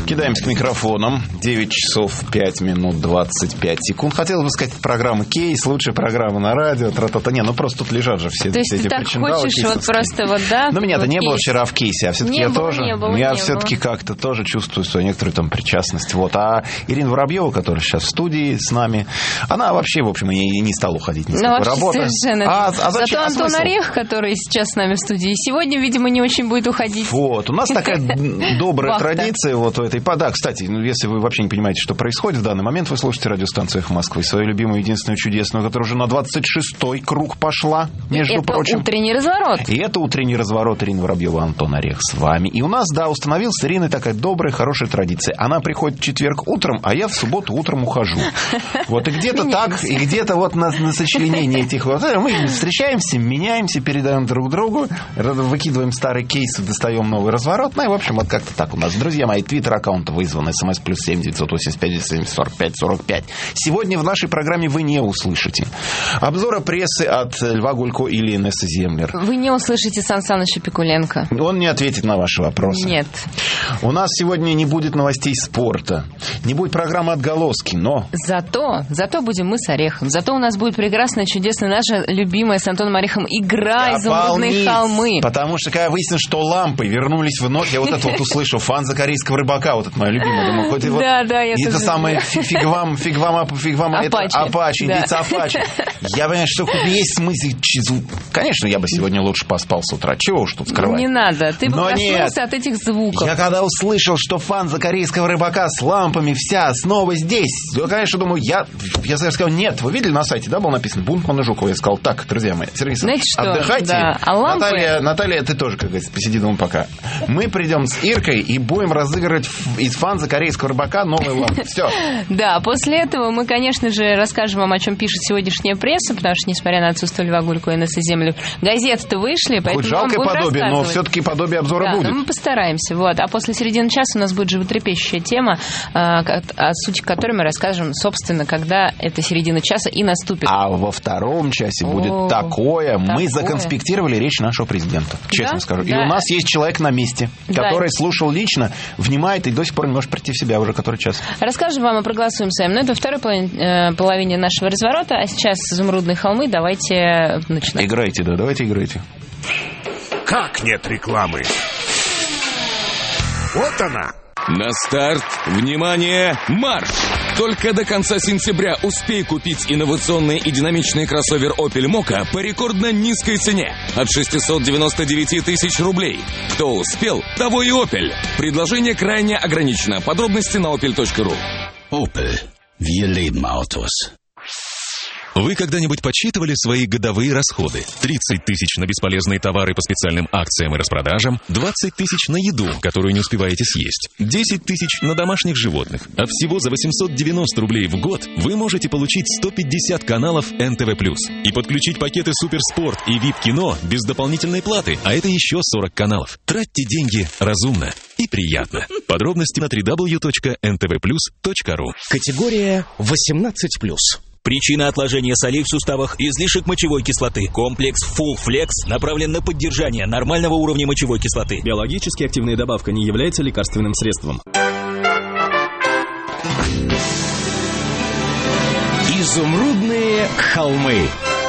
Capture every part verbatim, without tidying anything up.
Кидаемся к микрофонам. девять часов пять минут двадцать пять секунд. Хотелось бы сказать, программа «Кейс», лучшая программа на радио. Тра-та-та. Не, ну просто тут лежат же все, То есть все эти ты так хочешь, вот просто вот, да? Но меня-то вот не кейс. было вчера в «Кейсе», а все-таки не я было, тоже. Не было, я не все-таки было. как-то тоже чувствую свою некоторую там причастность. Вот. А Ирина Воробьева, которая сейчас в студии с нами, она вообще, в общем, и не стала уходить ни с Ну, какой вообще работы. совершенно. А, а зачем? Зато А Антон смысл? Орех, который сейчас с нами в студии, сегодня, видимо, не очень будет уходить. Вот. У нас такая добрая Вахта. традиция вот у этой... Да, кстати, ну, если вы вообще не понимаете, что происходит в данный момент, вы слушаете радиостанцию «Эхо Москвы», свою любимую, единственную, чудесную, которая уже на двадцать шестой круг пошла, между Это прочим. утренний разворот. И это утренний разворот. Ирина Воробьева, Антон Орех с вами. И у нас, да, установилась с Ириной такая добрая, хорошая традиция. Она приходит в четверг утром, а я в субботу утром ухожу. Вот и где-то так, и где-то вот на, на сочленении этих вот... Мы встречаемся, меняемся, передаем друг другу, выкидываем старый кейс, достаем новый разворот. Ну и, в общем, вот как-то так у нас. Друзья мои, твиттер-аккаунт вызван. СМС плюс семь девятьсот восемьдесят пять девятьсот семьдесят сорок пять сорок пять. Сегодня в нашей программе вы не услышите обзора прессы от Льва Гулько или Инессы Землер. Вы не услышите Сан Саныча Пикуленко. Он не ответит на ваши вопросы. Нет. У нас сегодня не будет новостей спорта, не будет программы «Отголоски», но... Зато, зато будем мы с Орехом. Зато у нас будет прекрасная, чудесная, наша любимая с Антоном Орехом игра «Изумрудные холмы». Потому что, когда выяснилось, что лампы вернулись вновь, я вот это вот услышал, фан закорейского рыбака, вот это моя любимая. Думаю, хоть и вот... Да, да, я и это тоже самое фиг вам, фиг вам, фиг вам, это Апачи. Апачи, Да. индейцы Апачи. Я понимаю, что хоть есть смысл. Конечно, я бы сегодня лучше поспал с утра. Чего уж тут скрывать. Не надо, ты бы Но проснулся нет. от этих звуков. Я когда услышал, что фан закорейского рыбака с лампами вся снова здесь, я, конечно, думаю, я, я сказал, нет, вы видели на сайте, да, было написано Бунтман и Жукова? Я сказал, так, друзья мои, Сергей Знаете что? отдыхайте. Да. А лампы... Наталья, Наталья, ты тоже, как говорится, посиди дома пока. Мы придем с Иркой и будем разыгрывать из фан закорейского рыбака новые лампы. Все. Да, после этого мы, конечно же, расскажем вам, о чем пишет сегодняшняя пресса, потому что, несмотря на отсутствие Льва Гулько и Инессы Землер, газеты-то вышли, поэтому Хоть жалкое вам будем подобие, но рассказывать. все-таки подобие обзора Да, будет. ну мы постараемся. Вот. А после середины часа у нас будет животрепещущая тема, а, о сути которой мы расскажем, собственно, когда эта середина часа и наступит. А во втором часе будет О, такое. Мы такое. законспектировали речь нашего президента, честно Да? скажу. И Да. у нас есть человек на месте, Да. который слушал лично, внимает и до сих пор не может прийти в себя уже который час. Расскажем вам и проголосуем сами. Но это во второй половине, э, половине нашего разворота. А сейчас «Изумрудные холмы». Давайте начинать. Играйте, да, давайте играйте. Как нет рекламы? Вот она. На старт, внимание, марш! Только до конца сентября успей купить инновационный и динамичный кроссовер Opel Mokka по рекордно низкой цене от шестьсот девяносто девять тысяч рублей. Кто успел, того и Opel. Предложение крайне ограничено. Подробности на opel точка ру. Opel. Wir lieben Autos. Вы когда-нибудь подсчитывали свои годовые расходы? тридцать тысяч на бесполезные товары по специальным акциям и распродажам, двадцать тысяч на еду, которую не успеваете съесть, десять тысяч на домашних животных. А всего за восемьсот девяносто рублей в год вы можете получить сто пятьдесят каналов эн тэ вэ плюс и подключить пакеты Суперспорт и ви ай пи-кино без дополнительной платы, а это еще сорок каналов. Тратьте деньги разумно и приятно. Подробности на дабл ю дабл ю дабл ю точка эн тэ вэ плюс точка ру. Категория восемнадцать плюс. Причина отложения солей в суставах – излишек мочевой кислоты. Комплекс Full Flex направлен на поддержание нормального уровня мочевой кислоты. Биологически активная добавка не является лекарственным средством. Изумрудные холмы.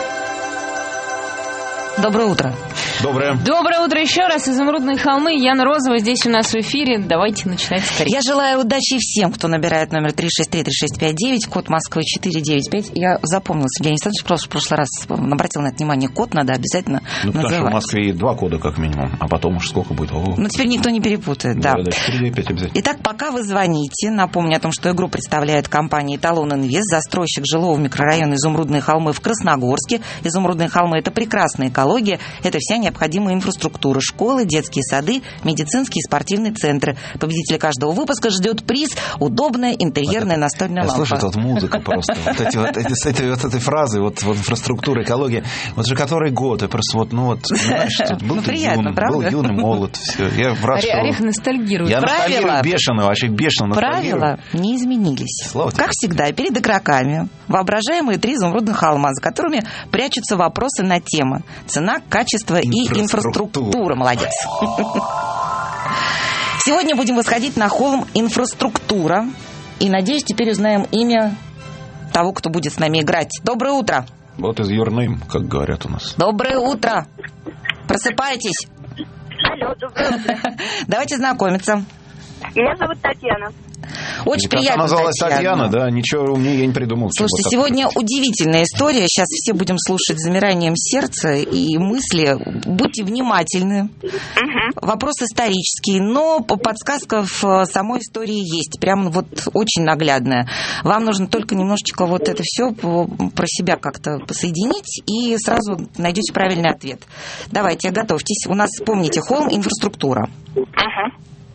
Доброе утро. Доброе. Доброе утро еще раз. «Изумрудные холмы». Яна Розова здесь у нас в эфире. Давайте начинать скорее. Я желаю удачи всем, кто набирает номер три шесть три три шесть пять девять, код Москвы четыре девять пять. Я запомнила, Евгений Александрович просто в прошлый раз обратил на это внимание. Код надо обязательно Ну, потому что в называть. Москве два кода как минимум, а потом уж сколько будет. О. Ну, теперь никто не перепутает, да. Да, да, четыре девять пять обязательно. Итак, пока вы звоните, напомню о том, что игру представляет компания «Эталон Инвест», застройщик жилого микрорайона «Изумрудные холмы» в Красногорске. «Изумрудные холмы» — это прекрасная экология, это вся необходимая инфраструктура. Школы, детские сады, медицинские и спортивные центры. Победителя каждого выпуска ждет приз — удобная интерьерная вот настольная я лампа. слышу вот музыку просто. Вот эти вот эти, с этой вот этой фразы, вот, вот инфраструктура, экология. Вот же который год, я просто вот, ну вот, знаешь, был Ну, ты приятно, юный, правда? был юный, молод, все. Я рад, что... Орех ностальгирует. Я Правила- ностальгирую бешено, вообще бешено ностальгирую. Правила не изменились. Слава тебе. Как всегда, перед игроками воображаемые три изумрудных холма, за которыми прячутся вопросы на темы: цена, качество и Инфраструктура. инфраструктура. Молодец. Сегодня будем восходить на холм «Инфраструктура». И, надеюсь, теперь узнаем имя того, кто будет с нами играть. Доброе утро. Вот из your name, как говорят у нас. Доброе утро. Просыпайтесь. Алло, доброе утро. Давайте знакомиться. Меня зовут Татьяна. Очень приятно, Она называлась Татьяна. Татьяна, да, ничего умнее я не придумал. Слушайте, сегодня удивительная история. Сейчас все будем слушать с замиранием сердца и мысли. Будьте внимательны. Угу. Вопрос исторический, но подсказка в самой истории есть. Прям вот очень наглядная. Вам нужно только немножечко вот это все про себя как-то посоединить, и сразу найдете правильный ответ. Давайте, готовьтесь. У нас, помните, холм «Инфраструктура». Угу.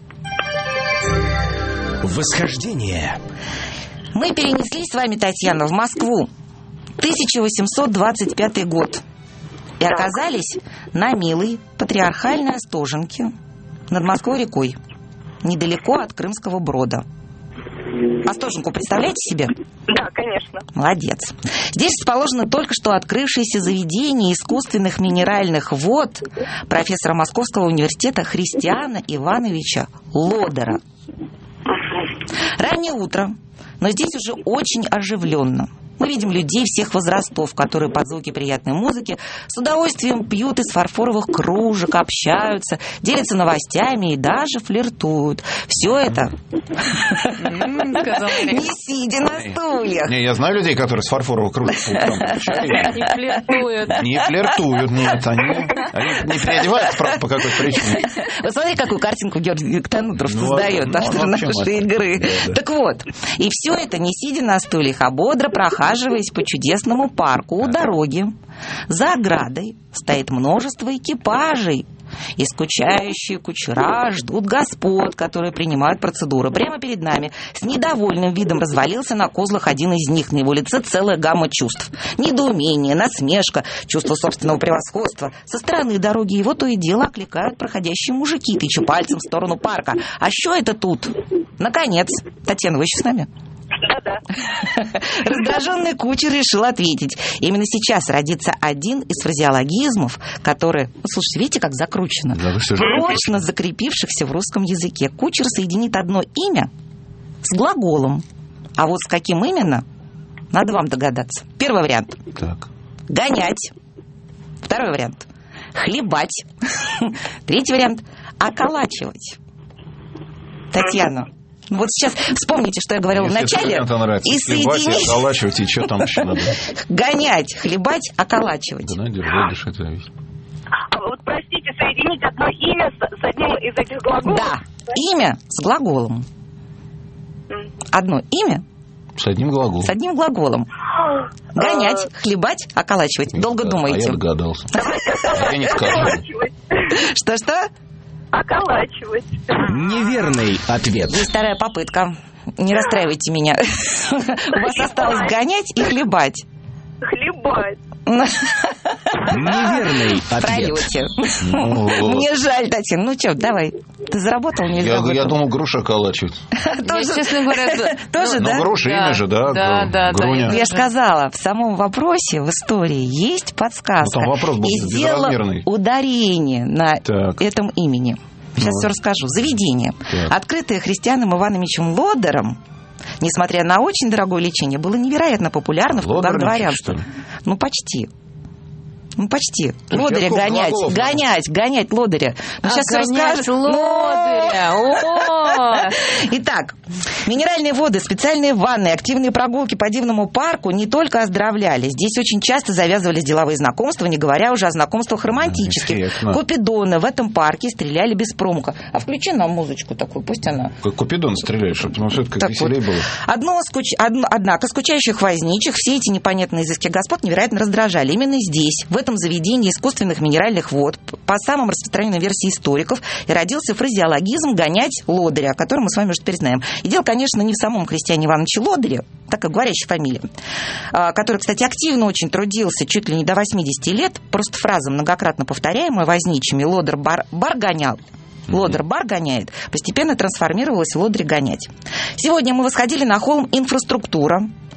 Восхождение. Мы перенеслись с вами, Татьяна, в Москву. тысяча восемьсот двадцать пятый год. И оказались на милой патриархальной Остоженке над Москвой-рекой, недалеко от Крымского Брода. Остоженку представляете себе? Да, конечно. Молодец. Здесь расположено только что открывшееся заведение искусственных минеральных вод профессора Московского университета Христиана Ивановича Лодера. Раннее утро, но здесь уже очень оживленно. Мы видим людей всех возрастов, которые под звуки приятной музыки с удовольствием пьют из фарфоровых кружек, общаются, делятся новостями и даже флиртуют. Все это не сидя на стульях. Не, я знаю людей, которые с фарфоровых кружек Не флиртуют. Не флиртуют, нет. Они, они не переодеваются, правда, по какой причине. Вы смотрите, какую картинку Георгий Виктонутров Ну, создает, ну, автор ну, нашей вообще игры. Да, да. Так вот, и все это не сидя на стульях, а бодро прохаживаясь по чудесному парку у дороги. За оградой стоит множество экипажей, и скучающие кучера ждут господ, которые принимают процедуры. Прямо перед нами с недовольным видом развалился на козлах один из них. На его лице целая гамма чувств. Недоумение, насмешка, чувство собственного превосходства. Со стороны дороги его то и дело окликают проходящие мужики, тыча пальцем в сторону парка. А что это тут? Наконец. Татьяна, вы еще с нами? Да-да. Раздраженный кучер решил ответить. Именно сейчас родится один из фразеологизмов, которые, ну, слушайте, видите, как закручено, Да, прочно закрепившихся в русском языке. Кучер соединит одно имя с глаголом. А вот с каким именно, надо вам догадаться. Первый вариант. Так. Гонять. Второй вариант. Хлебать. Третий вариант. Околачивать. Татьяна, вот сейчас вспомните, что я говорила в начале, и соединить. Околачивать, и что там еще надо? Гонять, хлебать, околачивать. Да, держи, дышать, зависит. А вот, простите, соединить одно имя с, с одним из этих глаголов? Да, имя с глаголом. Одно имя с одним глаголом. С одним глаголом. Гонять, хлебать, околачивать. Долго думаете? А я догадался. Я не скажу. Что-что? Околачивать. Неверный ответ. Есть вторая попытка. Не расстраивайте меня. У вас осталось гонять и хлебать. Хлебать. Неверный В ответ. пролете. Мне жаль, Татьяна. Ну что, давай. Ты заработал, не Я, заработал? я думал, груша околачивать. Тоже, честно говоря, тоже, Ну, да? груша, Да. имя же, да? Да, гру- да, да. груня. Я же сказала, в самом вопросе, в истории есть подсказка. Ну, там вопрос был И сделала безразмерный. ударение на Так. этом имени. Сейчас Ну. все расскажу. Заведение, Так. открытое Христианом Ивановичем Лодером, несмотря на очень дорогое лечение, было невероятно популярно в кругах Лодерничать, дворянства. что ли? Ну, почти. Ну, почти. есть Лодыря сколько гонять, глаголов? гонять, гонять лодыря. Ну, А сейчас все гонять расскажу. лодыря. О! Итак, минеральные воды, специальные ванны, активные прогулки по дивному парку не только оздоровляли. Здесь очень часто завязывались деловые знакомства, не говоря уже о знакомствах романтических. Эффектно. Купидоны в этом парке стреляли без промаха. А включи нам музычку такую, пусть она... Как Купидон стреляет, чтобы ну, все-таки Так веселее вот. было. Одно скуч... Одно... Однако скучающих возничих все эти непонятные изыски господ невероятно раздражали. Именно здесь, в этом заведении искусственных минеральных вод, по самым распространенным версиям историков, и родился фразеологизм «гонять лодыря», о котором мы с вами уже теперь знаем. И дело, конечно, не в самом Христиане Ивановиче Лодыре, так как говорящая фамилия, который, кстати, активно очень трудился, чуть ли не до восьмидесяти лет, просто фраза, многократно повторяемая возничими «лодыр бар, бар гонял». Лодыр бар гоняет, постепенно трансформировалась в лодырь гонять. Сегодня мы восходили на холм «Инфраструктура».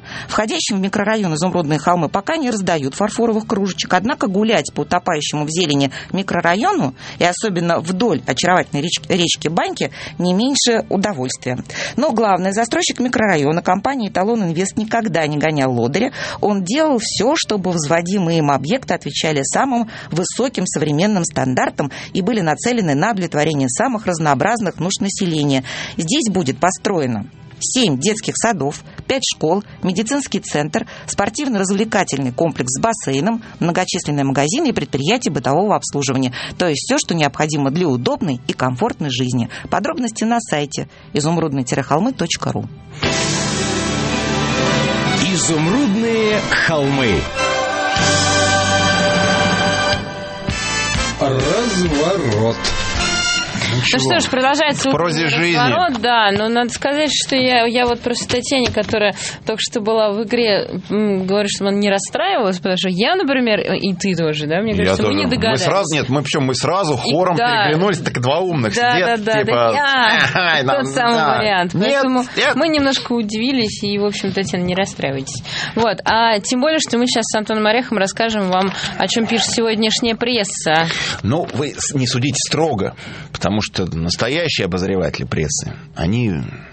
Входящим в микрорайон Изумрудные холмы пока не раздают фарфоровых кружечек, однако гулять по утопающему в зелени микрорайону, и особенно вдоль очаровательной речки, речки Баньки, не меньше удовольствия. Но главный застройщик микрорайона, компания «Эталон Инвест», никогда не гонял лодыря. Он делал все, чтобы возводимые им объекты отвечали самым высоким современным стандартам и были нацелены на удовлетворение самых разнообразных нужд населения. Здесь будет построено семь детских садов, пять школ, медицинский центр, спортивно-развлекательный комплекс с бассейном, многочисленные магазины и предприятия бытового обслуживания. То есть все, что необходимо для удобной и комфортной жизни. Подробности на сайте изумрудные холмы точка ру. Изумрудные холмы. Разворот. Ну что ж, продолжается прозе жизни. Разворот, да, но надо сказать, что я, я вот просто Татьяне, которая только что была в игре, говорю, что она не расстраивалась, потому что я, например, и ты тоже, да, мне кажется, я мы тоже. не догадались. Мы сразу, нет, мы причем мы сразу хором и, да, переглянулись, так два умных да, сидят, да, да, типа... Да, да, да, тот самый да. вариант. Нет, Поэтому нет. мы немножко удивились, и, в общем, Татьяна, не расстраивайтесь. Вот, а тем более, что мы сейчас с Антоном Орехом расскажем вам, о чем пишет сегодняшняя пресса. Ну, вы не судите строго, потому что настоящие обозреватели прессы, они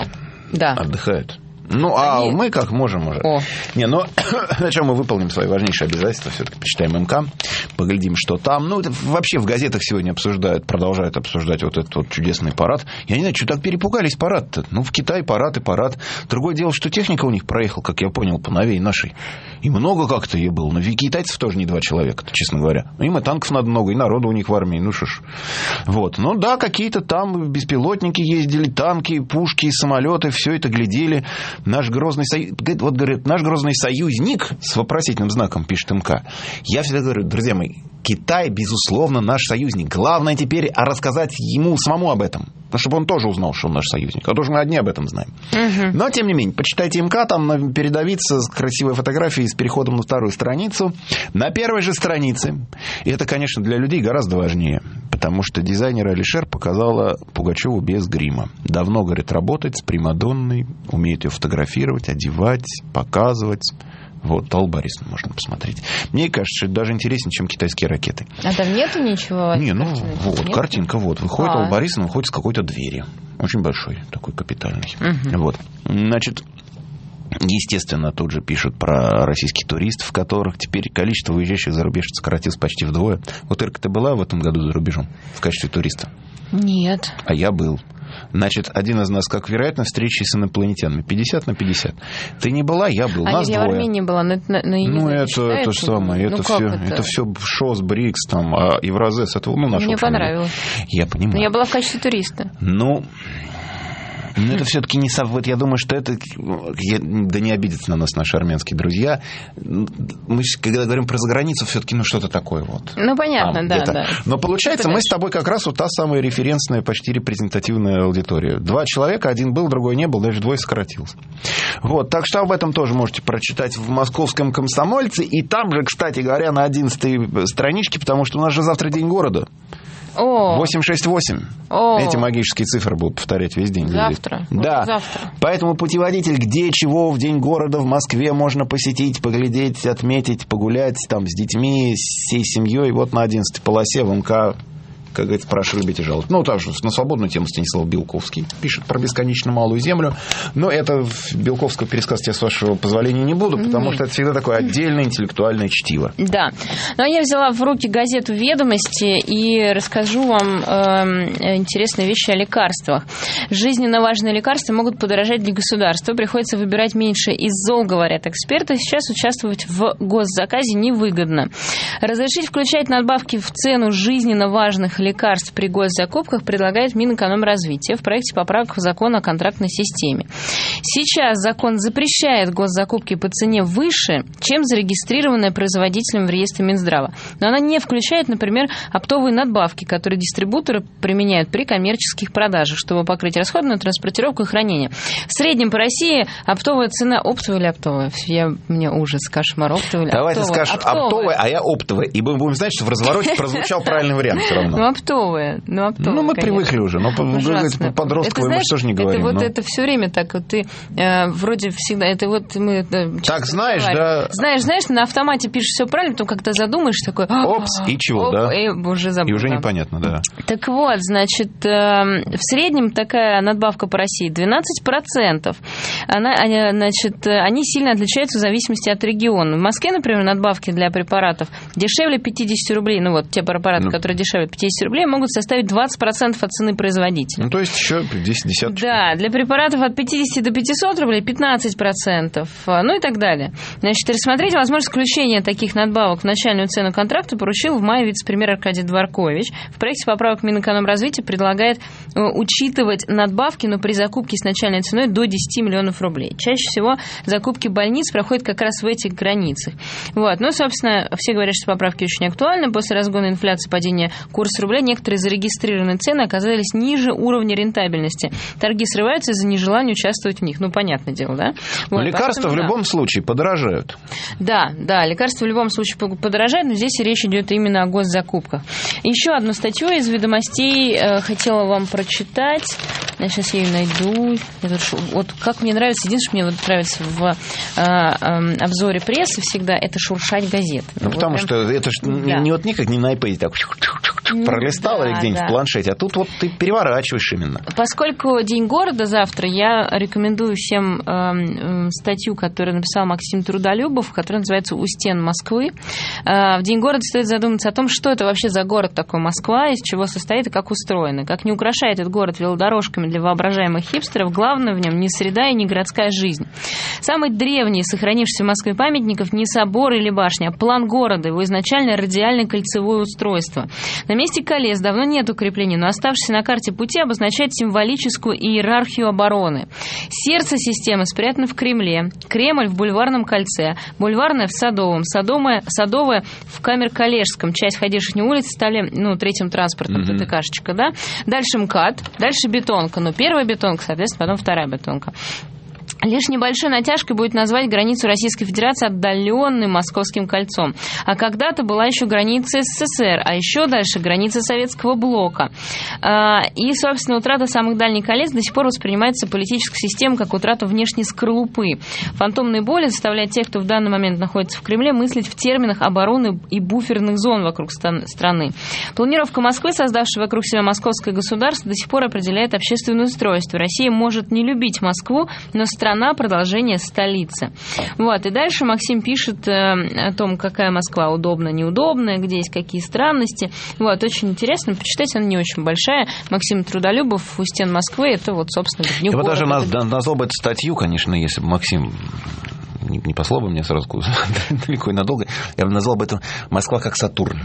да. отдыхают. Ну, а Они... мы как можем уже. О. Не, ну, сначала мы выполним свои важнейшие обязательства, все-таки почитаем МК, поглядим, что там. Ну, это вообще в газетах сегодня обсуждают, продолжают обсуждать вот этот вот чудесный парад. Я не знаю, что так перепугались парад-то. Ну, в Китае парад и парад. Другое дело, что техника у них проехала, как я понял, поновей нашей. И много как-то ей было. Но ведь китайцев тоже не два человека, честно говоря. Им и танков надо много, и народу у них в армии. Ну, что ж. Вот. Ну, да, какие-то там беспилотники ездили, танки, пушки, самолеты, все это глядели. Наш грозный союз... Вот, говорит, наш грозный союзник с вопросительным знаком, пишет МК. Я всегда говорю, друзья мои, Китай, безусловно, наш союзник. Главное теперь рассказать ему самому об этом. Ну, чтобы он тоже узнал, что он наш союзник. А то же мы одни об этом знаем. Угу. Но, тем не менее, почитайте МК, там передовица с красивой фотографией с переходом на вторую страницу. На первой же странице, и это, конечно, для людей гораздо важнее, потому что дизайнер Алишер показала Пугачеву без грима. Давно, говорит, работает с примадонной, умеет ее фотографировать, одевать, показывать. Вот, Алла Борисовна, можно посмотреть. Мне кажется, что это даже интереснее, чем китайские ракеты. А там нету ничего? Не, ну, картинки? вот, Нет? картинка, вот. Выходит а. Алла Борисовна, выходит с какой-то двери. Очень большой, такой капитальный. Угу. Вот. Значит, естественно, тут же пишут про российских туристов, которых теперь количество выезжающих за рубеж сократилось почти вдвое. Вот, Ирка, ты была в этом году за рубежом в качестве туриста? Нет. А я был. Значит, один из нас, как вероятно, встречи с инопланетянами. пятьдесят на пятьдесят. Ты не была, я был. А нас я двое. в Армении была. На, на, на ну, это, это самое. Ну, это, все, это? это все ШОС, БРИКС, там, а Евразес. Это, ну, Мне понравилось. Я понимаю. Но я была в качестве туриста. Ну... Но это все-таки не совпадает. Я думаю, что это... Я, да не обидятся на нас наши армянские друзья. Мы, когда говорим про заграницу, все-таки ну, что-то такое вот. Ну, понятно, там, да, где-то. да. Но получается, мы с тобой как раз вот та самая референсная, почти репрезентативная аудитория. Два человека, один был, другой не был, даже двое сократилось. Вот, так что об этом тоже можете прочитать в «Московском комсомольце». И там же, кстати говоря, на одиннадцатой страничке, потому что у нас же завтра День города. О. восемь шесть восемь. О. Эти магические цифры будут повторять весь день. Завтра. Да. Вот завтра. Поэтому путеводитель, где чего в День города в Москве можно посетить, поглядеть, отметить, погулять там с детьми, с всей семьей. Вот на одиннадцатой полосе в МК, как говорится, прошу любить и жаловать. Ну, также на свободную тему Станислав Белковский пишет про бесконечно малую землю. Но это Белковского пересказывать я, с вашего позволения, не буду, потому Нет. что это всегда такое отдельное интеллектуальное чтиво. Да. Но я взяла в руки газету «Ведомости» и расскажу вам э, интересные вещи о лекарствах. Жизненно важные лекарства могут подорожать для государства. Приходится выбирать меньше из зол, говорят эксперты. Сейчас участвовать в госзаказе невыгодно. Разрешить включать надбавки в цену жизненно важных лекарств при госзакупках предлагает Минэкономразвития в проекте поправок в закон о контрактной системе. Сейчас закон запрещает госзакупки по цене выше, чем зарегистрированная производителем в реестре Минздрава. Но она не включает, например, оптовые надбавки, которые дистрибуторы применяют при коммерческих продажах, чтобы покрыть расходы на транспортировку и хранение. В среднем по России оптовая цена... Оптовая или оптовая? Я, мне ужас, кошмар. Оптовая или Давай оптовая? ты скажешь оптовая. оптовая, а я оптовая. И мы будем знать, что в развороте прозвучал правильный вариант все равно. Ну, оптовая. Ну, оптовая, ну мы конечно. привыкли уже. Но подростковые мы же тоже не говорим. Это вот но... это все время так. Вот ты э, вроде всегда, это вот мы... Это, так знаешь, говорим. Да? Знаешь, знаешь, ты на автомате пишешь все правильно, потом как-то задумаешь, такой... Опс, и чего, оп, да? И уже забыл. И уже да. непонятно, да. Так вот, значит, э, в среднем такая надбавка по России двенадцать процентов. Она, они, значит, они сильно отличаются в зависимости от региона. В Москве, например, надбавки для препаратов дешевле пятьдесят рублей, ну вот те препараты, ну, которые дешевле пятьдесят рублей, могут составить двадцать процентов от цены производителя. Ну, то есть еще десять десяточек. Да, для препаратов от пятьдесят до пятисот рублей пятнадцать процентов, ну и так далее. Значит, рассмотреть возможность включения таких надбавок в начальную цену контракта поручил в мае вице-премьер Аркадий Дворкович. В проекте поправок Минэкономразвития предлагает учитывать надбавки, но при закупке с начальной ценой до десять миллионов рублей. Чаще всего закупки больниц проходят как раз в этих границах. Вот. Ну, собственно, все говорят, что поправки очень актуальны. После разгона инфляции, падения курса рубля, некоторые зарегистрированные цены оказались ниже уровня рентабельности. Торги срываются из-за нежелания участвовать в них. Ну, понятное дело, да? Вот, лекарства поэтому, в любом да. случае подорожают. Да, да, лекарства в любом случае подорожают, но здесь речь идет именно о госзакупках. Еще одну статью из «Ведомостей» э, хотела вам прочитать. Сейчас я ее найду. Я тут, вот как мне нравится, единственное, что мне вот нравится в э, э, обзоре прессы всегда, это шуршать газет. Ну, вот потому прям... что это ж да. не, не вот никак не на iPad так пролистал да, или где-нибудь да. в планшете, а тут вот ты переворачиваешь именно. Поскольку День города завтра, я рекомендую всем э, статью, которую написал Максим Трудолюбов, которая называется «У стен Москвы». Э, в День города стоит задуматься о том, что это вообще за город такой Москва, из чего состоит и как устроено. Как не украшает этот город велодорожками для воображаемых хипстеров, главное в нем не среда и не городская жизнь. Самый древний сохранившийся в Москве памятников не собор или башня, а план города, его изначально радиальное кольцевое устройство. На месте колес давно нет укреплений, но оставшиеся на карте пути обозначают символическую иерархию обороны. Сердце системы спрятано в Кремле, Кремль в Бульварном кольце, Бульварное в Садовом, Садовое, Садовое в Камер-Калежском. Часть входивших в него улиц стали, ну, третьим транспортом, mm-hmm. ТТКшечка, да? Дальше МКАД, дальше бетонка. Ну, первая бетонка, соответственно, потом вторая бетонка. Лишь небольшой натяжкой будет назвать границу Российской Федерации отдаленным Московским кольцом. А когда-то была еще граница СССР, а еще дальше граница Советского блока. И, собственно, утрата самых дальних колец до сих пор воспринимается политической системой как утрата внешней скорлупы. Фантомные боли заставляют тех, кто в данный момент находится в Кремле, мыслить в терминах обороны и буферных зон вокруг страны. Планировка Москвы, создавшей вокруг себя московское государство, до сих пор определяет общественное устройство. Россия может не любить Москву, но страна – продолжение столицы. Вот. И дальше Максим пишет э, о том, какая Москва удобна, неудобная, где есть какие странности. Вот. Очень интересно. Почитайте, она не очень большая. Максим Трудолюбов «У стен Москвы» – это вот, собственно, дню города. Я бы даже это... назвал бы эту статью, конечно, если бы Максим не, не послал бы мне сразу далеко и надолго, я бы назвал бы это «Москва как Сатурн».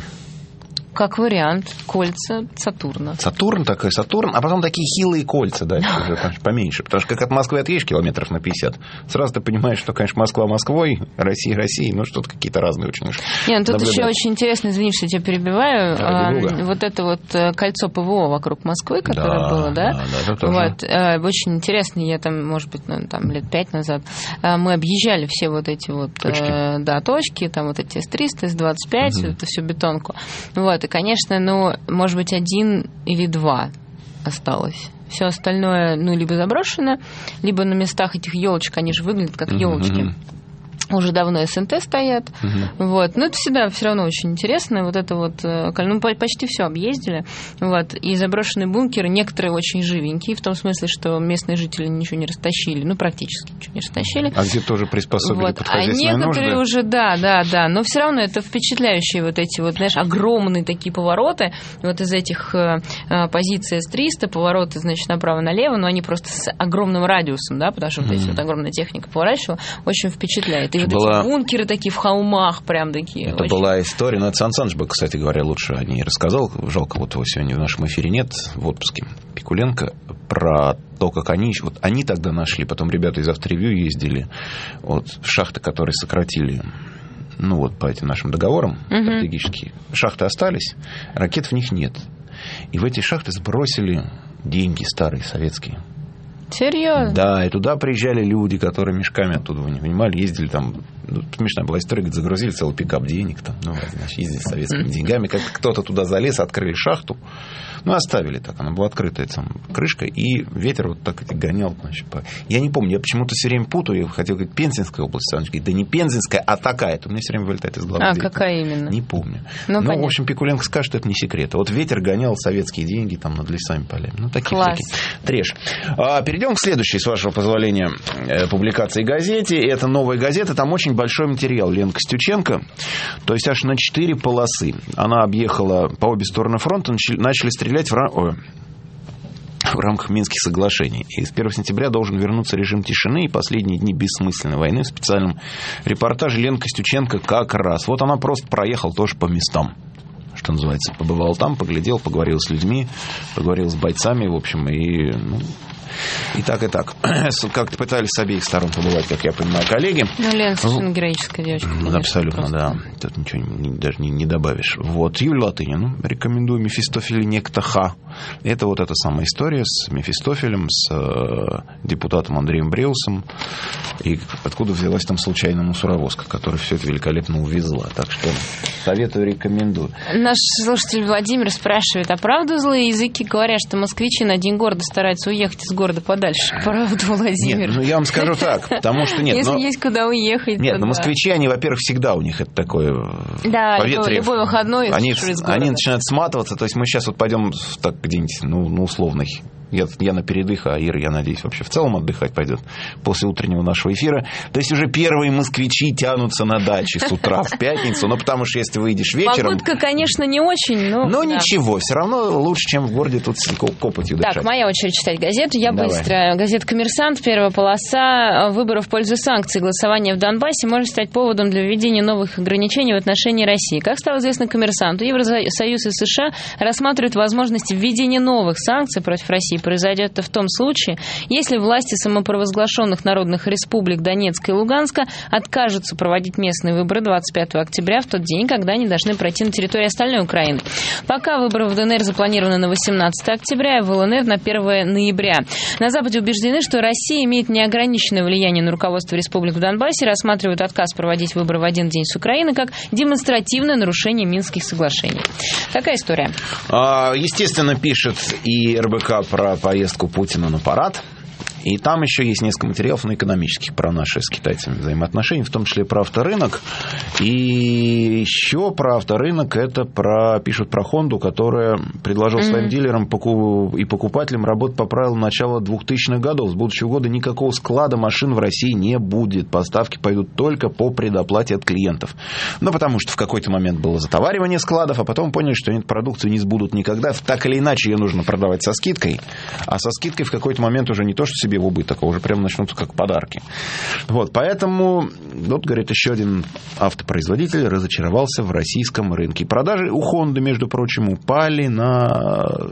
Как вариант, кольца Сатурна. Сатурн такой, Сатурн, а потом такие хилые кольца, да, уже поменьше. Потому что как от Москвы отъедешь километров на пятьдесят, сразу ты понимаешь, что, конечно, Москва Москвой, Россия Россией, но что-то какие-то разные очень уж. Нет, ну тут еще очень интересно, извини, что я тебя перебиваю, а, вот это вот кольцо ПВО вокруг Москвы, которое да, было, да? Да, да, это вот, а, очень интересно, я там, может быть, ну, там, лет пять назад, а, мы объезжали все вот эти вот точки, а, да, точки, там вот эти эс триста, эс двадцать пять, угу. Это всю бетонку. Вот. И, конечно, ну, может быть, один или два осталось. Все остальное, ну, либо заброшено, либо на местах этих елочек, они же выглядят как елочки. Uh-huh. Уже давно СНТ стоят. Uh-huh. Вот. Но это всегда все равно очень интересно. Вот это вот, ну, почти все объездили. Вот. И заброшенные бункеры, некоторые очень живенькие, в том смысле, что местные жители ничего не растащили. Ну, практически ничего не растащили. А где тоже приспособили вот. Под хозяйственные нужды? А некоторые уже, да, да, да. Но все равно это впечатляющие вот эти вот, знаешь, огромные такие повороты. Вот из этих э, позиций эс триста, повороты, значит, направо-налево, но они просто с огромным радиусом, да, потому что mm-hmm. вот эти вот огромная техника поворачивала, очень впечатляет. И вот была... эти бункеры такие в холмах, прям такие. Это очень... была история, но это Сан Саныч бы, кстати говоря, лучше о ней рассказал. Жалко, вот его сегодня в нашем эфире нет, в отпуске. Пикуленко, про то, как они... Вот они тогда нашли, потом ребята из Авторевью ездили, вот, в шахты, которые сократили, ну вот по этим нашим договорам uh-huh. стратегические. Шахты остались, ракет в них нет. И в эти шахты сбросили деньги старые, советские. Серьезно? Да, и туда приезжали люди, которые мешками оттуда вынимали, ездили там, ну, смешная была история, говорит, загрузили целый пикап денег там, ну, значит, ездили с советскими деньгами, как кто-то туда залез, открыли шахту, Ну, оставили так, она была открытая там крышка, и ветер вот так и гонял. Значит, по... Я не помню, я почему-то все время путаю, я хотел говорить Пензенская область, она говорит, да не Пензенская, а такая-то. У меня все время вылетает из головы. А, дверь. Какая именно? Не помню. Ну, ну в общем, Пикуленко скажет, что это не секрет. Вот ветер гонял советские деньги там над лесами, полями. Ну, такие всякие. Треш. А, перейдем к следующей, с вашего позволения, публикации газете. Это «Новая газета». Там очень большой материал. Лена Костюченко. То есть аж на четыре полосы. Она объехала по обе стороны фронта, начали стрелять в, рам... Ой, в рамках Минских соглашений. И с первого сентября должен вернуться режим тишины и последние дни бессмысленной войны. В специальном репортаже Лена Костюченко как раз. Вот она просто проехала тоже по местам. Что называется, побывал там, поглядел, поговорил с людьми, поговорил с бойцами, в общем, и... Ну, и так, и так. Как-то пытались с обеих сторон побывать, как я понимаю, коллеги. Ну, Лена совершенно героическая девочка. Конечно, абсолютно, просто. Да. Тут ничего не, даже не, не добавишь. Вот. Юлию Латынину рекомендую. «Мефистофель некто Ха». Это вот эта самая история с Мефистофелем, с э, депутатом Андреем Бреусом. И откуда взялась там случайно мусоровозка, которая все это великолепно увезла. Так что советую, рекомендую. Наш слушатель Владимир спрашивает, а правда злые языки говорят, что москвичи на День города стараются уехать из города подальше? Правда, Владимир? Нет, ну я вам скажу так, потому что нет. Если но... есть куда уехать. Нет, но да. москвичи, они, во-первых, всегда у них это такое да, поветрие. Любой, любой выходной они, из города. Они начинают сматываться, то есть мы сейчас вот пойдем так где-нибудь, ну, ну условный. Я, я на передых, а Ира, я надеюсь, вообще в целом отдыхать пойдет после утреннего нашего эфира. То есть уже первые москвичи тянутся на даче с утра в пятницу. Ну, потому что если выйдешь вечером... Погодка, конечно, не очень, но... Но да. ничего, все равно лучше, чем в городе тут с копотью дышать. Так, моя очередь читать газету. Я Давай. быстро. Газета «Коммерсант», первая полоса. Выборы в пользу санкций. Голосование в Донбассе может стать поводом для введения новых ограничений в отношении России. Как стало известно «Коммерсанту», Евросоюз и США рассматривают возможность введения новых санкций против России. Произойдет это в том случае, если власти самопровозглашенных народных республик Донецка и Луганска откажутся проводить местные выборы двадцать пятого октября, в тот день, когда они должны пройти на территории остальной Украины. Пока выборы в ДНР запланированы на восемнадцатого октября, а в ЛНР на первого ноября. На Западе убеждены, что Россия имеет неограниченное влияние на руководство республик в Донбассе, рассматривают отказ проводить выборы в один день с Украины как демонстративное нарушение Минских соглашений. Такая история. Естественно, пишет и эр бэ ка про поездку Путина на парад. И там еще есть несколько материалов на экономических про наши с китайцами взаимоотношения, в том числе про авторынок. И еще про авторынок это про, пишут про Хонду, которая предложила mm-hmm. своим дилерам и покупателям работать по правилам начала двухтысячных годов. С будущего года никакого склада машин в России не будет. Поставки пойдут только по предоплате от клиентов. Ну, потому что в какой-то момент было затоваривание складов, а потом поняли, что они продукцию не сбудут никогда. Так или иначе ее нужно продавать со скидкой. А со скидкой в какой-то момент уже не то, что себе в убыток, а уже прямо начнутся как подарки. Вот, поэтому, вот, говорит, еще один автопроизводитель разочаровался в российском рынке. Продажи у Honda, между прочим, упали на...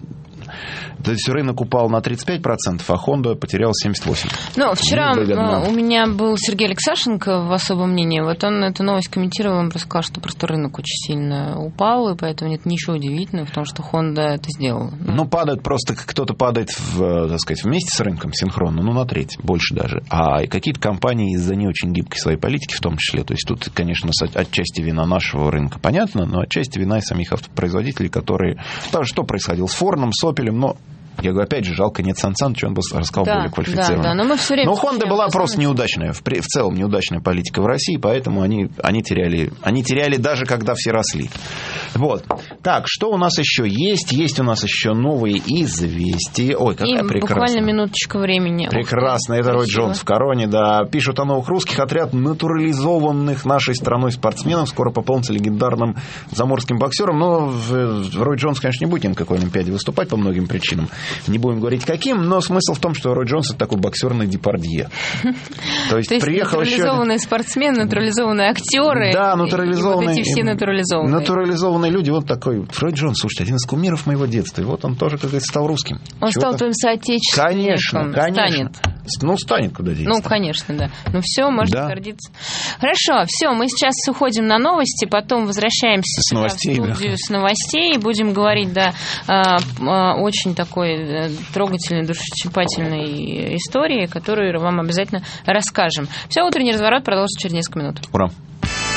То есть рынок упал на тридцать пять процентов, а Honda потерял семьдесят восемь процентов. Ну, вчера у меня был Сергей Алексашенко в «Особом мнении». Вот он эту новость комментировал, он просто сказал, что просто рынок очень сильно упал, и поэтому нет ничего удивительного в том, что Honda это сделала. Ну, ну падает просто, кто-то падает, в, так сказать, вместе с рынком синхронно, ну, на треть, больше даже. А какие-то компании из-за не очень гибкой своей политики в том числе, то есть тут, конечно, отчасти вина нашего рынка, понятно, но отчасти вина и самих автопроизводителей, которые... Потому что происходило с Фордом, с Opel, но... Я говорю, опять же, жалко нет Сан Саныча, он бы рассказал да, более квалифицированно. Да, да, но мы все время... Но Honda была просто неудачная, в, в целом неудачная политика в России, поэтому они, они, теряли, они теряли даже, когда все росли. Вот. Так, что у нас еще есть? Есть у нас еще новые известия. Ой, какая и прекрасная. Буквально минуточка времени. Прекрасно. Это Рой Джонс в короне, да. Пишут о новых русских. Отряд натурализованных нашей страной спортсменов скоро пополнится легендарным заморским боксером. Но Рой Джонс, конечно, не будет ни на какой Олимпиаде выступать по многим причинам. Не будем говорить каким, но смысл в том, что Рой Джонс — это такой боксерный Депардье. То есть, приехал натурализованные еще... спортсмены, натурализованные актеры. Да, натурализованные. И вот эти все натурализованные. Натурализованные люди. Вот такой Рой Джонс, слушайте, один из кумиров моего детства. И вот он тоже, как говорится, стал русским. Он Чего-то... стал твоим соотечественником. Конечно, конечно. Станет. Ну, станет, куда денется. Ну, конечно, да. Ну, все, можно да. гордиться. Хорошо, все, мы сейчас уходим на новости, потом возвращаемся с новостей, в студию да. с новостей, будем говорить, да, очень такой трогательной, душесчипательной истории, которую вам обязательно расскажем. Все, утренний разворот продолжится через несколько минут. Ура!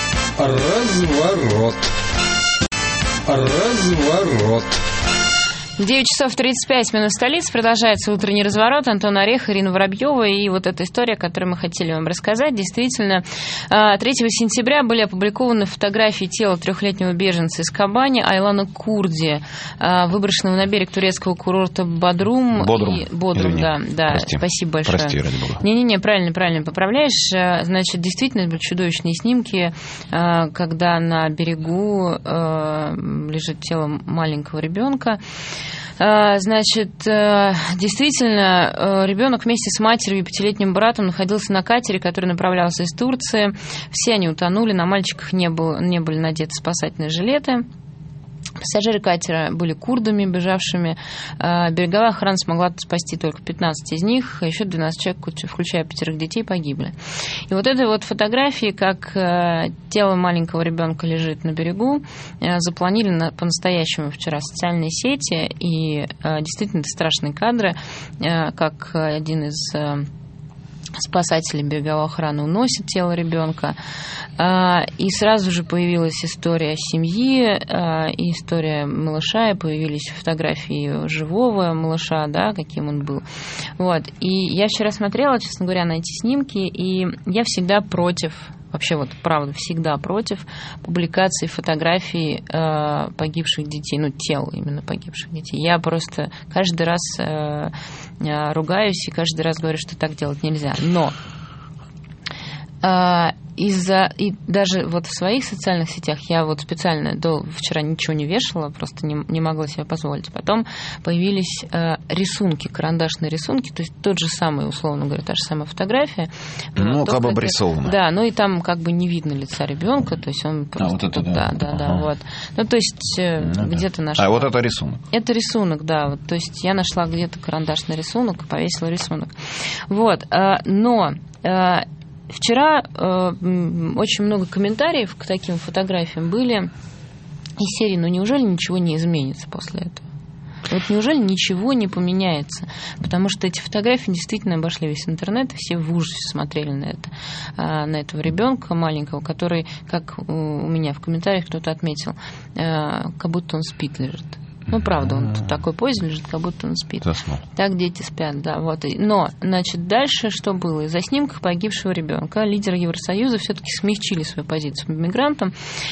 Разворот. Разворот. девять часов тридцать пять минут столицы. Продолжается утренний разворот. Антон Орехов, Ирина Воробьева. И вот эта история, которую мы хотели вам рассказать. Действительно, третьего сентября были опубликованы фотографии тела трехлетнего беженца из Кабани Айлана Курди, выброшенного на берег турецкого курорта Бодрум. Бодрум. И... Бодрум, да, да. Прости. Спасибо большое. Прости, ради бога. Не-не-не, правильно, правильно поправляешь. Значит, действительно, были чудовищные снимки, когда на берегу лежит тело маленького ребенка. Значит, действительно, ребенок вместе с матерью и пятилетним братом находился на катере, который направлялся из Турции. Все они утонули, на мальчиках не, было, не были надеты спасательные жилеты. Пассажиры катера были курдами, бежавшими. Береговая охрана смогла спасти только пятнадцать из них, а еще двенадцать человек, включая пятерых детей, погибли. И вот этой вот фотографии, как тело маленького ребенка лежит на берегу, запланили на, по-настоящему вчера социальные сети, и действительно это страшные кадры, как один из спасатели береговой охраны уносят тело ребенка. И сразу же появилась история семьи, и история малыша, и появились фотографии живого малыша, да, каким он был. Вот. И я вчера смотрела, честно говоря, на эти снимки, и я всегда против, вообще вот правда, всегда против публикации фотографий э, погибших детей, ну, тел именно погибших детей. Я просто каждый раз э, э, ругаюсь и каждый раз говорю, что так делать нельзя. Но э, из-за, и даже вот в своих социальных сетях я вот специально до вчера ничего не вешала, просто не, не могла себе позволить. Потом появились э, рисунки, карандашные рисунки, то есть тот же самый, условно говоря, та же самая фотография. Ну, как бы обрисована. Да, ну и там как бы не видно лица ребенка, то есть он просто... А, вот это тут, да. Да, да, ага. да, вот. Ну, то есть э, ну, где-то да. нашла... А вот это рисунок? Это рисунок, да. Вот, то есть я нашла где-то карандашный рисунок и повесила рисунок. Вот, э, но... Э, Вчера э, очень много комментариев к таким фотографиям были из серии: ну неужели ничего не изменится после этого? Вот неужели ничего не поменяется? Потому что эти фотографии действительно обошли весь интернет, и все в ужасе смотрели на это, на этого ребенка маленького, который, как у меня в комментариях кто-то отметил, как будто он спит, лежит. Ну, правда, он в такой позе лежит, как будто он спит. Заснул. Так дети спят, да. Вот. Но, значит, дальше что было? Из-за снимков погибшего ребенка лидеры Евросоюза все-таки смягчили свою позицию по мигрантам.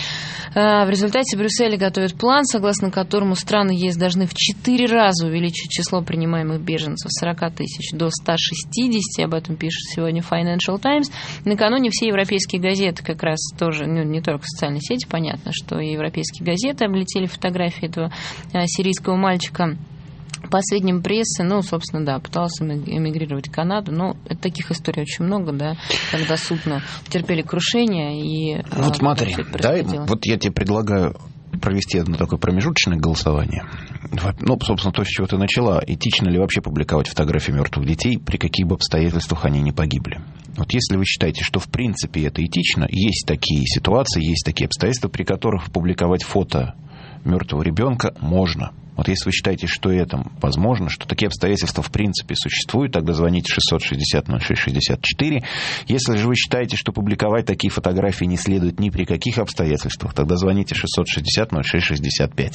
В результате Брюссель готовит план, согласно которому страны ЕС должны в четыре раза увеличить число принимаемых беженцев с сорок тысяч до ста шестидесяти. Об этом пишет сегодня Financial Times. Накануне все европейские газеты как раз тоже, ну, не только социальные сети, понятно, что и европейские газеты облетели фотографии этого сирийского мальчика. По сведениям прессы, ну, собственно, да, пытался эмигрировать в Канаду, но таких историй очень много, да, когда судно терпели крушение и... Вот смотри, дай, вот я тебе предлагаю провести одно такое промежуточное голосование. Ну, собственно, то, с чего ты начала. Этично ли вообще публиковать фотографии мертвых детей, при каких бы обстоятельствах они не погибли? Вот если вы считаете, что в принципе это этично, есть такие ситуации, есть такие обстоятельства, при которых публиковать фото мертвого ребенка можно. Вот если вы считаете, что это возможно, что такие обстоятельства в принципе существуют, тогда звоните шестьсот шестьдесят ноль шесть шестьдесят четыре. Если же вы считаете, что публиковать такие фотографии не следует ни при каких обстоятельствах, тогда звоните шестьсот шестьдесят ноль шесть шестьдесят пять.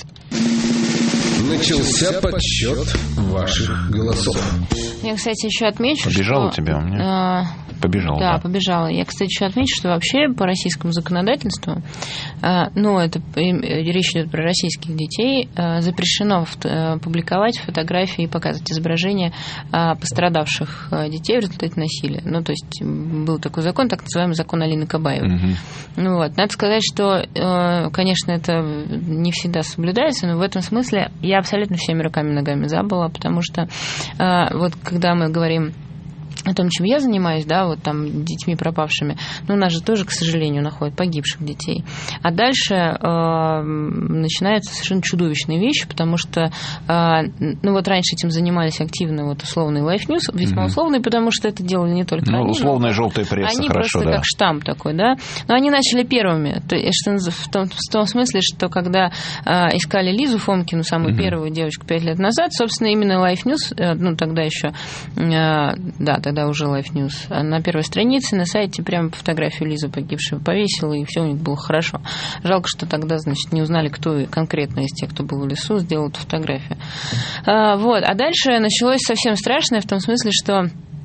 Начался подсчет ваших голосов. Я, кстати, еще отмечу, Побежала что... у тебя у меня? Э, побежала, да, да. побежала. Я, кстати, еще отмечу, что вообще по российскому законодательству, э, ну, это речь идет про российских детей, э, запрещено э, публиковать фотографии и показывать изображения э, пострадавших э, детей в результате насилия. Ну, то есть был такой закон, так называемый закон Алины Кабаевой. Угу. Ну, вот. Надо сказать, что, э, конечно, это не всегда соблюдается, но в этом смысле я абсолютно всеми руками и ногами за была, потому что э, вот когда мы говорим о том, чем я занимаюсь, да, вот там детьми пропавшими, ну, у нас же тоже, к сожалению, находят погибших детей. А дальше э, начинаются совершенно чудовищные вещи, потому что, э, ну, вот раньше этим занимались активно вот условный Life News, весьма mm-hmm. условный, потому что это делали не только ну, они. условная желтая пресса, они хорошо, просто да. как штамп такой, да. Но они начали первыми, то есть в том, в том смысле, что когда э, искали Лизу Фомкину, самую mm-hmm. первую девочку пять лет назад, собственно, именно Life News, э, ну, тогда еще, э, да, да, тогда уже Life News, на первой странице на сайте прямо фотографию Лизы погибшей повесила, и все у них было хорошо. Жалко, что тогда, значит, не узнали, кто конкретно из тех, кто был в лесу, сделал эту фотографию. А, вот. А дальше началось совсем страшное в том смысле, что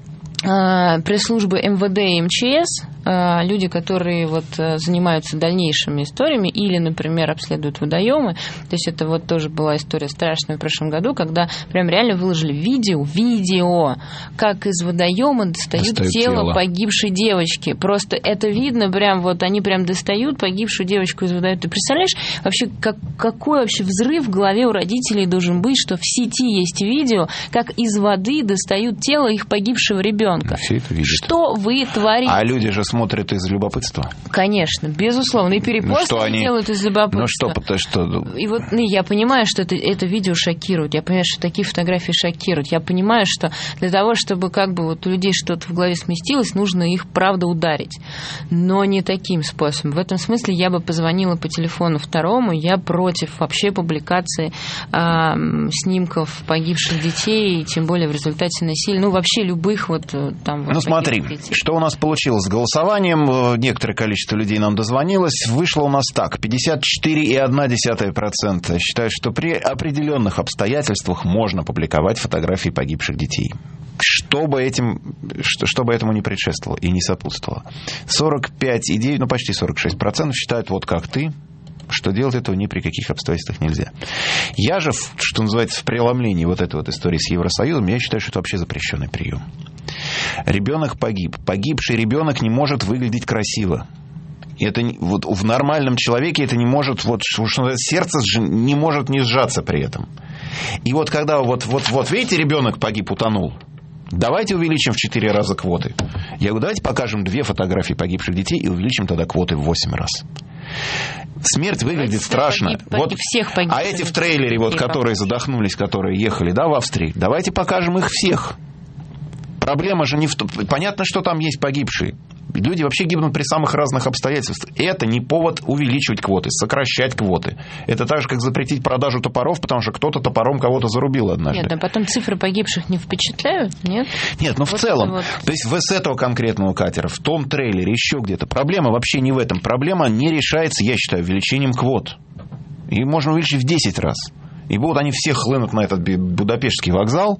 пресс-службы эм вэ дэ и эм че эс, люди, которые вот занимаются дальнейшими историями или, например, обследуют водоемы. То есть это вот тоже была история страшная в прошлом году, когда прям реально выложили видео, видео, как из водоема достают, достают тело, тело погибшей девочки. Просто это видно, прям вот они прям достают погибшую девочку из водоема. Ты представляешь, вообще как, какой вообще взрыв в голове у родителей должен быть, что в сети есть видео, как из воды достают тело их погибшего ребенка. Все это видят. Что вы творите? А люди же смотрят из любопытства. Конечно, безусловно. И перепосты ну, они делают из любопытства. Ну что, потому что... И вот ну, я понимаю, что это, это видео шокирует. Я понимаю, что такие фотографии шокируют. Я понимаю, что для того, чтобы как бы вот у людей что-то в голове сместилось, нужно их, правда, ударить. Но не таким способом. В этом смысле я бы позвонила по телефону второму. Я против вообще публикации э, снимков погибших детей, и тем более в результате насилия. Ну, вообще любых вот там... Вот ну, смотри, детей. Что у нас получилось с голосованием. Некоторое количество людей нам дозвонилось. Вышло у нас так. пятьдесят четыре и одна десятая процента считают, что при определенных обстоятельствах можно публиковать фотографии погибших детей. Чтобы, этим, чтобы этому не предшествовало и не сопутствовало. сорок пять и девять, ну почти сорок шесть процентов считают, вот как ты, что делать этого ни при каких обстоятельствах нельзя. Я же, что называется, в преломлении вот этой вот истории с Евросоюзом, я считаю, что это вообще запрещенный прием. Ребенок погиб. Погибший ребенок не может выглядеть красиво. Это вот в нормальном человеке это не может, вот, что сердце не может не сжаться при этом. И вот когда вот, вот, вот видите, ребенок погиб, утонул. Давайте увеличим в четыре раза квоты. Я говорю, давайте покажем две фотографии погибших детей и увеличим тогда квоты в восемь раз. Смерть выглядит всех страшно. Погиб, погиб, вот, всех погиб, а эти в трейлере, вот, которые задохнулись, которые ехали, да, в Австрии, давайте покажем их всех. Проблема же не в том... Понятно, что там есть погибшие. Люди вообще гибнут при самых разных обстоятельствах. Это не повод увеличивать квоты, сокращать квоты. Это так же, как запретить продажу топоров, потому что кто-то топором кого-то зарубил однажды. Нет, а потом цифры погибших не впечатляют, нет? Нет, ну в вот целом. вот... То есть с этого конкретного катера, в том трейлере, еще где-то. Проблема вообще не в этом. Проблема не решается, я считаю, увеличением квот. И можно увеличить в десять раз. И будут они все хлынут на этот Будапештский вокзал.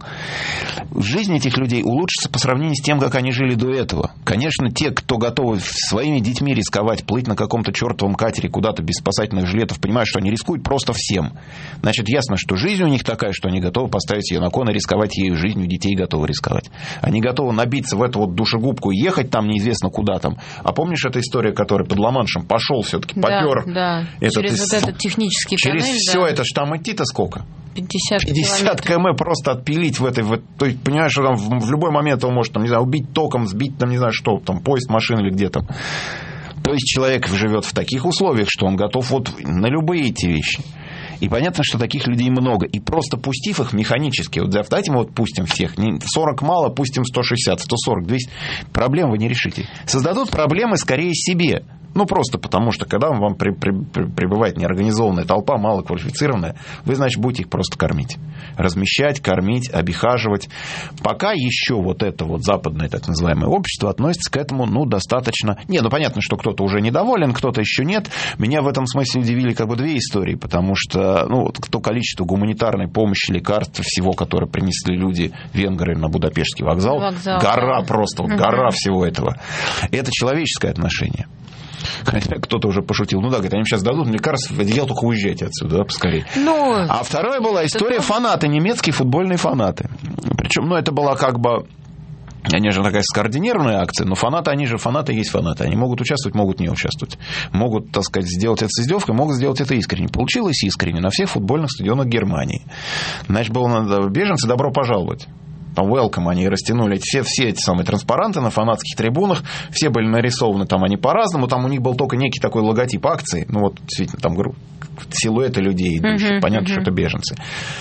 Жизнь этих людей улучшится по сравнению с тем, как они жили до этого. Конечно, те, кто готовы своими детьми рисковать, плыть на каком-то чертовом катере куда-то без спасательных жилетов, понимают, что они рискуют просто всем. Значит, ясно, что жизнь у них такая, что они готовы поставить ее на кон и рисковать ею. Жизнью детей готовы рисковать. Они готовы набиться в эту вот душегубку и ехать там неизвестно куда там. А помнишь эту историю, которая под Ла-Маншем пошел все-таки, попер? Да, да. Этот, через вот этот технический через тоннель. все да. это ж там идти-то сколько? пятьдесят, пятьдесят километров просто отпилить в этой... В, то есть, понимаешь, что там в, в любой момент он может, там, не знаю, убить током, сбить, там, не знаю, что, там, поезд, машина или где там. То есть, человек живет в таких условиях, что он готов вот на любые эти вещи. И понятно, что таких людей много. И просто пустив их механически, вот давайте мы вот пустим всех, сорок мало, пустим сто шестьдесят, сто сорок, двести, проблем вы не решите. Создадут проблемы скорее себе. Ну, просто потому, что когда вам при, при, при, прибывает неорганизованная толпа, малоквалифицированная, вы, значит, будете их просто кормить. Размещать, кормить, обихаживать. Пока еще вот это вот западное так называемое общество относится к этому, ну, достаточно... Не, ну, понятно, что кто-то уже недоволен, кто-то еще нет. Меня в этом смысле удивили как бы две истории, потому что, ну, то количество гуманитарной помощи, лекарств, всего, которое принесли люди, венгры на Будапештский вокзал, вокзал гора да. просто, вот, угу. гора всего этого. Это человеческое отношение. Хотя кто-то уже пошутил. Ну да, говорит, они сейчас дадут, мне кажется, в одеяло только уезжайте отсюда, да, поскорее. Ну, а вторая была история это... фанаты, немецкие футбольные фанаты. Причем, ну, это была как бы... Они же такая скоординированная акция, но фанаты, они же фанаты есть фанаты. Они могут участвовать, могут не участвовать. Могут, так сказать, сделать это с издевкой, могут сделать это искренне. Получилось искренне на всех футбольных стадионах Германии. Значит, было надо беженцы, добро пожаловать. Там welcome, они растянули все, все эти самые транспаранты на фанатских трибунах, все были нарисованы там они по-разному, там у них был только некий такой логотип акции, ну вот действительно там силуэты людей идущих, uh-huh, понятно, uh-huh. что это беженцы.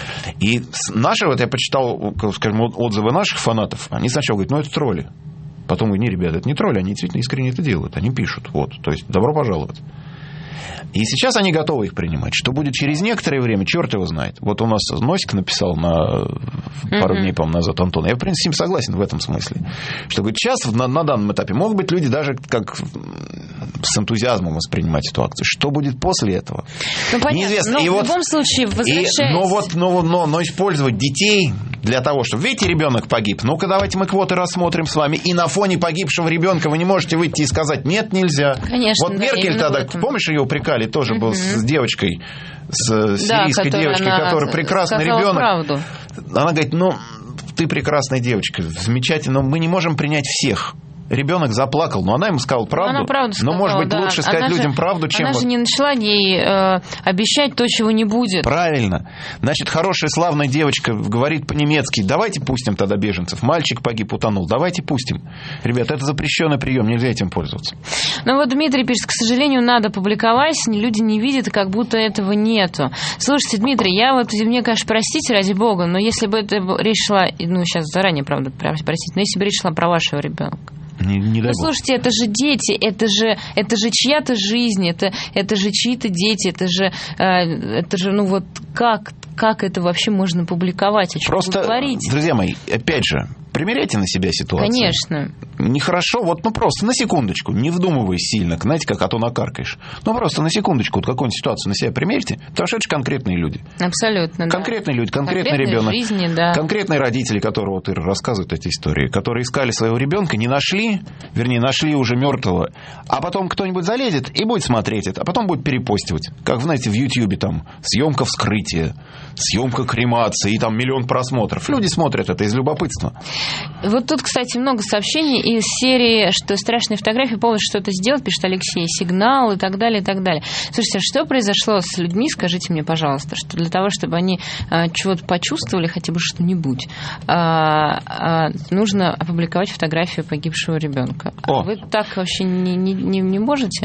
И наши, вот я почитал, скажем, отзывы наших фанатов, они сначала говорят, ну это тролли. Потом говорят, не, ребята, это не тролли, они действительно искренне это делают, они пишут, вот, то есть добро пожаловать. И сейчас они готовы их принимать. Что будет через некоторое время, черт его знает. Вот у нас Носик написал на пару Mm-hmm. дней, по-моему, назад Антон. Я, в принципе, с ним согласен в этом смысле. Что, говорит, сейчас на, на данном этапе могут быть люди даже как с энтузиазмом воспринимать ситуацию. Что будет после этого? Ну, понятно. Неизвестно. Но и в вот, любом случае, возвращаясь... И, но, вот, но, но, но использовать детей для того, чтобы... Видите, ребенок погиб. Ну-ка, давайте мы квоты рассмотрим с вами. И на фоне погибшего ребенка вы не можете выйти и сказать, нет, нельзя. Конечно, вот да, Меркель тогда, помнишь, ее упрекали, тоже был mm-hmm. с девочкой, с сирийской да, девочкой, которая прекрасный ребенок. Правду. Она говорит, ну, ты прекрасная девочка, замечательно, но мы не можем принять всех. Ребенок заплакал, но она ему сказала правду. Она правду сказала, но, может быть, да. лучше сказать она людям же, правду, чем... Она вот... же не начала ей э, обещать то, чего не будет. Правильно. Значит, хорошая, славная девочка говорит по-немецки. Давайте пустим тогда беженцев. Мальчик погиб, утонул. Давайте пустим. Ребята, это запрещенный прием, нельзя этим пользоваться. Ну вот Дмитрий пишет, к сожалению, надо публиковать, люди не видят, как будто этого нету. Слушайте, Дмитрий, я вот, мне, конечно, простите, ради бога, но если бы это речь шла, ну, сейчас заранее, правда, простите, но если бы речь шла про вашего ребенка. Не, не ну, слушайте, это же дети, это же, это же чья-то жизнь, это, это же чьи-то дети, это же, э, это же, ну вот как, как это вообще можно публиковать, о чем Просто, вы говорите? Друзья мои, опять же, примеряйте на себя ситуацию. Конечно. Нехорошо, вот, ну просто на секундочку, не вдумываясь сильно, знаете, как, а то накаркаешь. Ну просто на секундочку вот какую-нибудь ситуацию на себя примерьте, потому что это же конкретные люди. Абсолютно, да. Конкретные люди, конкретный ребенок. Жизни, да. Конкретные родители, которые вот Ира рассказывают эти истории, которые искали своего ребенка, не нашли, вернее, нашли уже мертвого, а потом кто-нибудь залезет и будет смотреть это, а потом будет перепостивать. Как, знаете, в Ютьюбе там съемка вскрытия, съемка кремации, и там миллион просмотров. Люди смотрят это из любопытства. Вот тут, кстати, много сообщений из серии, что страшные фотографии, повод что-то сделать, пишет Алексей, сигнал и так далее, и так далее. Слушайте, а что произошло с людьми, скажите мне, пожалуйста, что для того, чтобы они а, чего-то почувствовали, хотя бы что-нибудь, а, а, нужно опубликовать фотографию погибшего ребенка. А вы так вообще не, не, не, не можете?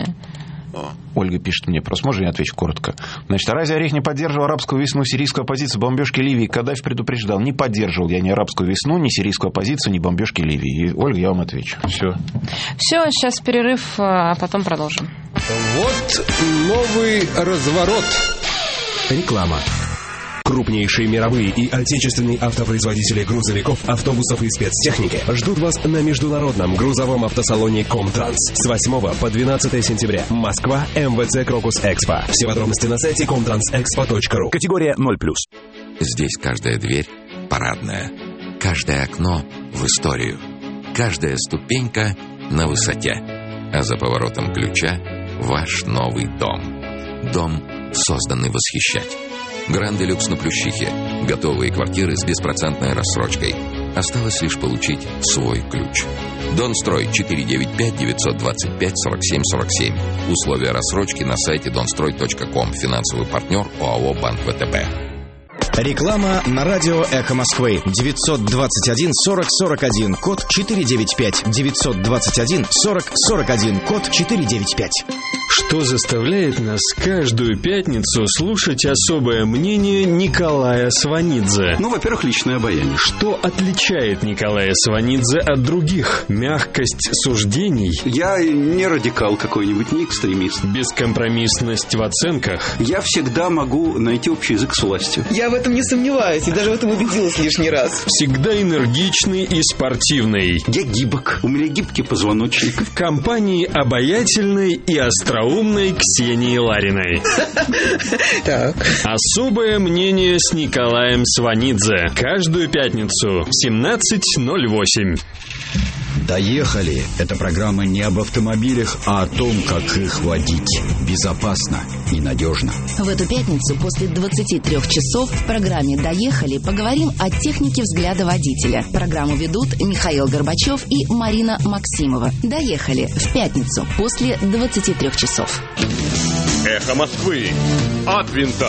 Ольга пишет мне, просто можно я отвечу коротко. Значит, а разве Орех не поддерживал арабскую весну, сирийскую оппозицию, бомбежки Ливии? Каддафи предупреждал, не поддерживал я ни арабскую весну, ни сирийскую оппозицию, ни бомбежки Ливии. И, Ольга, я вам отвечу. Все. Все, сейчас перерыв, а потом продолжим. Вот новый разворот. Реклама. Крупнейшие мировые и отечественные автопроизводители грузовиков, автобусов и спецтехники ждут вас на международном грузовом автосалоне «Комтранс» с восьмого по двенадцатое сентября. Москва, МВЦ «Крокус Экспо». Все подробности на сайте комтранс-экспо точка ру. Категория ноль плюс. Здесь каждая дверь парадная, каждое окно в историю, каждая ступенька на высоте, а за поворотом ключа ваш новый дом. Дом, созданный восхищать. Гранд Делюкс на Плющихе. Готовые квартиры с беспроцентной рассрочкой. Осталось лишь получить свой ключ. Донстрой четыре девять пять девятьсот двадцать пять сорок семь сорок семь. Условия рассрочки на сайте донстрой точка ком. Финансовый партнер ОАО «Банк ВТБ». Реклама на радио «Эхо Москвы». девятьсот двадцать один сорок сорок один, код четыре девять пять. девятьсот двадцать один сорок сорок один, код четыре девять пять. Что заставляет нас каждую пятницу слушать особое мнение Николая Сванидзе? Ну, во-первых, личное обаяние. Что отличает Николая Сванидзе от других? Мягкость суждений? Я не радикал какой-нибудь, не экстремист. Бескомпромиссность в оценках? Я всегда могу найти общий язык с властью. Я в этом не сомневаюсь, и даже в этом убедилась лишний раз. Всегда энергичный и спортивный. Я гибок, у меня гибкий позвоночник. В компании обаятельной и остроумной Ксении Лариной. Так. Особое мнение с Николаем Сванидзе. Каждую пятницу в семнадцать ноль восемь. «Доехали» — это программа не об автомобилях, а о том, как их водить безопасно и надежно. В эту пятницу после двадцати трёх часов в программе «Доехали» поговорим о технике взгляда водителя. Программу ведут Михаил Горбачев и Марина Максимова. «Доехали» в пятницу после двадцати трёх часов. Эхо Москвы. От винта.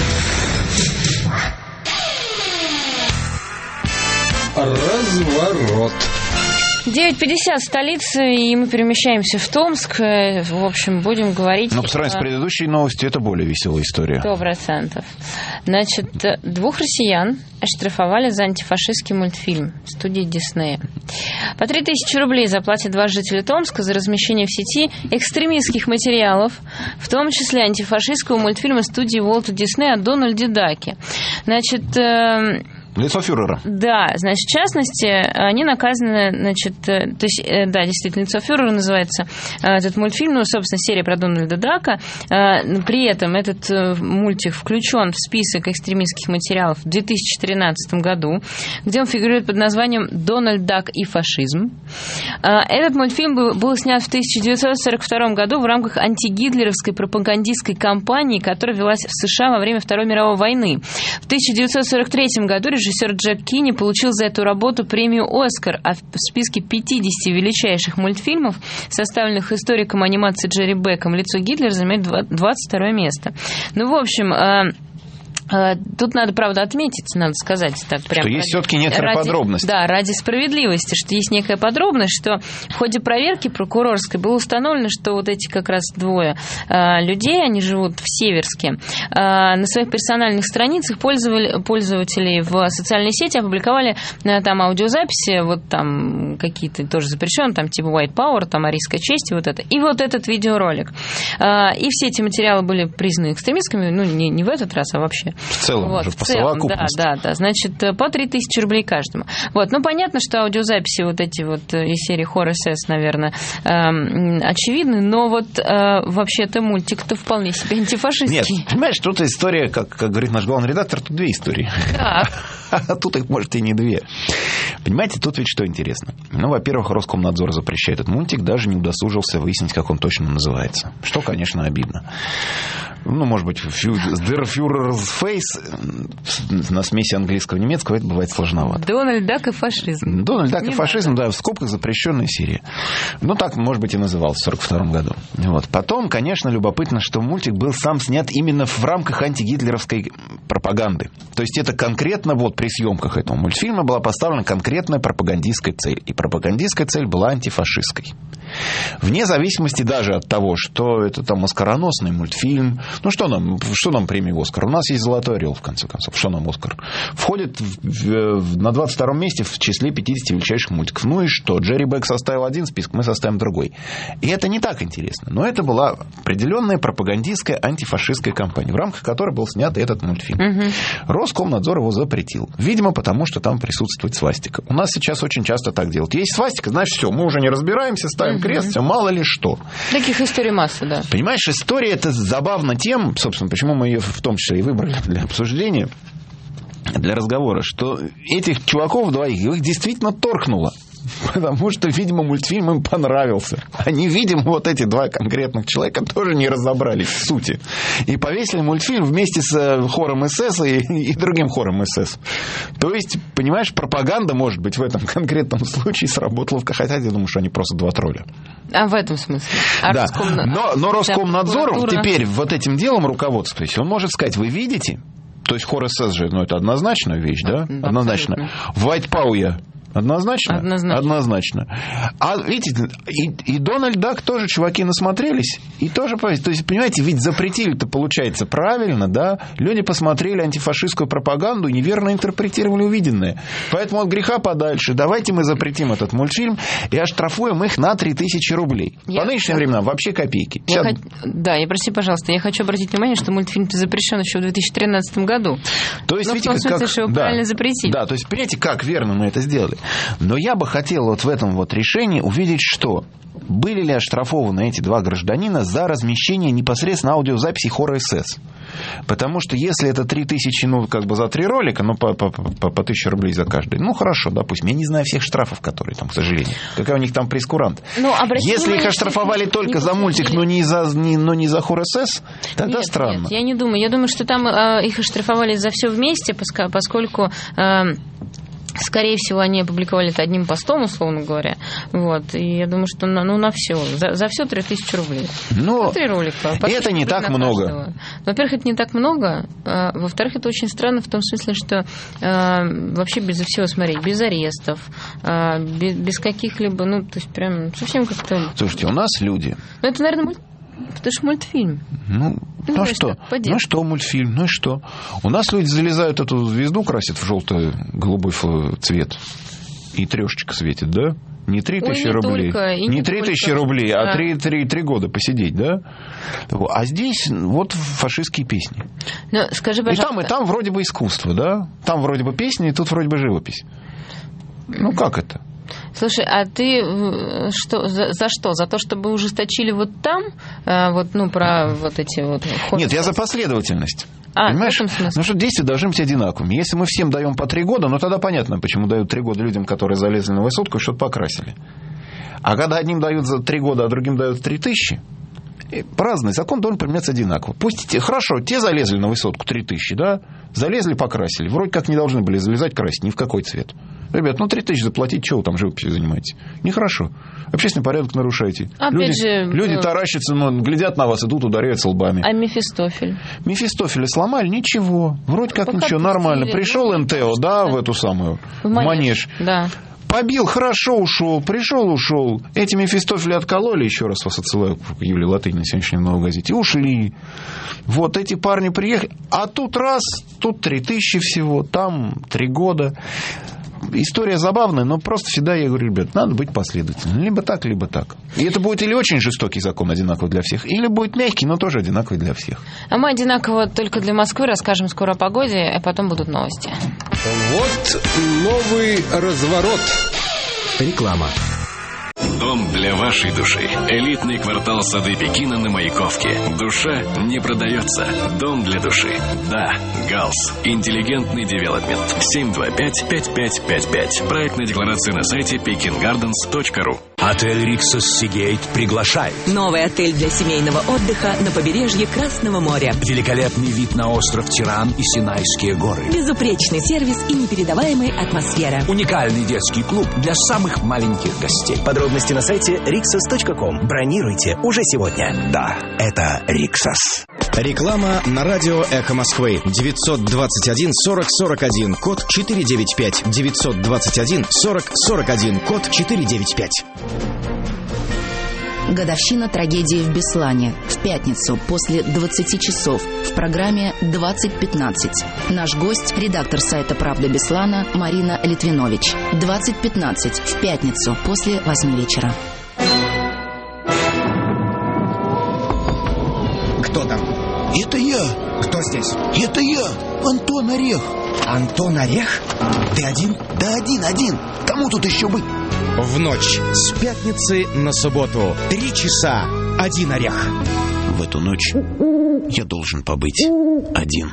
Разворот. девять пятьдесят в столице, и мы перемещаемся в Томск. В общем, будем говорить... Но по сравнению с предыдущей новостью, это более веселая история. Сто процентов. Значит, двух россиян оштрафовали за антифашистский мультфильм в студии Диснея. По три тысячи рублей заплатят два жителя Томска за размещение в сети экстремистских материалов, в том числе антифашистского мультфильма студии Уолта Диснея о Дональде Даке. Значит... Лицо фюрера. Да, значит, в частности, они наказаны, значит, то есть, да, действительно, лицо фюрера называется этот мультфильм, ну, собственно, серия про Дональда Дака. При этом этот мультик включен в список экстремистских материалов в две тысячи тринадцатом году, где он фигурирует под названием «Дональд Дак и фашизм». Этот мультфильм был, был снят в тысяча девятьсот сорок втором году в рамках антигитлеровской пропагандистской кампании, которая велась в США во время Второй мировой войны. В тысяча девятьсот сорок третьем году режиссер Джек Кинни получил за эту работу премию «Оскар», а в списке пятидесяти величайших мультфильмов, составленных историком анимации Джерри Беком, «Лицо Гитлера» занимает двадцать второе место. Ну, в общем... Тут надо, правда, отметить, надо сказать так прямо. Что есть все-таки некоторая ради, подробность. Да, ради справедливости, что есть некая подробность, что в ходе проверки прокурорской было установлено, что вот эти как раз двое э, людей, они живут в Северске, э, на своих персональных страницах пользовали, пользователи в социальной сети опубликовали э, там аудиозаписи, вот там какие-то тоже запрещенные, там типа White Power, там арийская честь, и вот это. И вот этот видеоролик. Э, и все эти материалы были признаны экстремистскими, ну, не, не в этот раз, а вообще. В целом, вот, уже в по целом, совокупности. Да, да, да. Значит, по три тысячи рублей каждому. Вот. Ну, понятно, что аудиозаписи вот эти вот из серии Horror эс эс, наверное, э, очевидны, но вот э, вообще-то мультик-то вполне себе антифашистский. Нет, понимаешь, тут история, как, как говорит наш главный редактор, тут две истории. Да. А тут их, может, и не две. Понимаете, тут ведь что интересно. Ну, во-первых, Роскомнадзор запрещает этот мультик, даже не удосужился выяснить, как он точно называется. Что, конечно, обидно. Ну, может быть, Der Führer's Face на смеси английского и немецкого, это бывает сложновато. Дональд Дак и фашизм. Дональд Дак не и фашизм, надо. да, в скобках запрещенная серия. Ну, так, может быть, и назывался в сорок втором году. Вот. Потом, конечно, любопытно, что мультик был сам снят именно в рамках антигитлеровской пропаганды. То есть это конкретно вот при съемках этого мультфильма была поставлена конкретная пропагандистская цель. И пропагандистская цель была антифашистской. Вне зависимости даже от того, что это там оскароносный мультфильм. Ну, что нам, что нам премия «Оскар»? У нас есть «Золотой орел», в конце концов. Что нам «Оскар»? Входит в, в, на двадцать втором месте в числе пятидесяти величайших мультиков. Ну и что? Джерри Бек составил один список, мы составим другой. И это не так интересно. Но это была определенная пропагандистская антифашистская кампания, в рамках которой был снят этот мультфильм. Угу. Роскомнадзор его запретил. Видимо, потому что там присутствует свастика. У нас сейчас очень часто так делают. Есть свастика, значит, все, мы уже не разбираемся, ставим угу. крест, все, мало ли что. Таких историй масса, да. Понимаешь, история это забавна тем, собственно, почему мы ее в том числе и выбрали для обсуждения, для разговора, что этих чуваков двоих, их действительно торкнуло. Потому что, видимо, мультфильм им понравился. Они, видимо, вот эти два конкретных человека тоже не разобрались в сути. И повесили мультфильм вместе с хором СС и, и другим хором СС. То есть, понимаешь, пропаганда, может быть, в этом конкретном случае сработала. Хотя я думаю, что они просто два тролля. А в этом смысле? А да. Роском... Но, но Роскомнадзор да, теперь вот этим делом руководствуясь, он может сказать, вы видите? То есть хор СС же, ну, это однозначная вещь, да? да однозначно. White Power Однозначно? Однозначно. Однозначно. А видите, и, и Дональд Дак тоже чуваки насмотрелись, и тоже, то есть, понимаете, ведь запретили-то, получается, правильно, да? Люди посмотрели антифашистскую пропаганду и неверно интерпретировали увиденное. Поэтому от греха подальше. Давайте мы запретим этот мультфильм и оштрафуем их на три тысячи рублей. Я... По нынешним временам вообще копейки. Я Сейчас... х... Да, и прости, пожалуйста, я хочу обратить внимание, что мультфильм запрещен еще в две тысячи тринадцатом году. То есть, но видите, в том смысле, как... что его да. правильно запретили. Да, то есть, понимаете, как верно мы это сделали. Но я бы хотел вот в этом вот решении увидеть, что были ли оштрафованы эти два гражданина за размещение непосредственно аудиозаписи хора СС. Потому что если это три тысячи, ну, как бы за три ролика, ну, по, по, по, по тысяче рублей за каждый, ну, хорошо, допустим. Я не знаю всех штрафов, которые там, к сожалению. Какая у них там прескурант. Ну, если их оштрафовали не, только не за мультик, но не за, не, но не за хор СС, тогда нет, странно. Нет, я не думаю. Я думаю, что там э, их оштрафовали за все вместе, поскольку... Э, Скорее всего, они опубликовали это одним постом, условно говоря. Вот. И я думаю, что на, ну, на все. За, за все три тысячи рублей. Но три ролика. Это не так много. Каждого. Во-первых, это не так много. А, во-вторых, это очень странно в том смысле, что а, вообще безо всего смотреть, без арестов, а, без, без каких-либо, ну, то есть прям совсем как-то... Слушайте, у нас люди... Ну, это, наверное, мульт... это же мультфильм. Ну, ну, ну что? Так, ну что мультфильм? Ну и что? У нас люди залезают эту звезду, красят в желто-голубой цвет, и трешечка светит, да? Не три тысячи рублей. Не, не три тысячи рублей, да. а три года посидеть, да? А здесь вот фашистские песни. Ну, скажи, пожалуйста. И там, и там вроде бы искусство, да? Там вроде бы песни, и тут вроде бы живопись. Ну, как это? Слушай, а ты что, за, за что? За то, чтобы ужесточили вот там? А, вот, ну, про вот эти вот... Нет, я за последовательность. А, понимаешь? Ну, что действия должны быть одинаковыми. Если мы всем даем по три года, ну, тогда понятно, почему дают три года людям, которые залезли на высотку и что-то покрасили. А когда одним дают за три года, а другим дают три тысячи, разный закон должен применяться одинаково. Пусть те, хорошо, те залезли на высотку три тысячи, да, залезли, покрасили. Вроде как не должны были залезать, красить ни в какой цвет. Ребят, ну три тысячи заплатить, чего вы там живописью занимаетесь? Нехорошо. Общественный порядок нарушаете. Опять люди, же, люди таращатся, ну, глядят на вас, идут, ударяются лбами. А Мефистофель? Мефистофеля сломали? Ничего. Вроде как Пока ничего, нормально. Пришел эн тэ о, да, да, в эту самую, в манеж. манеж. Да. Побил, хорошо ушел, пришел, ушел. Эти Мефистофели откололи, еще раз вас отсылаю к Юлии Латынь на сегодняшней новой газете, и ушли. Вот эти парни приехали, а тут раз, тут три тысячи всего, там три года. История забавная, но просто всегда я говорю, ребят, надо быть последовательным. Либо так, либо так. И это будет или очень жестокий закон, одинаковый для всех, или будет мягкий, но тоже одинаковый для всех. А мы одинаково только для Москвы расскажем скоро о погоде, а потом будут новости. Вот новый разворот. Реклама. Дом для вашей души. Элитный квартал Сады Пекина на Маяковке. Душа не продается. Дом для души. Да, Галс. Интеллигентный девелопмент. семь два пять пять пять пять пять. Проектная декларация на сайте пекин гарденс точка ру. Отель Риксос Сигейт приглашает. Новый отель для семейного отдыха на побережье Красного моря. Великолепный вид на остров Тиран и Синайские горы. Безупречный сервис и непередаваемая атмосфера. Уникальный детский клуб для самых маленьких гостей. Подробности на сайте риксос точка ком. Бронируйте уже сегодня. Да, это Риксос. Реклама на радио «Эхо Москвы». девятьсот двадцать один сорок сорок один, код четыре девять пять. девятьсот двадцать один сорок сорок один, код четыре девять пять. Годовщина трагедии в Беслане. В пятницу после двадцати часов в программе «двадцать пятнадцать». Наш гость – редактор сайта «Правда Беслана» Марина Литвинович. двадцать пятнадцать в пятницу после восьми вечера. Кто там? Это я. Кто здесь? Это я, Антон Орех. Антон Орех? Ты один? Да один, один. Кому тут еще быть? В ночь с пятницы на субботу. Три часа. Один орех. В эту ночь я должен побыть один.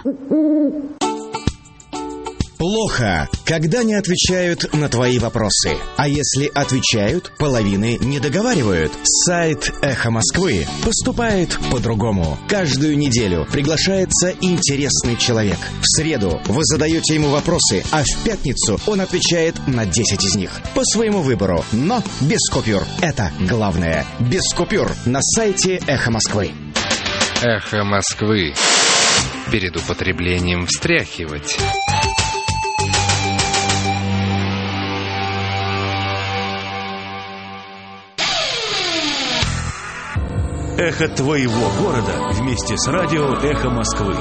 Плохо, когда не отвечают на твои вопросы. А если отвечают, половины не договаривают. Сайт «Эхо Москвы» поступает по-другому. Каждую неделю приглашается интересный человек. В среду вы задаете ему вопросы, а в пятницу он отвечает на десять из них. По своему выбору, но без купюр. Это главное. Без купюр на сайте «Эхо Москвы». «Эхо Москвы». Перед употреблением встряхивать. Эхо твоего города вместе с радио «Эхо Москвы».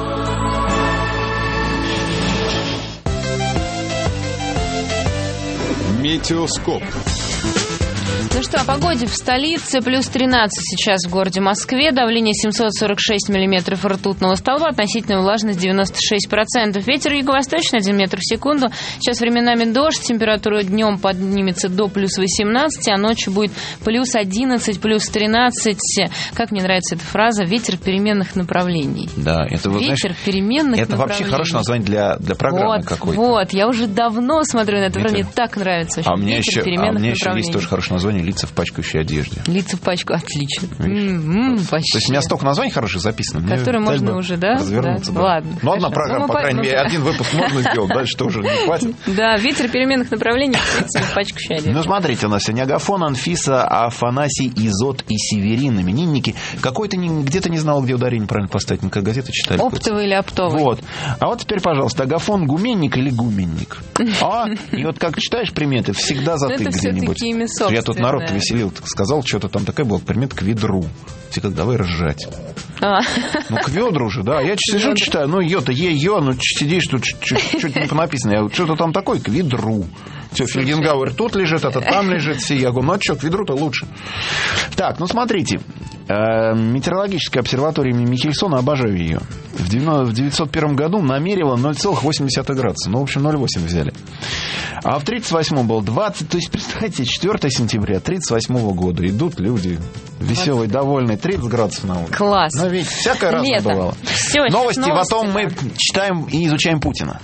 Метеоскоп. Ну что, о погоде в столице. Плюс тринадцать сейчас в городе Москве. Давление семьсот сорок шесть миллиметров ртутного столба. Относительная влажность девяносто шесть процентов. Ветер юго-восточный один метр в секунду. Сейчас временами дождь. Температура днем поднимется до плюс восемнадцать, а ночью будет плюс одиннадцать, плюс тринадцать. Как мне нравится эта фраза. Ветер переменных направлений. Да, это вот, Ветер знаешь, переменных это направлений. вообще хорошее название для, для программы вот, какой-то. Вот, я уже давно смотрю на это. Ветер. Мне так нравится. А у меня Ветер еще, переменных а у меня еще направлений. есть тоже хорошее название «Лица в пачкающей одежде». Лица в пачку, отлично. М-м, То есть у меня столько названий хороших записано. Которые мне можно уже, да? развернуться. Да. Да. Ладно. Ну, одна программа, по крайней мере, один выпуск можно сделать, дальше тоже не хватит. Да, ветер переменных направлений, лица в пачкающей одежде. Ну, смотрите, у нас сегодня Агафон, Анфиса, Афанасий, Изот и Северин, именинники. Какой-то не, где-то не знал, где ударение правильно поставить. Мы как газету читали. Оптовый или оптовый? Вот. А вот теперь, пожалуйста, Агафон гуменник или гуменник? А? И вот как читаешь приметы, всегда затык где-нибудь. Я тут народ веселил, сказал, что-то там такая была примета к ведру. Все как, давай разжать. А. Ну, к ведру же, да. Я сижу, читаю, ну, ё-то, е-ё, ну, сидишь тут, чуть-чуть не понаписано. Я что-то там такое, к ведру. Все, Фельгенгауэр тут лежит, этот там лежит, все. Я говорю, ну а что, к ведру-то лучше. Так, ну смотрите. Метеорологическая обсерватория имени Михельсона, обожаю ее, в девятьсот первом году намерила ноль целых восемь десятых градуса. Ну, в общем, ноль целых восемь взяли. А в тридцать восьмом было двадцать. То есть, представьте, четвёртого сентября тридцать восьмого года идут люди веселые, довольные, тридцать градусов на улице. Класс. Ну, ведь всякое разное Лето. бывало. Все, новости, новости, потом да. мы читаем и изучаем Путина.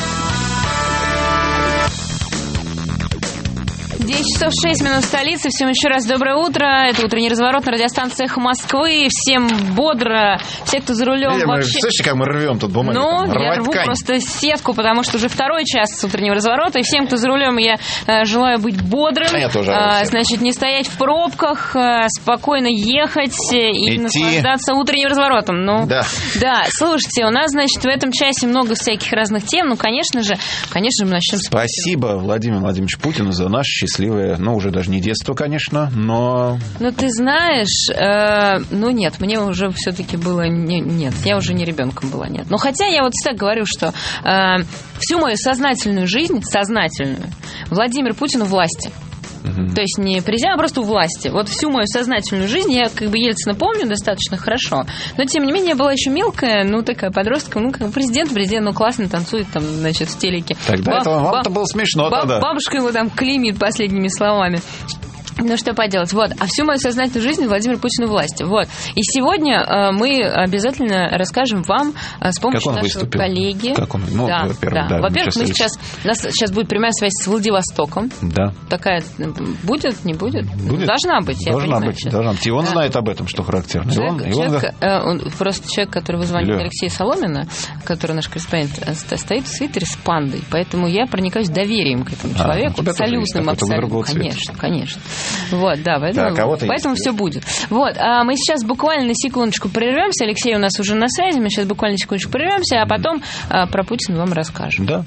десять часов шесть минут в столице. Всем еще раз доброе утро. Это утренний разворот на радиостанции «Эхо Москвы». Всем бодро. Все, кто за рулем, Видимо, вообще... Слышите, как мы рвем тут бумагу? Ну, там, я рву ткань. просто сетку, потому что уже второй час утреннего разворота. И всем, кто за рулем, я э, желаю быть бодрым. А я тоже. Э, значит, не стоять в пробках, э, спокойно ехать и Идти. наслаждаться утренним разворотом. Ну, да. Да, слушайте, у нас, значит, в этом часе много всяких разных тем. Ну, конечно же, конечно же, мы начнем с... Спасибо Владимиру Владимировичу Путину за наше счастливое, ну, уже даже не детство, конечно, но... Ну, ты знаешь, э, ну, нет, мне уже все-таки было... Не, нет, я уже не ребенком была, нет. Но хотя я вот всегда говорю, что э, всю мою сознательную жизнь, сознательную, Владимир Путин у власти. То есть не президент, а просто у власти. Вот всю мою сознательную жизнь я как бы Ельцина помню достаточно хорошо. Но, тем не менее, я была еще мелкая, ну, такая подростка. Ну, как президент, президент, ну, классно танцует там, значит, в телеке. Тогда Баб, это вам-то баб, было смешно баб, тогда. Бабушка его там клеймит последними словами. Ну, что поделать. Вот. А всю мою сознательную жизнь Владимир Путин у власти. Вот. И сегодня э, мы обязательно расскажем вам э, с помощью как он нашего выступил? коллеги. Как он? Ну, да, во-первых, да. да, Во-первых, мы сейчас... У нас сейчас будет прямая связь с Владивостоком. Да. Такая... Будет, не будет? Будет. Должна быть, я Должна понимаю, быть, сейчас. должна быть. И он Да. знает об этом, что характерно. И Человек, он, и он... человек, э, он, просто человек, который вы звоните Лё. Алексея Соломина, который наш корреспондент, э, стоит в свитере с пандой. Поэтому я проникаюсь доверием к этому А, человеку. у тебя тоже есть абсолютным, такой, только абсолютно. другого цвета. Конечно, конечно. Вот, да, поэтому, Да, кого-то поэтому есть. все будет. Вот, а мы сейчас буквально на секундочку прервемся. Алексей у нас уже на связи. Мы сейчас буквально на секундочку прервемся, а потом а, про Путина вам расскажем. Да.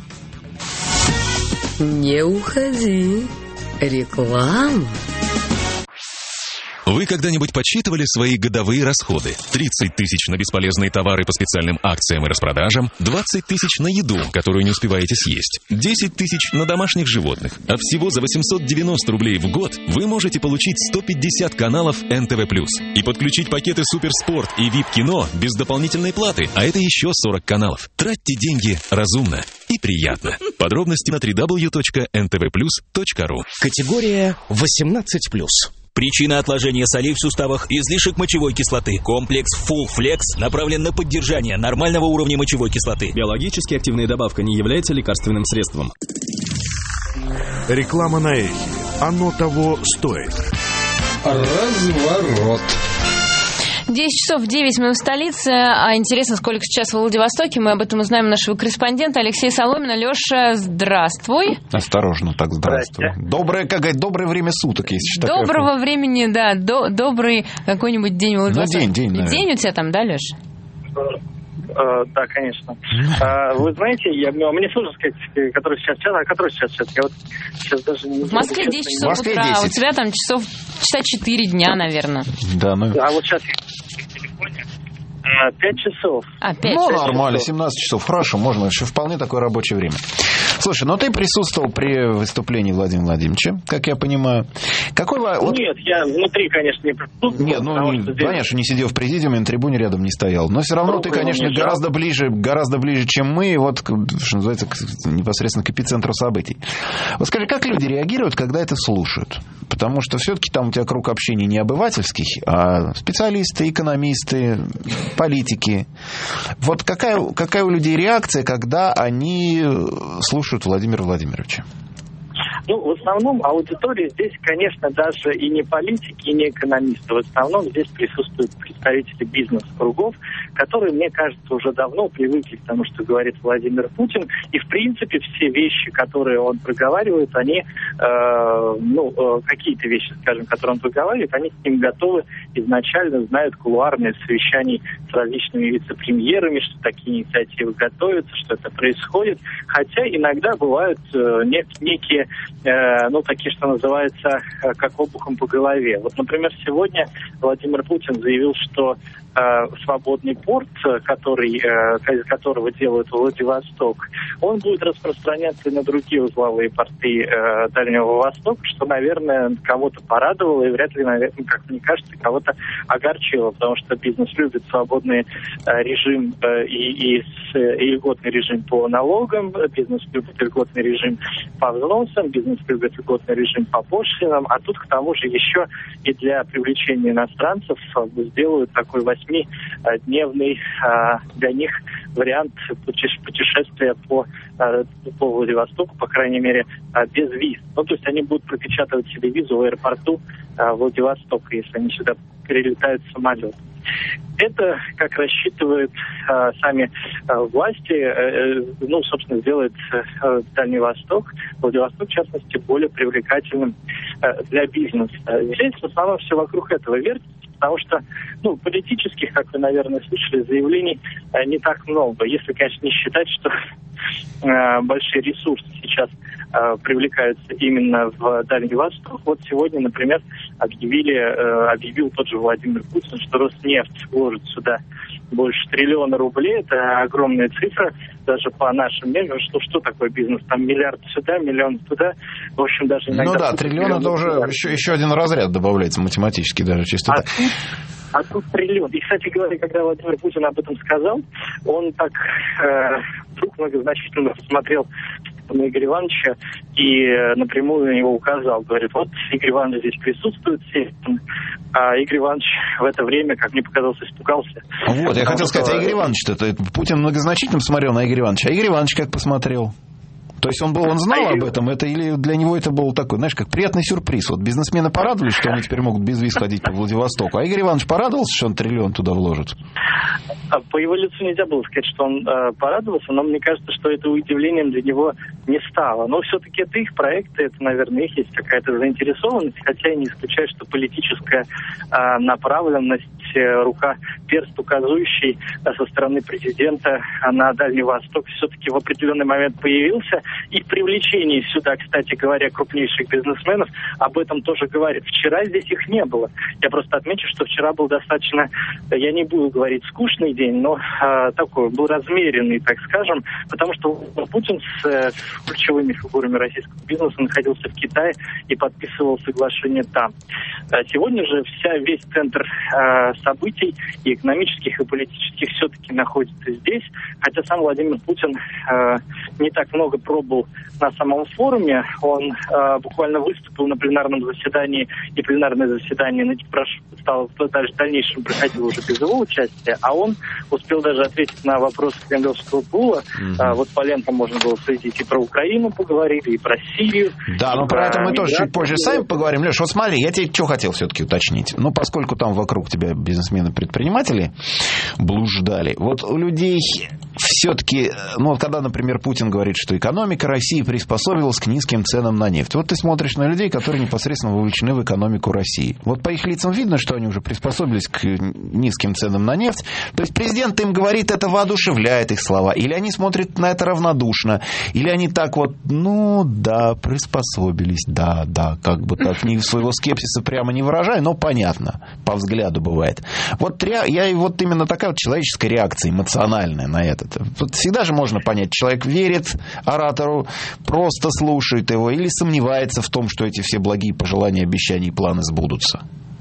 Не уходи. Реклама. Вы когда-нибудь подсчитывали свои годовые расходы? тридцать тысяч на бесполезные товары по специальным акциям и распродажам, двадцать тысяч на еду, которую не успеваете съесть, десять тысяч на домашних животных. А всего за восемьсот девяносто рублей в год вы можете получить сто пятьдесят каналов эн тэ вэ плюс и подключить пакеты Суперспорт и ви ай пи-кино без дополнительной платы, а это еще сорок каналов. Тратьте деньги разумно и приятно. Подробности на дабл ю дабл ю дабл ю точка эн тэ вэ плюс точка ру. Категория восемнадцать плюс. Причина отложения солей в суставах – излишек мочевой кислоты. Комплекс Full Flex направлен на поддержание нормального уровня мочевой кислоты. Биологически активная добавка не является лекарственным средством. Реклама на эхе. Оно того стоит. Разворот. десять часов девять минут в столице. А интересно, сколько сейчас в Владивостоке. Мы об этом узнаем у нашего корреспондента Алексея Соломина. Леша, здравствуй. Осторожно, так, здравствуй. Доброе, как говорить, доброе время суток, если такая Доброго форма. времени, да. До, добрый какой-нибудь день в Владивостоке. Ну, день, день, День у тебя там, да, Леша? Uh, да, конечно. Uh, вы знаете, я, мне сложно сказать, который сейчас час, а который сейчас час. Я вот сейчас даже не В Москве честно, десять часов В Москве утра, десять. у тебя там часов часа четыре дня, наверное. Да, ну... А вот сейчас я в телефоне. Пять часов. А, пять Ну, часов. нормально, семнадцать часов. Хорошо, можно, еще вполне такое рабочее время. Слушай, ну ты присутствовал при выступлении Владимира Владимировича, как я понимаю. Какой... Вот... Нет, я внутри, конечно, не присутствовал. Нет, ну, не, здесь... конечно, не сидел в президиуме, на трибуне рядом не стоял. Но все равно Руку ты, конечно, не гораздо ближе, гораздо ближе, чем мы, вот, что называется, к, непосредственно к эпицентру событий. Вот скажи, как люди реагируют, когда это слушают? Потому что все-таки там у тебя круг общения не обывательский, а специалисты, экономисты, политики. Вот какая, какая у людей реакция, когда они слушают Владимира Владимировича? Ну, в основном аудитория здесь, конечно, даже и не политики, и не экономисты. В основном здесь присутствуют представители бизнес-кругов, которые, мне кажется, уже давно привыкли к тому, что говорит Владимир Путин. И, в принципе, все вещи, которые он проговаривает, они, э, ну, э, какие-то вещи, скажем, которые он проговаривает, они с ним готовы изначально, знают кулуарные совещания с различными вице-премьерами, что такие инициативы готовятся, что это происходит. Хотя иногда бывают э, нек- некие ну, такие, что называется, как обухом по голове. Вот, например, сегодня Владимир Путин заявил, что свободный порт, который, из которого делают Владивосток, он будет распространяться и на другие узловые порты Дальнего Востока, что, наверное, кого-то порадовало и вряд ли, наверное, как мне кажется, кого-то огорчило, потому что бизнес любит свободный режим и, и, и льготный режим по налогам, бизнес любит льготный режим по взносам, бизнес любит льготный режим по пошлинам, а тут, к тому же, еще и для привлечения иностранцев сделают такой восьмидневный для них вариант путешествия по, по Владивостоку, по крайней мере, без виз. Ну, то есть они будут пропечатывать себе визу в аэропорту Владивостока, если они сюда прилетают самолетом. Это, как рассчитывают э, сами э, власти, э, ну, собственно, сделает э, Дальний Восток, Владивосток, в частности, более привлекательным э, для бизнеса. Здесь в основном все вокруг этого вертится, потому что, ну, политических, как вы, наверное, слышали, заявлений э, не так много. Если, конечно, не считать, что э, большие ресурсы сейчас э, привлекаются именно в Дальний Восток. Вот сегодня, например, объявили, э, объявил тот же Владимир Путин, что Роснефть вложит сюда больше триллиона рублей. Это огромная цифра, даже по нашим меркам. Что, что такое бизнес? Там миллиард сюда, миллион туда. В общем, даже иногда... Ну да, триллион это уже еще, еще один разряд добавляется математически даже чисто а так. Тут, а тут триллион. И, кстати говоря, когда Владимир Путин об этом сказал, он так э, вдруг многозначительно посмотрел на Игоря Ивановича и э, напрямую на него указал. Говорит, вот Игорь Иванович здесь присутствует, а Игорь Иванович в это время, как мне показалось, испугался. Вот, я хотел сказать, а Игорь Иванович-то, Путин многозначительно смотрел на Игоря Ивановича, а Игорь Иванович как посмотрел? То есть он был, он знал а об этом, это или для него это был такой, знаешь, как приятный сюрприз. Вот бизнесмены порадовались, что они теперь могут без виз ходить по Владивостоку, а Игорь Иванович порадовался, что он триллион туда вложит? По его лицу нельзя было сказать, что он э, порадовался, но мне кажется, что это удивлением для него не стало. Но все-таки это их проекты, это, наверное, их есть какая-то заинтересованность, хотя я не исключаю, что политическая э, направленность, э, рука, перст указующий э, со стороны президента на Дальний Восток все-таки в определенный момент появился. И привлечение сюда, кстати говоря, крупнейших бизнесменов об этом тоже говорит. Вчера здесь их не было. Я просто отмечу, что вчера был достаточно, я не буду говорить скучный день, но э, такой, был размеренный, так скажем, потому что Путин с э, ключевыми фигурами российского бизнеса находился в Китае и подписывал соглашение там. А сегодня же вся, весь центр э, событий и экономических, и политических все-таки находится здесь, хотя сам Владимир Путин э, не так много пробовал на самом форуме. Он э, буквально выступил на пленарном заседании, и пленарное заседание стало в дальнейшем проходило уже без его участия, а он успел даже ответить на вопросы кремлевского пула. Mm-hmm. А, вот по лентам можно было следить и про Украину поговорили, и про Сирию. Да, но про это мы тоже чуть позже сами поговорим. Леш, вот смотри, я тебе что хотел все-таки уточнить. Ну, поскольку там вокруг тебя бизнесмены-предприниматели блуждали, вот у людей все-таки, ну, вот когда, например, Путин говорит, что экономика России приспособилась к низким ценам на нефть. Вот ты смотришь на людей, которые непосредственно вовлечены в экономику России. Вот по их лицам видно, что они уже приспособились к низким ценам на нефть. То есть президент им говорит, это воодушевляет их слова. Или они смотрят на это равнодушно. Или они так вот, ну, да, приспособились, да, да, как бы так, ни своего скепсиса прямо не выражаю, но понятно, по взгляду бывает. Вот я вот именно такая вот человеческая реакция, эмоциональная на это. Тут всегда же можно понять, человек верит оратору, просто слушает его или сомневается в том, что эти все благие пожелания, обещания и планы сбудутся.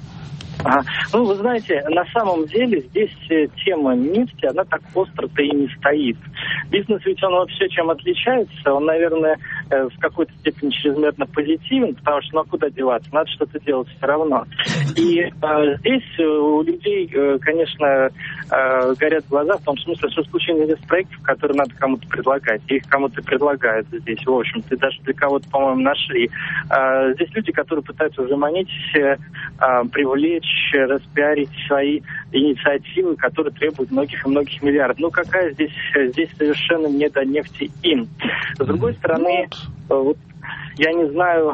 Ага. Ну, вы знаете, на самом деле здесь тема нефти, она так остро-то и не стоит. Бизнес ведь он вообще чем отличается, он, наверное, в какой-то степени чрезмерно позитивен, потому что, ну, а куда деваться, надо что-то делать все равно. И э, здесь у людей, э, конечно, э, горят глаза в том смысле, что в случае инвестпроектов, которые надо кому-то предлагать, и их кому-то предлагают здесь, в общем-то, и даже для кого-то, по-моему, нашли. Э, здесь люди, которые пытаются заманить, э, привлечь, распиарить свои инициативы, которые требуют многих и многих миллиардов. Ну, какая здесь, здесь совершенно не до нефти им. С другой стороны, вот, я не знаю,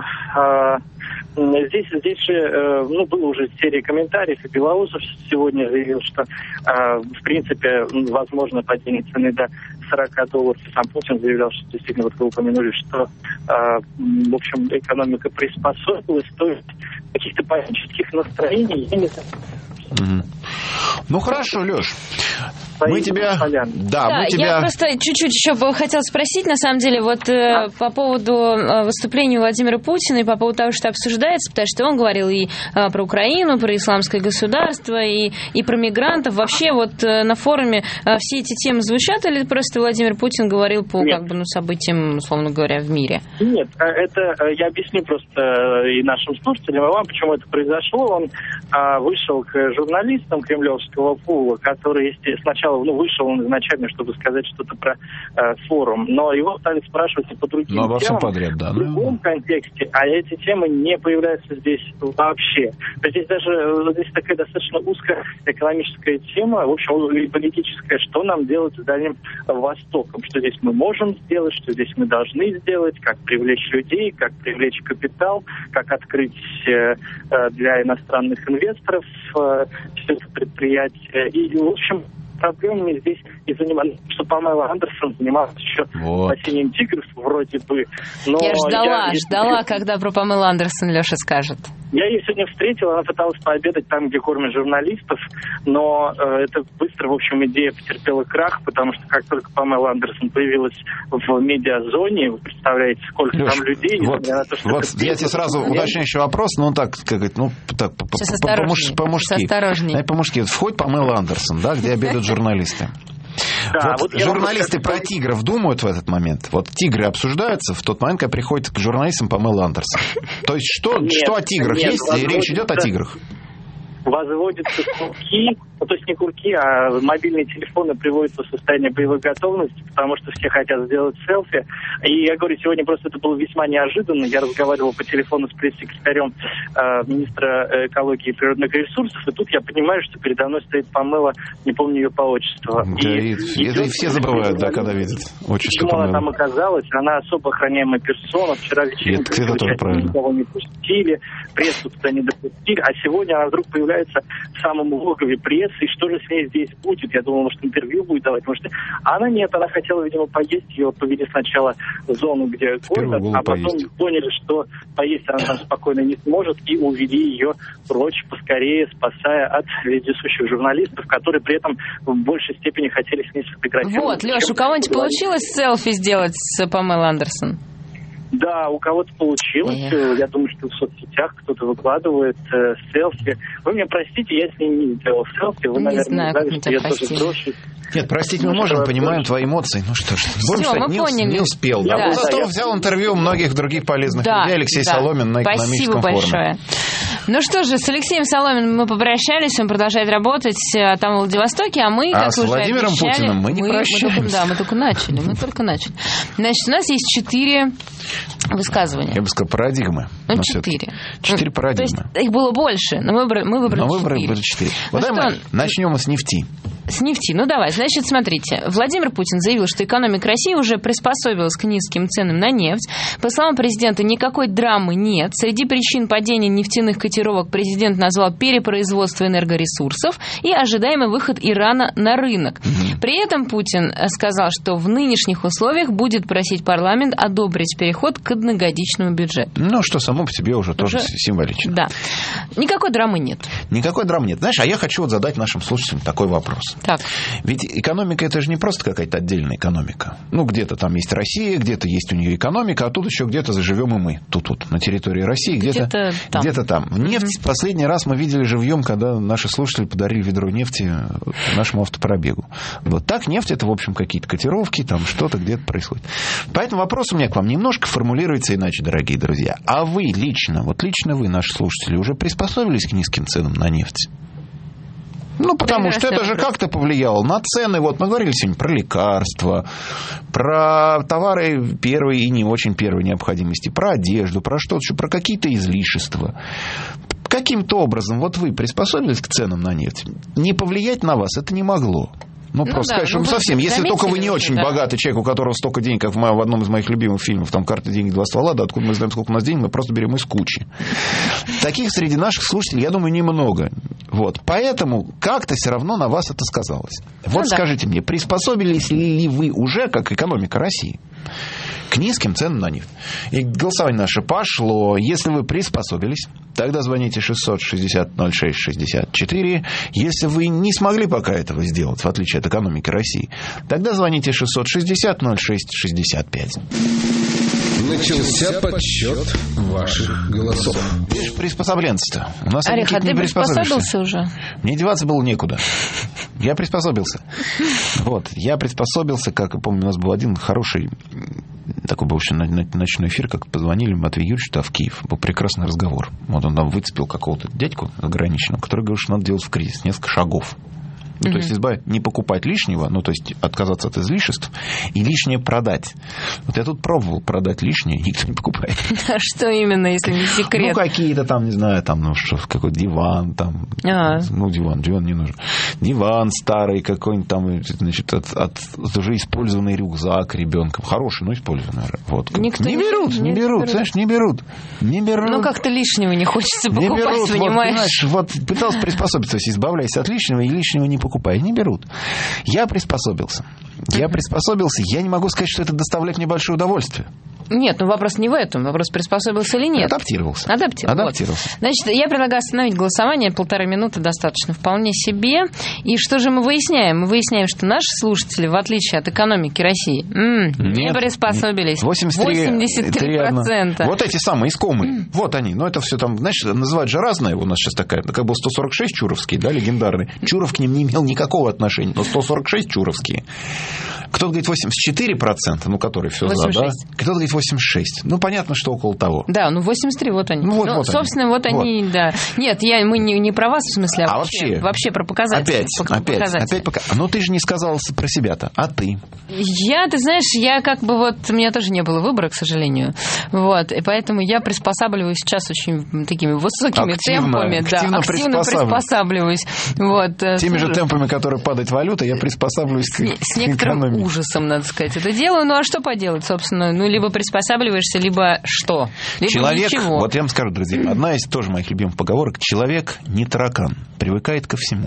здесь, здесь же, ну, было уже серия комментариев, и Белоусов сегодня заявил, что, в принципе, возможно падение цены до сорок долларов. Сам Путин заявлял, что действительно, вот вы упомянули, что, в общем, экономика приспособилась, то есть каких-то панических настроений, я не знаю. Ну, хорошо, Леш. Мы тебя... Да, да, мы тебя... Я просто чуть-чуть еще бы хотела спросить, на самом деле, вот э, по поводу э, выступления Владимира Путина и по поводу того, что обсуждается, потому что он говорил и э, про Украину, про исламское государство, и, и про мигрантов. Вообще вот э, на форуме э, все эти темы звучат, или просто Владимир Путин говорил по как бы, ну, событиям, условно говоря, в мире? Нет, это я объясню просто и нашим слушателям, и вам, почему это произошло. Он а, вышел к журналистам кремлевского пула, которые сначала ну, вышел он изначально, чтобы сказать что-то про э, форум, но его стали спрашивать и по другим ну, темам, подряд, да, в другом контексте, а эти темы не появляются здесь вообще. То есть здесь даже здесь такая достаточно узкая экономическая тема, в общем, и политическая, что нам делать с Дальним Востоком, что здесь мы можем сделать, что здесь мы должны сделать, как привлечь людей, как привлечь капитал, как открыть э, для иностранных инвесторов э, все это предприятие. И, в общем, проблемами здесь и занимались, что Памела Андерсон занималась еще вот. спасением тигров вроде бы. Но я ждала, я, ждала, если... когда про Памелу Андерсон Леша скажет. Я ее сегодня встретила, она пыталась пообедать там, где кормят журналистов, но э, это быстро, в общем, идея потерпела крах, потому что как только Памела Андерсон появилась в медиазоне, вы представляете, сколько Леш, там людей. Вот, на то, что вот я тебе сразу уточняющий вопрос, ну так, как говорить, ну так, по-мужски. По-мужски. По-мужски. Входит Памела Андерсон, да, где обедают журналисты. Да, вот вот журналисты про сказать... тигров думают в этот момент. Вот тигры обсуждаются в тот момент, когда приходит к журналистам Памела Андерсон. То есть что, нет, что о тиграх нет, есть? Возводится... Речь идет о тиграх. Возводятся курки, ну, то есть не курки, а мобильные телефоны приводятся в состояние боевой готовности, потому что все хотят сделать селфи. И я говорю, сегодня просто это было весьма неожиданно. Я разговаривал по телефону с пресс-секретарем э, министра экологии и природных ресурсов, и тут я понимаю, что передо мной стоит Памела, не помню ее по отчеству. Да, и, и, это и все забывают, да, когда видят отчество Памелы. Она там оказалась, она особо охраняемая персона. Вчера вечером никого не пустили, прессу туда не допустили, а сегодня она вдруг появляется в самом логове прессы, и что же с ней здесь будет? Я думал, может, интервью будет давать. Может, а она нет, она хотела, видимо, поесть. Ее повели сначала в зону, где кормят, а потом поесть. Поняли, что поесть она там спокойно не сможет, и увели ее прочь поскорее, спасая от вездесущих журналистов, которые при этом в большей степени хотели с ней сфотографировать. Вот, Леш, у кого-нибудь получилось селфи сделать с Памелой Андерсон? Да, у кого-то получилось. Эх. Я думаю, что в соцсетях кто-то выкладывает э, селфи. Вы меня простите, я с ней не сделал селфи. Вы, не наверное, знаю, знали, что я тоже брошу. Нет, простить мы можем, понимаем твои эмоции. Ну что ж, будем сказать, не, поняли. не успел. Да. Да. Зато да, взял интервью у многих других полезных да, людей. Алексей да. Соломин на экономическом Спасибо форуме. большое. Ну что же, с Алексеем Соломиным мы попрощались, он продолжает работать там в Владивостоке, а мы, как а с Владимиром обещали, Путиным мы не мы, прощаемся. Мы только, да, мы только начали, мы только начали. Значит, у нас есть четыре высказывания. Я бы сказал, парадигмы. Ну, четыре. Четыре парадигмы. То есть их было больше, но мы выбрали, мы выбрали но четыре. выбрали четыре. Ну, вот что... мы начнем с нефти. С нефти. Ну, давай. Значит, смотрите. Владимир Путин заявил, что экономика России уже приспособилась к низким ценам на нефть. По словам президента, никакой драмы нет. Среди причин падения нефтяных котировок президент назвал перепроизводство энергоресурсов и ожидаемый выход Ирана на рынок. При этом Путин сказал, что в нынешних условиях будет просить парламент одобрить переход к одногодичному бюджету. Ну, что само по себе уже, уже тоже символично. Да. Никакой драмы нет. Никакой драмы нет. Знаешь, а я хочу вот задать нашим слушателям такой вопрос. Так. Ведь экономика — это же не просто какая-то отдельная экономика. Ну, где-то там есть Россия, где-то есть у нее экономика, а тут еще где-то заживем и мы. Тут вот на территории России, где-то, где-то там. Где-то там. Нефть mm-hmm. последний раз мы видели живьем, когда наши слушатели подарили ведро нефти нашему автопробегу. Вот так нефть — это, в общем, какие-то котировки, там что-то где-то происходит. Поэтому вопрос у меня к вам немножко формулируется иначе, дорогие друзья. А вы лично, вот лично вы, наши слушатели, уже приспособились к низким ценам на нефть? Ну, потому что это же как-то повлияло на цены. Вот мы говорили сегодня про лекарства, про товары первой и не очень первой необходимости, про одежду, про что-то еще, про какие-то излишества. Каким-то образом вот вы приспособились к ценам на нефть. Не повлиять на вас это не могло. Ну, ну, просто, да, конечно, ну, совсем. Если только вы не очень да. богатый человек, у которого столько денег, как в, моем, в одном из моих любимых фильмов, там «Карта, деньги, два ствола», да, откуда мы знаем, сколько у нас денег, мы просто берем из кучи. Таких среди наших слушателей, я думаю, немного. Вот. Поэтому как-то все равно на вас это сказалось. Вот ну, скажите да. мне, приспособились ли вы уже, как экономика России, К низким ценам на нефть. И голосование наше пошло. Если вы приспособились, тогда звоните шестьсот шестьдесят ноль шесть шестьдесят четыре. Если вы не смогли пока этого сделать, в отличие от экономики России, тогда звоните шестьсот шестьдесят ноль шесть шестьдесят пять. Начался подсчет ваших голосов. Видишь, приспособленцы-то. У нас Орех, а ты приспособился уже? Мне деваться было некуда. Я приспособился. Вот, я приспособился, как, я помню, у нас был один хороший такой был еще ночной эфир, как позвонили Матвею Юрьевичу в Киев. Был прекрасный разговор. Вот он там выцепил какого-то дядьку ограниченного, который говорил, что надо делать в кризис несколько шагов. Ну, mm-hmm. то есть, избавить, не покупать лишнего, ну, то есть, отказаться от излишеств и лишнее продать. Вот я тут пробовал продать лишнее, никто не покупает. А что именно, если не секрет? Ну, какие-то там, не знаю, там, ну, что, какой диван, там, а. ну, диван, диван не нужен. Диван старый какой-нибудь там, значит, от, от, от уже использованный рюкзак ребенком. Хороший, но использованный. Вот. Никто не, не берут, не, не берут, берут, знаешь, не берут. Не берут. Ну, как-то лишнего не хочется покупать, не берут. понимаешь? Вот, вот пытался приспособиться, то есть, избавляясь от лишнего, и лишнего не покупать. Покупай, не берут. Я приспособился. Я приспособился. Я не могу сказать, что это доставляет мне большое удовольствие. Нет, ну вопрос не в этом. Вопрос, приспособился или нет. Адаптировался. Адаптировался. Адаптировался. Вот. Значит, я предлагаю остановить голосование. Полторы минуты достаточно вполне себе. И что же мы выясняем? Мы выясняем, что наши слушатели, в отличие от экономики России, м-м, не приспособились. восемьдесят три процента. Вот эти самые искомые. Mm. Вот они. Но это все там, знаешь, называют же разное. У нас сейчас такая, как был сто сорок шесть Чуровский, да, легендарный. Чуров к ним не имел никакого отношения. Но сто сорок шесть Чуровские. Кто-то говорит восемьдесят четыре процента, ну, которые все за, да? Кто-то говорит восемьдесят шесть. Ну, понятно, что около того. Да, ну, восемьдесят три, вот они. Ну, вот, ну вот собственно, они. вот они, вот. Да. Нет, я, мы не, не про вас, в смысле, а, а вообще, вообще, вообще про показатели. Опять, по, опять, показатели. опять пока. Но ты же не сказала про себя-то, а ты? Я, ты знаешь, я как бы вот, у меня тоже не было выбора, к сожалению. Вот, и поэтому я приспосабливаюсь сейчас очень такими высокими активно, темпами. Активно, да, активно приспосабливаюсь. Вот, теми слушай, же темпами, которые падает валюта, я приспосабливаюсь к экономике. С некоторым ужасом, надо сказать, это делаю. Ну, а что поделать, собственно? Ну, либо приспосабливаешься, либо что? Либо человек, ничего. Вот я вам скажу, друзья, одна из тоже моих любимых поговорок: человек не таракан, привыкает ко всему.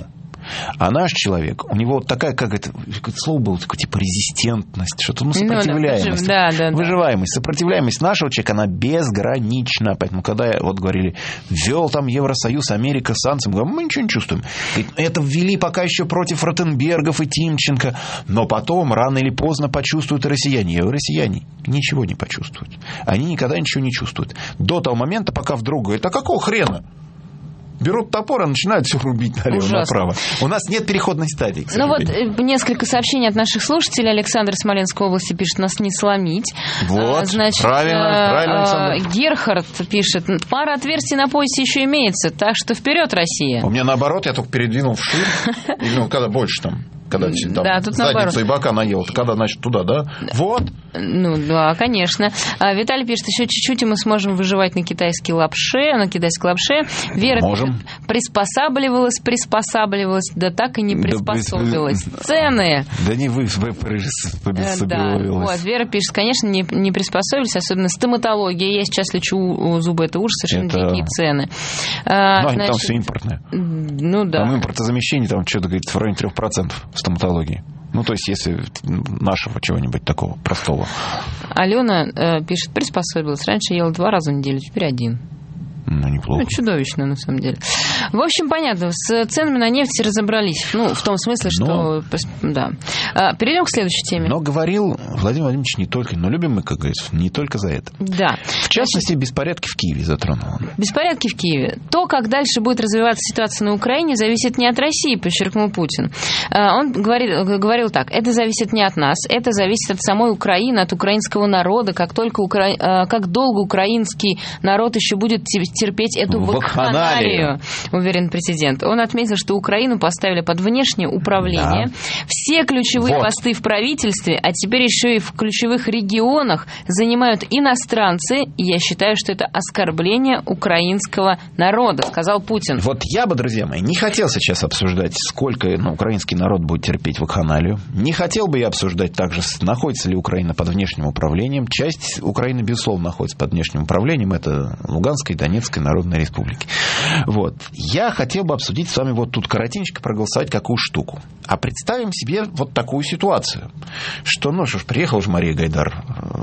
А наш человек, у него вот такая, как это, слово было, такое, типа резистентность, что-то, ну, сопротивляемость. Ну, да, да, выживаемость. Да. Сопротивляемость нашего человека, она безгранична. Поэтому, когда вот говорили, ввел там Евросоюз, Америка, санкции, мы говорим, мы ничего не чувствуем. Это ввели пока еще против Ротенбергов и Тимченко, но потом, рано или поздно, почувствуют и россияне. И россияне ничего не почувствуют. Они никогда ничего не чувствуют. До того момента, пока вдруг говорят, а какого хрена? Берут топор и начинают все рубить налево-направо. У нас нет переходной стадии, Ну вот, несколько сообщений от наших слушателей. Александр из Смоленской области пишет, нас не сломить. Вот, Значит, правильно, правильно, Александр. Герхард пишет, пара отверстий на поясе еще имеется, так что вперед, Россия. У меня наоборот, я только передвинул вширь. Ну, когда больше там. Когда там, да, тут задницу и бока наел. Когда, значит, туда, да? Вот. Ну, да, конечно. А Виталий пишет, еще чуть-чуть, и мы сможем выживать на китайской лапше, на китайской лапше. Вера Можем. пишет, приспосабливалась, приспосабливалась, да так и не приспособилась. Да, Цены. Да не вы, вы приспособилась. Да, вот, Вера пишет, конечно, не, не приспособились, особенно стоматология. Я сейчас лечу зубы, это ужас, совершенно это... дикие цены. А, ну, значит, там все импортное. Ну, да. Там импортозамещение, там что-то, говорит, в районе трех процентов в стоматологии. Ну, то есть, если нашего чего-нибудь такого простого. Алена э, пишет, приспособилась. Раньше ела два раза в неделю, теперь один. Ну, неплохо. Ну, чудовищно, на самом деле. В общем, понятно, с ценами на нефть разобрались. Ну, в том смысле, что... Но... Да. Перейдем к следующей теме. Но говорил Владимир Владимирович не только... Но любим мы, как говорится, не только за это. Да. В частности, Значит, беспорядки в Киеве затронул. Беспорядки в Киеве. То, как дальше будет развиваться ситуация на Украине, зависит не от России, подчеркнул Путин. Он говорил, говорил так. Это зависит не от нас, это зависит от самой Украины, от украинского народа. Как только Укра... как долго украинский народ еще будет терпеть эту вакханалию, уверен президент. Он отметил, что Украину поставили под внешнее управление. Да. Все ключевые вот. посты в правительстве, а теперь еще и в ключевых регионах занимают иностранцы. И я считаю, что это оскорбление украинского народа, сказал Путин. Вот я бы, друзья мои, не хотел сейчас обсуждать, сколько ну, украинский народ будет терпеть вакханалию. Не хотел бы я обсуждать также, находится ли Украина под внешним управлением. Часть Украины, безусловно, находится под внешним управлением. Это Луганская и Донецкая Народной Республики. Вот. Я хотел бы обсудить с вами вот тут коротенько, проголосовать какую штуку. А представим себе вот такую ситуацию, что, ну что ж, приехал же Мария Гайдар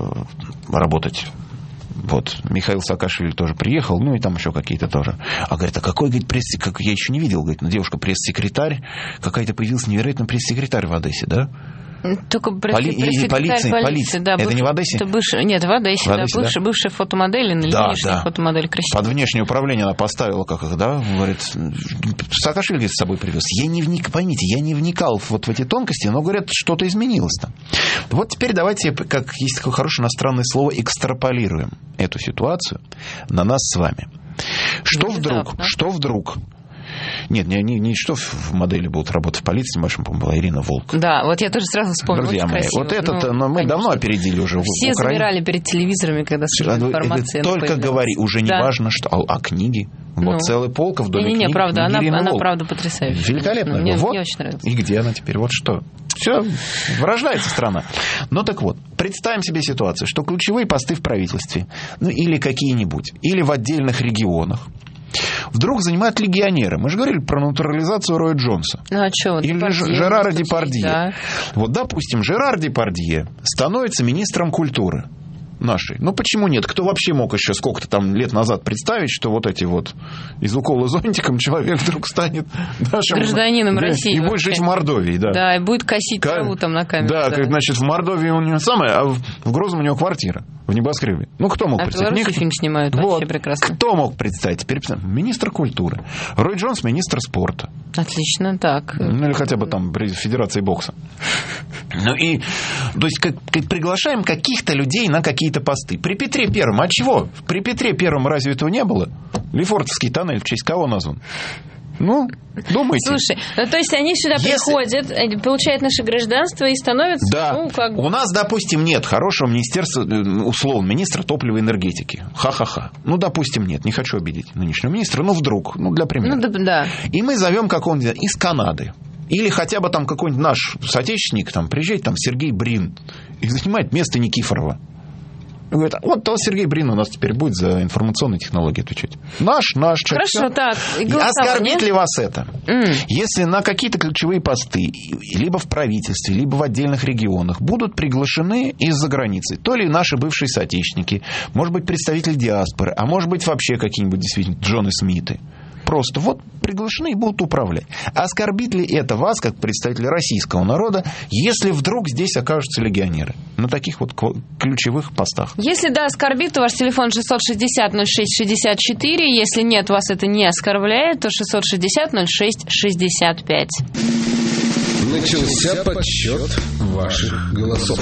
э, работать. Вот, Михаил Саакашвили тоже приехал, ну и там еще какие-то тоже. А говорит, а какой, говорит, пресс... как я еще не видел, говорит, ну, девушка пресс-секретарь, какая-то появился невероятно пресс-секретарь в Одессе, да? Только Поли... полиции, полиции, полиции, да. Это бывший, не в Одессе? Это бывший, нет, в Одессе, в Одессе да, бывшая, да? бывшая фотомодель, или да, внешняя да. фотомодель красивая. Под внешнее управление она поставила, как их, да, говорит, Саакашвили с собой привез. Я не вник, поймите, я не вникал вот в эти тонкости, но, говорят, что-то изменилось там. Вот теперь давайте, как есть такое хорошее иностранное слово, экстраполируем эту ситуацию на нас с вами. Что ну, вдруг, да, что вдруг... Нет, не, не, не что в модели будут работать в полиции, вашим, по-моему, была Ирина Волк. Да, вот я тоже сразу вспомнила. Друзья мои, красиво. вот этот, ну, но мы конечно. давно опередили уже. Все Украине. забирали перед телевизорами, когда слышали информацию. Только говори, уже не да. важно, что. А, а книги? Вот ну. целая полка в доме не, не, книг. Не, правда, она, она правда потрясающая. Великолепно. Мне, вот. мне очень нравится. И где она теперь? Вот что. Все, вырождается страна. Ну так вот, представим себе ситуацию, что ключевые посты в правительстве, ну или какие-нибудь, или в отдельных регионах, вдруг занимают легионеры. Мы же говорили про натурализацию Роя Джонса. Ну, а что, вот или Депардье, Жерара Депардье. Да. Вот, допустим, Жерар Депардье становится министром культуры нашей. Ну, почему нет? Кто вообще мог еще сколько-то там лет назад представить, что вот эти вот из укола зонтиком человек вдруг станет нашим... гражданином да, России. И будет жить в Мордовии, да. Да, и будет косить К... траву там на камеру. Да, да, значит, в Мордовии он не самое, а в Грозном у него квартира, в небоскребе. Ну, кто мог а представить? А белорусы фильм снимают, вот. Вообще прекрасно. Кто мог представить? Теперь министр культуры. Рой Джонс министр спорта. Отлично, так. Ну, или хотя бы там при Федерации бокса. Ну, и, то есть, как, как приглашаем каких-то людей на какие-то посты. При Петре Первом, а чего? При Петре Первом разве этого не было? Лефортовский тоннель в честь кого назван? Ну, думайте. Слушай, ну, то есть они сюда Если... приходят, получают наше гражданство и становятся... Да. Ну, как... У нас, допустим, нет хорошего министерства, условно, министра топлива и энергетики. Ха-ха-ха. Ну, допустим, нет. Не хочу обидеть нынешнего министра, но вдруг, ну, для примера. Ну, да, да. И мы зовем какого-нибудь из Канады. Или хотя бы там какой-нибудь наш соотечественник, там, приезжает там Сергей Брин и занимает место Никифорова. И говорит, вот то Сергей Брин у нас теперь будет за информационные технологии отвечать. Наш, наш. Хорошо, все. так. Оскорбит ли вас это? Mm. Если на какие-то ключевые посты, либо в правительстве, либо в отдельных регионах, будут приглашены из-за границы, то ли наши бывшие соотечественники, может быть, представители диаспоры, а может быть, вообще какие-нибудь действительно Джоны Смиты. Просто вот приглашены и будут управлять. Оскорбит ли это вас, как представителя российского народа, если вдруг здесь окажутся легионеры на таких вот ключевых постах? Если да, оскорбит, то ваш телефон шестьсот шестьдесят ноль шесть шестьдесят четыре. Если нет, вас это не оскорбляет, то шестьсот шестьдесят ноль шесть шестьдесят пять. Начался подсчет ваших голосов.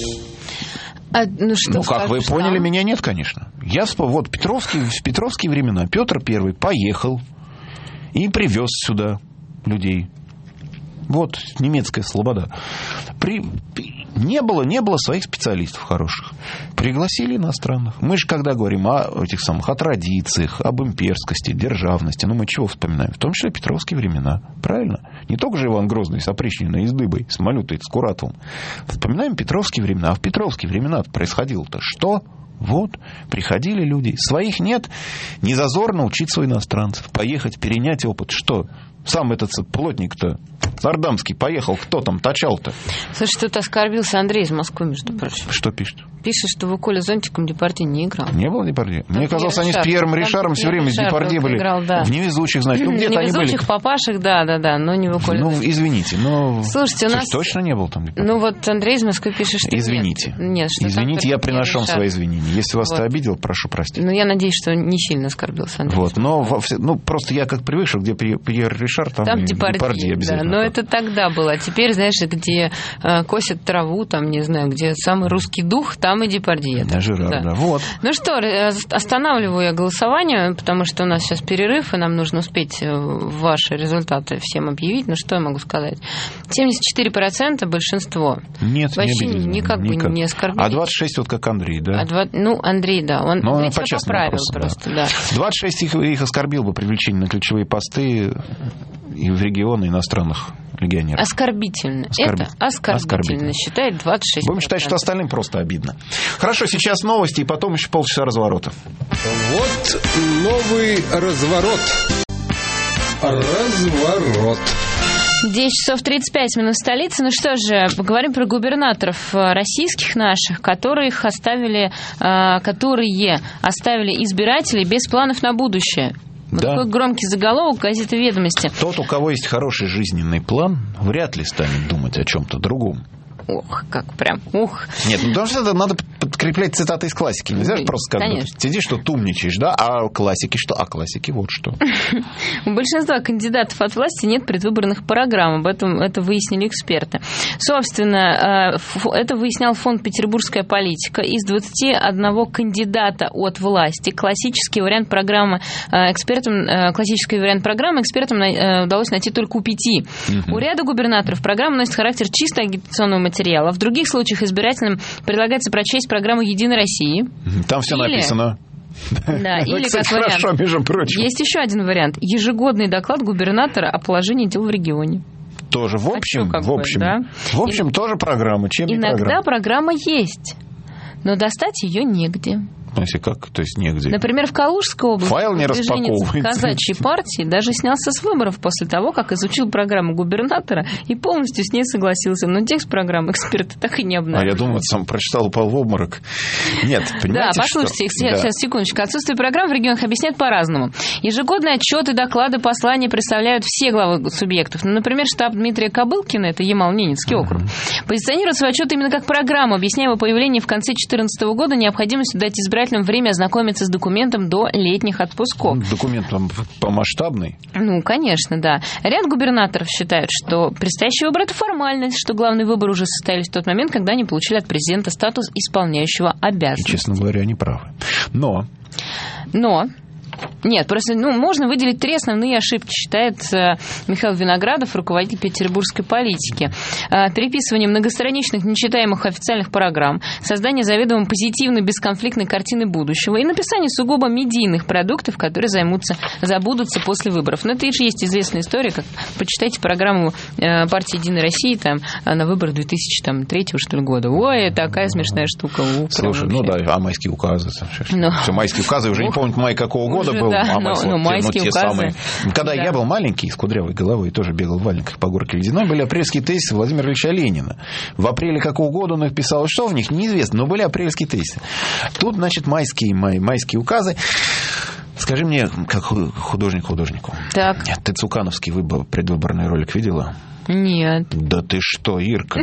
А, ну, что, ну как вы что? поняли, меня нет, конечно. Я вспомнил, вот Петровские, в Петровские времена Петр Первый поехал и привез сюда людей. Вот немецкая слобода. При... Не было, не было своих специалистов хороших. Пригласили иностранных. Мы же когда говорим о этих самых, о традициях, об имперскости, державности, ну мы чего вспоминаем? В том числе Петровские времена. Правильно? Не только же Иван Грозный с опричниной, и с дыбой, с малютой, с Куратовым. Вспоминаем Петровские времена. А в Петровские времена происходило-то что? Вот, приходили люди. Своих нет. Не зазорно учиться у иностранцев. Поехать, перенять опыт. Что? Сам этот плотник-то Сардамский поехал. Кто там точал-то? Слушай, тут оскорбился Андрей из Москвы, между прочим. Что пишет? Пишет, что в уколе зонтиком Депардье не играл. Не было Депардье? Мне казалось, они с Пьером Ришаром все время с Депардье были играл, да. в невезучих, значит. Ну, где-то они были. В невезучих папашек, да, да, да, но не в уколе. Ну, извините, но... Слушайте, у нас... точно не был там Депардье? Ну, вот Андрей из Москвы пишет, что извините. Нет. Нет, что извините, я приношу вам свои извинения. Если вас вот. это обидел, прошу простить. Ну, я надеюсь, что не сильно оскорбился Андрей. Вот, но ну, просто я как привык, где Пьер Ришар, там, там и Депардье, Депардье обязательно. Да, но это тогда было. А теперь, знаешь, где э, косят траву, там, не знаю, где самый русский дух, там и Депардье. Да, Жерар, да. да. Вот. Ну что, останавливаю я голосование, потому что у нас сейчас перерыв, и нам нужно успеть ваши результаты всем объявить. Ну, что я могу сказать? семьдесят четыре процента большинство. Нет, вообще не никак бы никак. не оскорбили. А двадцать шесть вот как Андрей, да? А два, ну, Андрей, да. Он, Но Андрей он тебя поправил вопросам, просто, да. да. двадцать шесть их, их оскорбил бы привлечение на ключевые посты и в регионы иностранных легионеров. Оскорбительно. Оскорби... Это оскорбительно, оскорбительно, считает двадцать шесть процентов. Будем считать, что остальным просто обидно. Хорошо, сейчас новости, и потом еще полчаса разворота. Вот новый разворот. Разворот. десять часов тридцать пять минут в столице. Ну что же, поговорим про губернаторов российских наших, которые их оставили, которые оставили избирателей без планов на будущее. Вот да. Такой громкий заголовок газеты «Ведомости». Тот, у кого есть хороший жизненный план, вряд ли станет думать о чем-то другом. Ох, как прям, ух. Нет, ну потому что это надо подкреплять цитаты из классики. Нельзя же просто сказать, вот, сидишь, что умничаешь, да, а классики что? А классики вот что. У большинства кандидатов от власти нет предвыборных программ. Об этом это выяснили эксперты. Собственно, это выяснял фонд «Петербургская политика». Из двадцати одного кандидата от власти классический вариант программы экспертам, классический вариант программы экспертам удалось найти только у пяти. Угу. У ряда губернаторов программа носит характер чисто агитационного материала. материала. В других случаях избирателям предлагается прочесть программу «Единой России». Там все или... написано. Да, или как вариант. Хорошо, между прочим. Есть еще один вариант. Ежегодный доклад губернатора о положении дел в регионе. Тоже, в общем, а в общем, бы, да? в общем, и... тоже программа. Чем не Иногда программа? программа есть, но достать ее негде. Если как, то есть негде. Например, в Калужской области файл не распаковывается. Казачьей партии даже снялся с выборов после того, как изучил программу губернатора и полностью с ней согласился. Но текст программы эксперты так и не обнаружили. А я думаю, сам прочитал, упал в обморок. Нет, понимаете, Да, послушайте, что... сейчас, да. секундочку. Отсутствие программ в регионах объясняют по-разному. Ежегодные отчеты, доклады, послания представляют все главы субъектов. Ну, например, штаб Дмитрия Кобылкина, это Ямал-Ненецкий округ, uh-huh. позиционирует свой отчет именно как программу, объясняя его появление в конце две тысячи четырнадцатого года необходимостью дать избирателям время ознакомиться с документом до летних отпусков. Документ помасштабный? Ну, конечно, да. Ряд губернаторов считают, что предстоящий выбор – это формальность, что главные выборы уже состоялись в тот момент, когда они получили от президента статус исполняющего обязанности. И, честно говоря, они правы. Но... Но... Нет, просто ну, можно выделить три основные ошибки, считает э, Михаил Виноградов, руководитель петербургской политики. Э, переписывание многостраничных, нечитаемых официальных программ, создание заведомо позитивной, бесконфликтной картины будущего и написание сугубо медийных продуктов, которые займутся, забудутся после выборов. Но это же есть известная история, как почитайте программу э, партии «Единой России» там, на выборах две тысячи третьего что ли, года. Ой, такая смешная штука. У, Слушай, ну да, а майские указы? Но... Все, майские указы, уже не помню, май какого года был. Да, а но, но майские те указы. Самые. Когда да. я был маленький, с кудрявой головой, тоже бегал в валенках по горке ледяной, были апрельские тезисы Владимира Ильича Ленина. В апреле какого года он их писал, что в них, неизвестно, но были апрельские тезисы. Тут, значит, майские, май, майские указы. Скажи мне, как художник художнику. Так. Ты цукановский выбор, предвыборный ролик видела? Нет. Да ты что, Ирка?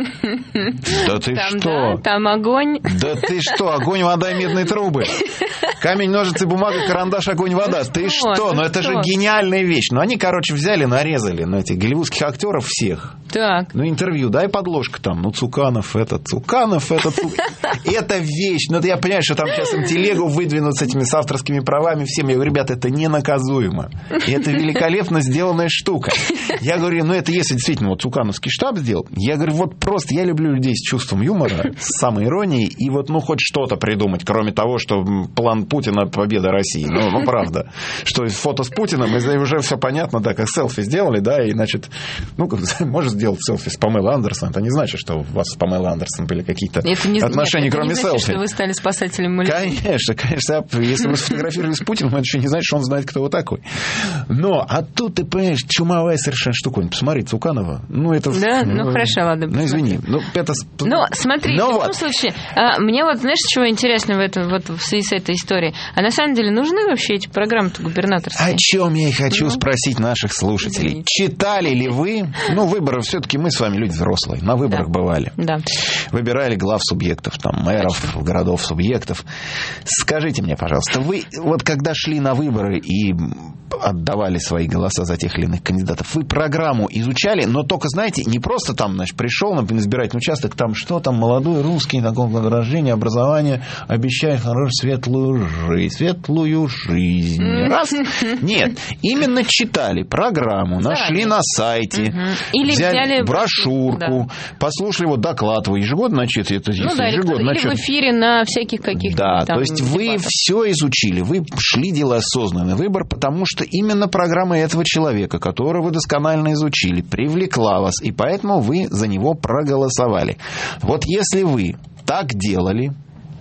Да ты там, что? Да, там огонь. Да ты что, огонь, вода и медные трубы. Камень, ножницы, бумага, карандаш, огонь, вода. Ну ты что? что? Ну это что? Же гениальная вещь. Ну они, короче, взяли, нарезали на этих голливудских актеров всех. Так. Ну интервью, дай подложка там. Ну Цуканов, это Цуканов, это Цуканов. Это вещь. Ну я понимаю, что там сейчас им телегу выдвинут с этими с авторскими правами всем. Я говорю, ребята, это ненаказуемо. И это великолепно сделанная штука. Я говорю, ну это если действительно вот Цукановский штаб сделал. Я говорю, вот просто я люблю людей с чувством юмора, с самой иронией, и вот ну хоть что-то придумать, кроме того, что план Путина — победа России. Ну, ну правда. Что фото с Путиным, и уже все понятно, да, как селфи сделали, да, и значит, ну, можешь сделать селфи с Памелой Андерсон, это не значит, что у вас с Памелой Андерсон были какие-то не, отношения, нет, кроме не значит, селфи. Что вы стали спасателем Малефисенты. Конечно, конечно. Если вы сфотографировали с Путиным, это еще не значит, что он знает, кто вы такой. Но, а тут, ты понимаешь, чумовая совершенно штука. Посмотри, Цуканова. Ну, это... Да, ну, ну хорошо, ладно. Ну, извини. Ну, это... ну смотри, ну, в любом вот. случае, а, мне вот, знаешь, чего интересно в, этом, вот, в связи с этой историей? А на самом деле нужны вообще эти программы-то губернаторские? О чем я и хочу ну? спросить наших слушателей. Извините. Читали ли вы... Ну, выборы все-таки мы с вами люди взрослые. На выборах да. бывали. Да. Выбирали глав субъектов, там, мэров, Точно. городов субъектов. Скажите мне, пожалуйста, вы вот когда шли на выборы и отдавали свои голоса за тех или иных кандидатов, вы программу изучали, но только, знаете, не просто там, значит, пришел на избирательный участок, там что там, молодой русский, на рождения, образование, обещает хорошую светлую жизнь, светлую жизнь. Раз. Нет, именно читали программу, нашли на сайте, или взяли, взяли брошюрку, да. послушали вот доклад, вы ежегодно, значит, это ну, да, ежегодно. Или, или в эфире на всяких каких-то Да, там, то есть вы дебатах. все изучили, вы шли делать осознанный выбор, потому что именно программа этого человека, которого вы досконально изучили, привлекла вас, и поэтому вы за него проголосовали. Вот если вы так делали,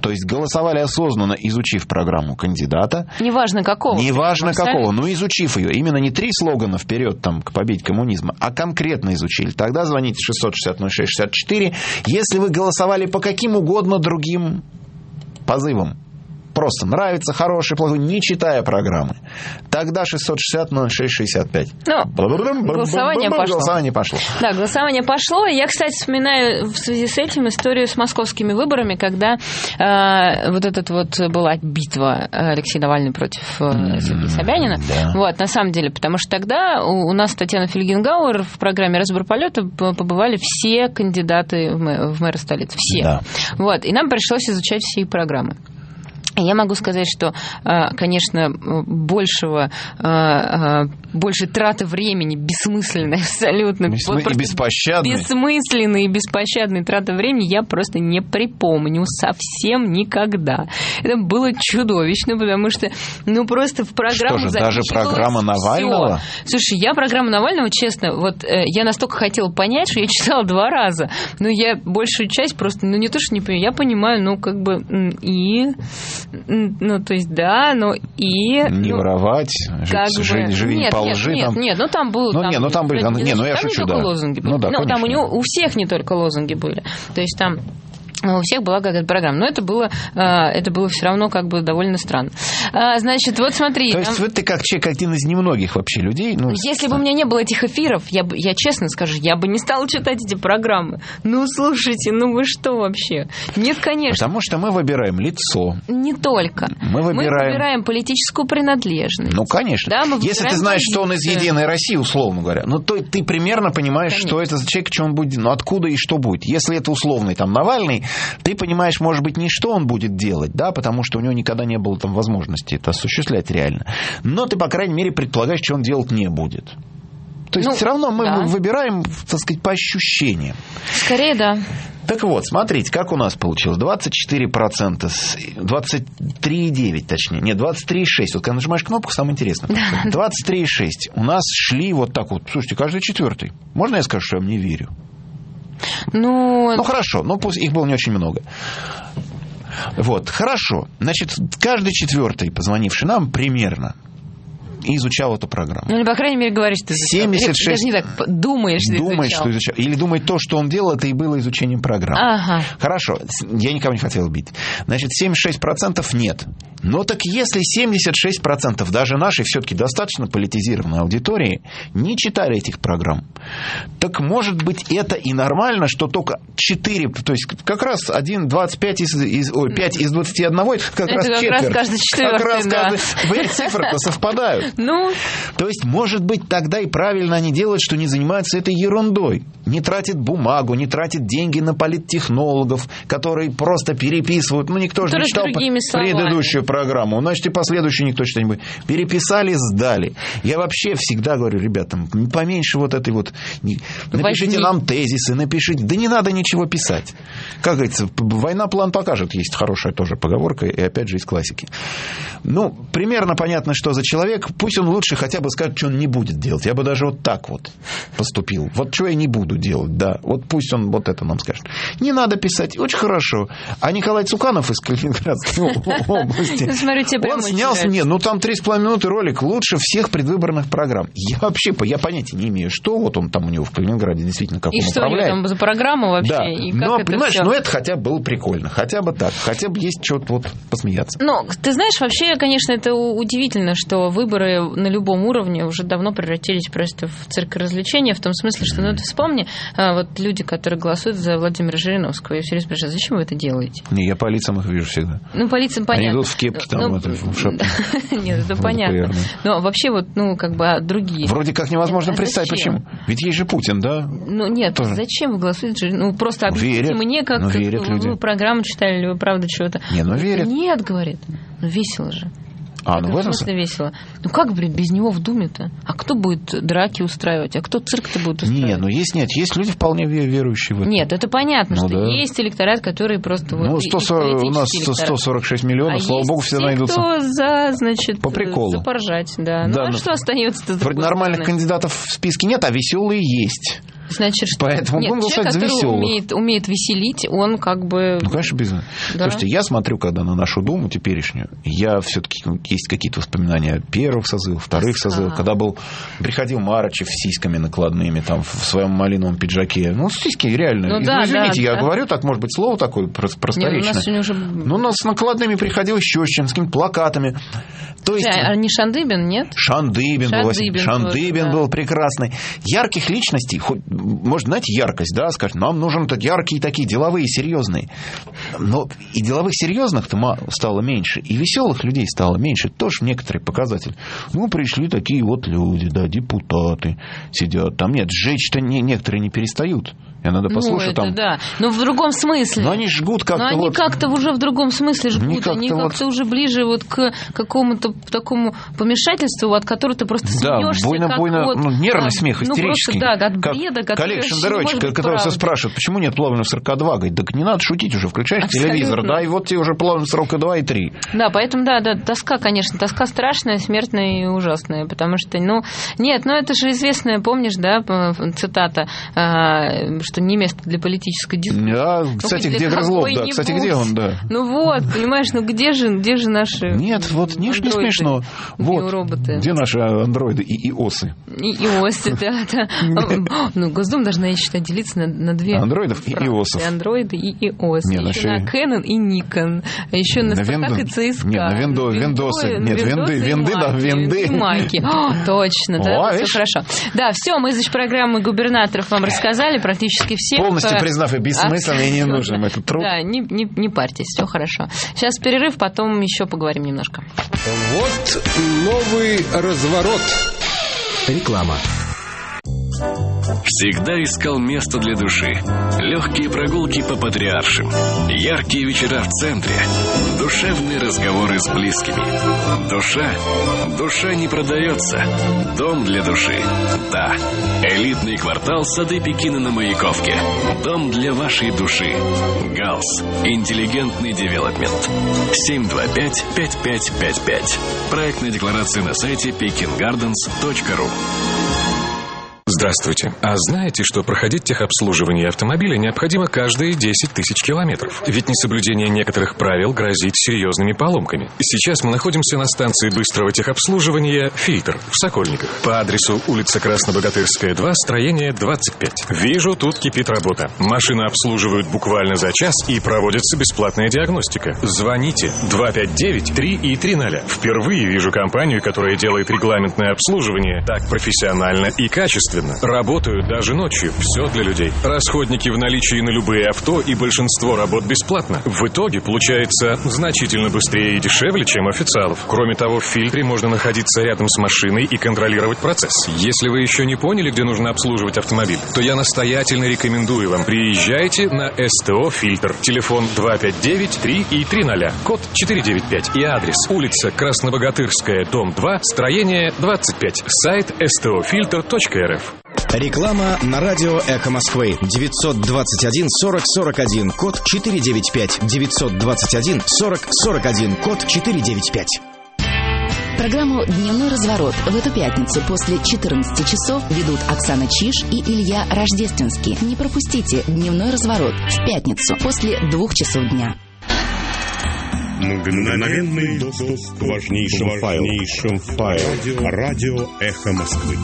То есть голосовали осознанно, изучив программу кандидата. Неважно какого. Неважно какого, но изучив ее. Именно не три слогана вперед там, к победе коммунизма, а конкретно изучили. Тогда звоните шестьсот шестьдесят ноль шесть шестьдесят четыре. Если вы голосовали по каким угодно другим позывам, просто нравится, хороший, плохой, не читая программы, тогда шестьсот шестьдесят ноль шесть шестьдесят пять. Ну, голосование пошло. Голосование пошло. Да, голосование пошло. Я, кстати, вспоминаю в связи с этим историю с московскими выборами, когда э, вот эта вот была битва Алексея Навального против э, Сергея Собянина. Да. Вот, на самом деле, потому что тогда у, у нас Татьяна Фельгенгауэр в программе «Разбор полета» побывали все кандидаты в, мэ, в мэра столицы. Все. Да. Вот, и нам пришлось изучать все их программы. Я могу сказать, что, конечно, большего, больше траты времени, бессмысленной абсолютно. Бессмы... И беспощадной. Бессмысленной и беспощадной траты времени я просто не припомню совсем никогда. Это было чудовищно, потому что, ну, просто в программу записывалось. Что же, даже программа Навального? Всё. Слушай, я программу Навального, честно, вот я настолько хотела понять, что я читала два раза, но я большую часть просто, ну, не то, что не понимаю, я понимаю, ну, как бы, и... Ну, то есть, да, но и... Не ну, воровать, жить, жить, живи нет, по лжи. Нет, там... нет, нет, ну там было... Ну, там, нет, ну там были... Там, не, ну я там шучу, не да. только лозунги были. Ну, да, ну там у него, у всех не только лозунги были. То есть там... У всех была какая-то программа. Но это было, это было все равно как бы довольно странно. Значит, вот смотри. То есть, там... вот ты как человек, один из немногих вообще людей. Ну, если бы у меня не было этих эфиров, я, бы, я честно скажу, я бы не стала читать эти программы. Ну, слушайте, ну вы что вообще? Нет, конечно. Потому что мы выбираем лицо. Не только. Мы выбираем, мы выбираем политическую принадлежность. Ну, конечно. Да, мы если ты знаешь, позицию. Что он из «Единой России», условно говоря, ну, то ты примерно понимаешь, конечно. Что это за человек, что он будет, ну, откуда и что будет. Если это условный там Навальный, ты понимаешь, может быть, не что он будет делать, да, потому что у него никогда не было там возможности это осуществлять реально. Но ты, по крайней мере, предполагаешь, что он делать не будет. То есть, ну, все равно мы да. выбираем, так сказать, по ощущениям. Скорее, да. Так вот, смотрите, как у нас получилось. двадцать четыре процента, двадцать три и девять точнее. Нет, двадцать три и шесть. Вот когда нажимаешь кнопку, самое интересное. двадцать три и шесть. У нас шли вот так вот. Слушайте, каждый четвертый. Можно я скажу, что я вам не верю? Ну, ну хорошо, но пусть их было не очень много. Вот, хорошо. Значит, каждый четвертый, позвонивший нам, примерно изучал эту программу. Ну, или, по крайней мере, говоришь, что ты изучал. семьдесят шесть... Даже не так, думаешь, что думаешь, изучал. Что изучал. Или думает, то, что он делал, это и было изучением программы. Ага. Хорошо, я никого не хотел бить. Значит, семьдесят шесть процентов нет. Но так если семьдесят шесть процентов даже нашей все-таки достаточно политизированной аудитории не читали этих программ, так может быть это и нормально, что только четыре, то есть как раз один, двадцать пять из, из, ой, пять из двадцати одного, это как это раз как четверть. Раз каждый четвертый, как раз да. каждый, цифры-то совпадают. Ну. То есть, может быть, тогда и правильно они делают, что не занимаются этой ерундой. Не тратят бумагу, не тратят деньги на политтехнологов, которые просто переписывают. Ну, никто же не читал предыдущую программу. Значит, и последующую никто читать не будет. Переписали, сдали. Я вообще всегда говорю ребятам, поменьше вот этой вот... Напишите нам тезисы, напишите... Да не надо ничего писать. Как говорится, война план покажет. Есть хорошая тоже поговорка, и опять же из классики. Ну, примерно понятно, что за человек. Пусть он лучше хотя бы скажет, что он не будет делать. Я бы даже вот так вот поступил. Вот что я не буду делать, да. Вот пусть он вот это нам скажет. Не надо писать. Очень хорошо. А Николай Цуканов из Калининградской области... Он снялся, нет, ну там три с половиной минуты ролик лучше всех предвыборных программ. Я вообще, я понятия не имею, что вот он там у него в Калининграде действительно как и он что управляет. И что там за программа вообще? Да, и как но, это понимаешь, все? ну это хотя бы было прикольно. Хотя бы так. Хотя бы есть что-то вот посмеяться. Ну, ты знаешь, вообще, конечно, это удивительно, что выборы на любом уровне уже давно превратились просто в цирк развлечения, в том смысле, что, ну, ты вспомни, вот люди, которые голосуют за Владимира Жириновского, я все время спрашиваю, зачем вы это делаете? Не, я по лицам их вижу всегда. Ну, по лицам понятно. Они идут в кепке там, ну, это, в шапке. Нет, это понятно. Но вообще вот, ну, как бы другие. Вроде как невозможно представить, почему. Ведь есть же Путин, да? Ну, нет, зачем вы голосуете? Ну, просто объясните мне, как вы программу читали, или вы правда чего-то. Не, ну верят. Нет, говорит. Ну, весело же. А, ну в этом смысле весело. Ну как, блин, без него в Думе-то? А кто будет драки устраивать? А кто цирк-то будет устраивать? Не, ну есть, нет, есть люди вполне верующие в это. Нет, это понятно, ну, что да. есть электорат, который просто... Ну, вот, сто сорок, у нас сто сорок шесть миллионов, а слава богу, все те, найдутся. Кто за, значит, по приколу. За поржать, да. Ну, да, а ну, что остается-то? Вроде нормальных кандидатов в списке нет, а веселые есть. Значит, что... Поэтому Нет, будем голосовать за человек, который веселых. умеет, умеет веселить, он как бы... Ну, конечно, без... Да. Слушайте, я смотрю, когда на нашу Думу теперешнюю, я все-таки есть какие-то воспоминания первых созывов, вторых созывов, когда был, приходил Марычев с сиськами накладными, там, в своем малиновом пиджаке. Ну, сиськи реально. Ну, да, ну, извините, да, я да. говорю, так, может быть, слово такое просторечное. Нет, у нас сегодня уже... Ну, у нас с накладными приходил Щещин, с какими-то плакатами. То есть... А не Шандыбин, нет? Шандыбин, Шандыбин был, Шандыбин тоже, был да. прекрасный. Ярких личностей, хоть, может, знаете, яркость, да, скажем, нам нужны яркие такие, деловые, серьезные. Но и деловых серьезных-то стало меньше, и веселых людей стало меньше. Это тоже некоторый показатель. Ну, пришли такие вот люди, да, депутаты сидят. Там нет, сжечь-то не, некоторые не перестают. Я надо послушать ну, это там. Да. Но в другом смысле. Но они жгут как-то. Но они вот... как-то уже в другом смысле жгут. Они как-то, они как-то вот... уже ближе вот к какому-то такому помешательству, от которого ты просто да, смеешься. Буйно, как буйно, вот, ну, нервный да, смех, истерический. Ну, просто, да, от бреда, как который коллег Шендерович, который все спрашивает, почему нет половины сорока два? Говорит, так не надо шутить уже, включаешь Абсолютно. телевизор, да, и вот тебе уже половина сорока два и три. Да, поэтому, да, да, тоска, конечно, тоска страшная, смертная и ужасная, потому что, ну, нет, ну, это же известная, помнишь, да, цитата, что не место для политической дискуссии. Да, кстати, где Грызлов, да, кстати, где он, да. Ну вот, понимаешь, ну где же, где же наши Нет, вот не, не смешно. Вот, роботы? Где наши андроиды и иосы? И иосы, да, да. Ну, Госдума должна, я считаю, делиться на, на две. Андроидов и иосов. Андроиды и иосы. Нет, еще на Canon и Nikon. Еще на Спартак и ЦСКА. Нет, на виндо, виндосы. Нет, винды, винды, да, винды. Маки. Точно, да, все хорошо. Да, все, мы, значит, программы губернаторов вам рассказали, практически все. Полностью признав и бессмысленным, и ненужным этот труд. Да, не, не, не парьтесь, все хорошо. Сейчас перерыв, потом еще поговорим немножко. Вот новый разворот. Реклама. Всегда искал место для души. Легкие прогулки по Патриаршим. Яркие вечера в центре. Душевные разговоры с близкими. Душа. Душа не продается. Дом для души. Да. Элитный квартал Сады Пекина на Маяковке. Дом для вашей души. ГАЛС. Интеллигентный девелопмент. семь два пять пять пять пять пять. Проектная декларация на сайте пекин гарденс точка ру. Здравствуйте. А знаете, что проходить техобслуживание автомобиля необходимо каждые десять тысяч километров? Ведь несоблюдение некоторых правил грозит серьезными поломками. Сейчас мы находимся на станции быстрого техобслуживания «Фильтр» в Сокольниках. По адресу улица Краснобогатырская, два, строение двадцать пять. Вижу, тут кипит работа. Машины обслуживают буквально за час и проводится бесплатная диагностика. Звоните два пять девять три и три ноль. Впервые вижу компанию, которая делает регламентное обслуживание так профессионально и качественно. Работают даже ночью. Все для людей. Расходники в наличии на любые авто, и большинство работ бесплатно. В итоге получается значительно быстрее и дешевле, чем у официалов. Кроме того, в фильтре можно находиться рядом с машиной и контролировать процесс. Если вы еще не поняли, где нужно обслуживать автомобиль, то я настоятельно рекомендую вам. Приезжайте на СТО «Фильтр». Телефон два пять девять три и три ноль. Код четыре девять пять. И адрес улица Краснобогатырская, дом два, строение двадцать пять. Сайт эс тэ о фильтр точка эр эф. Реклама на радио «Эхо Москвы». девятьсот двадцать один сорок сорок один, код четыре девять пять. девятьсот двадцать один сорок сорок один, код четыре девять пять. Программу «Дневной разворот» в эту пятницу после четырнадцати часов ведут Оксана Чиж и Илья Рождественский. Не пропустите «Дневной разворот» в пятницу после двух часов дня. Мгновенный доступ к важнейшим, важнейшим файлам. Радио «Эхо Москвы».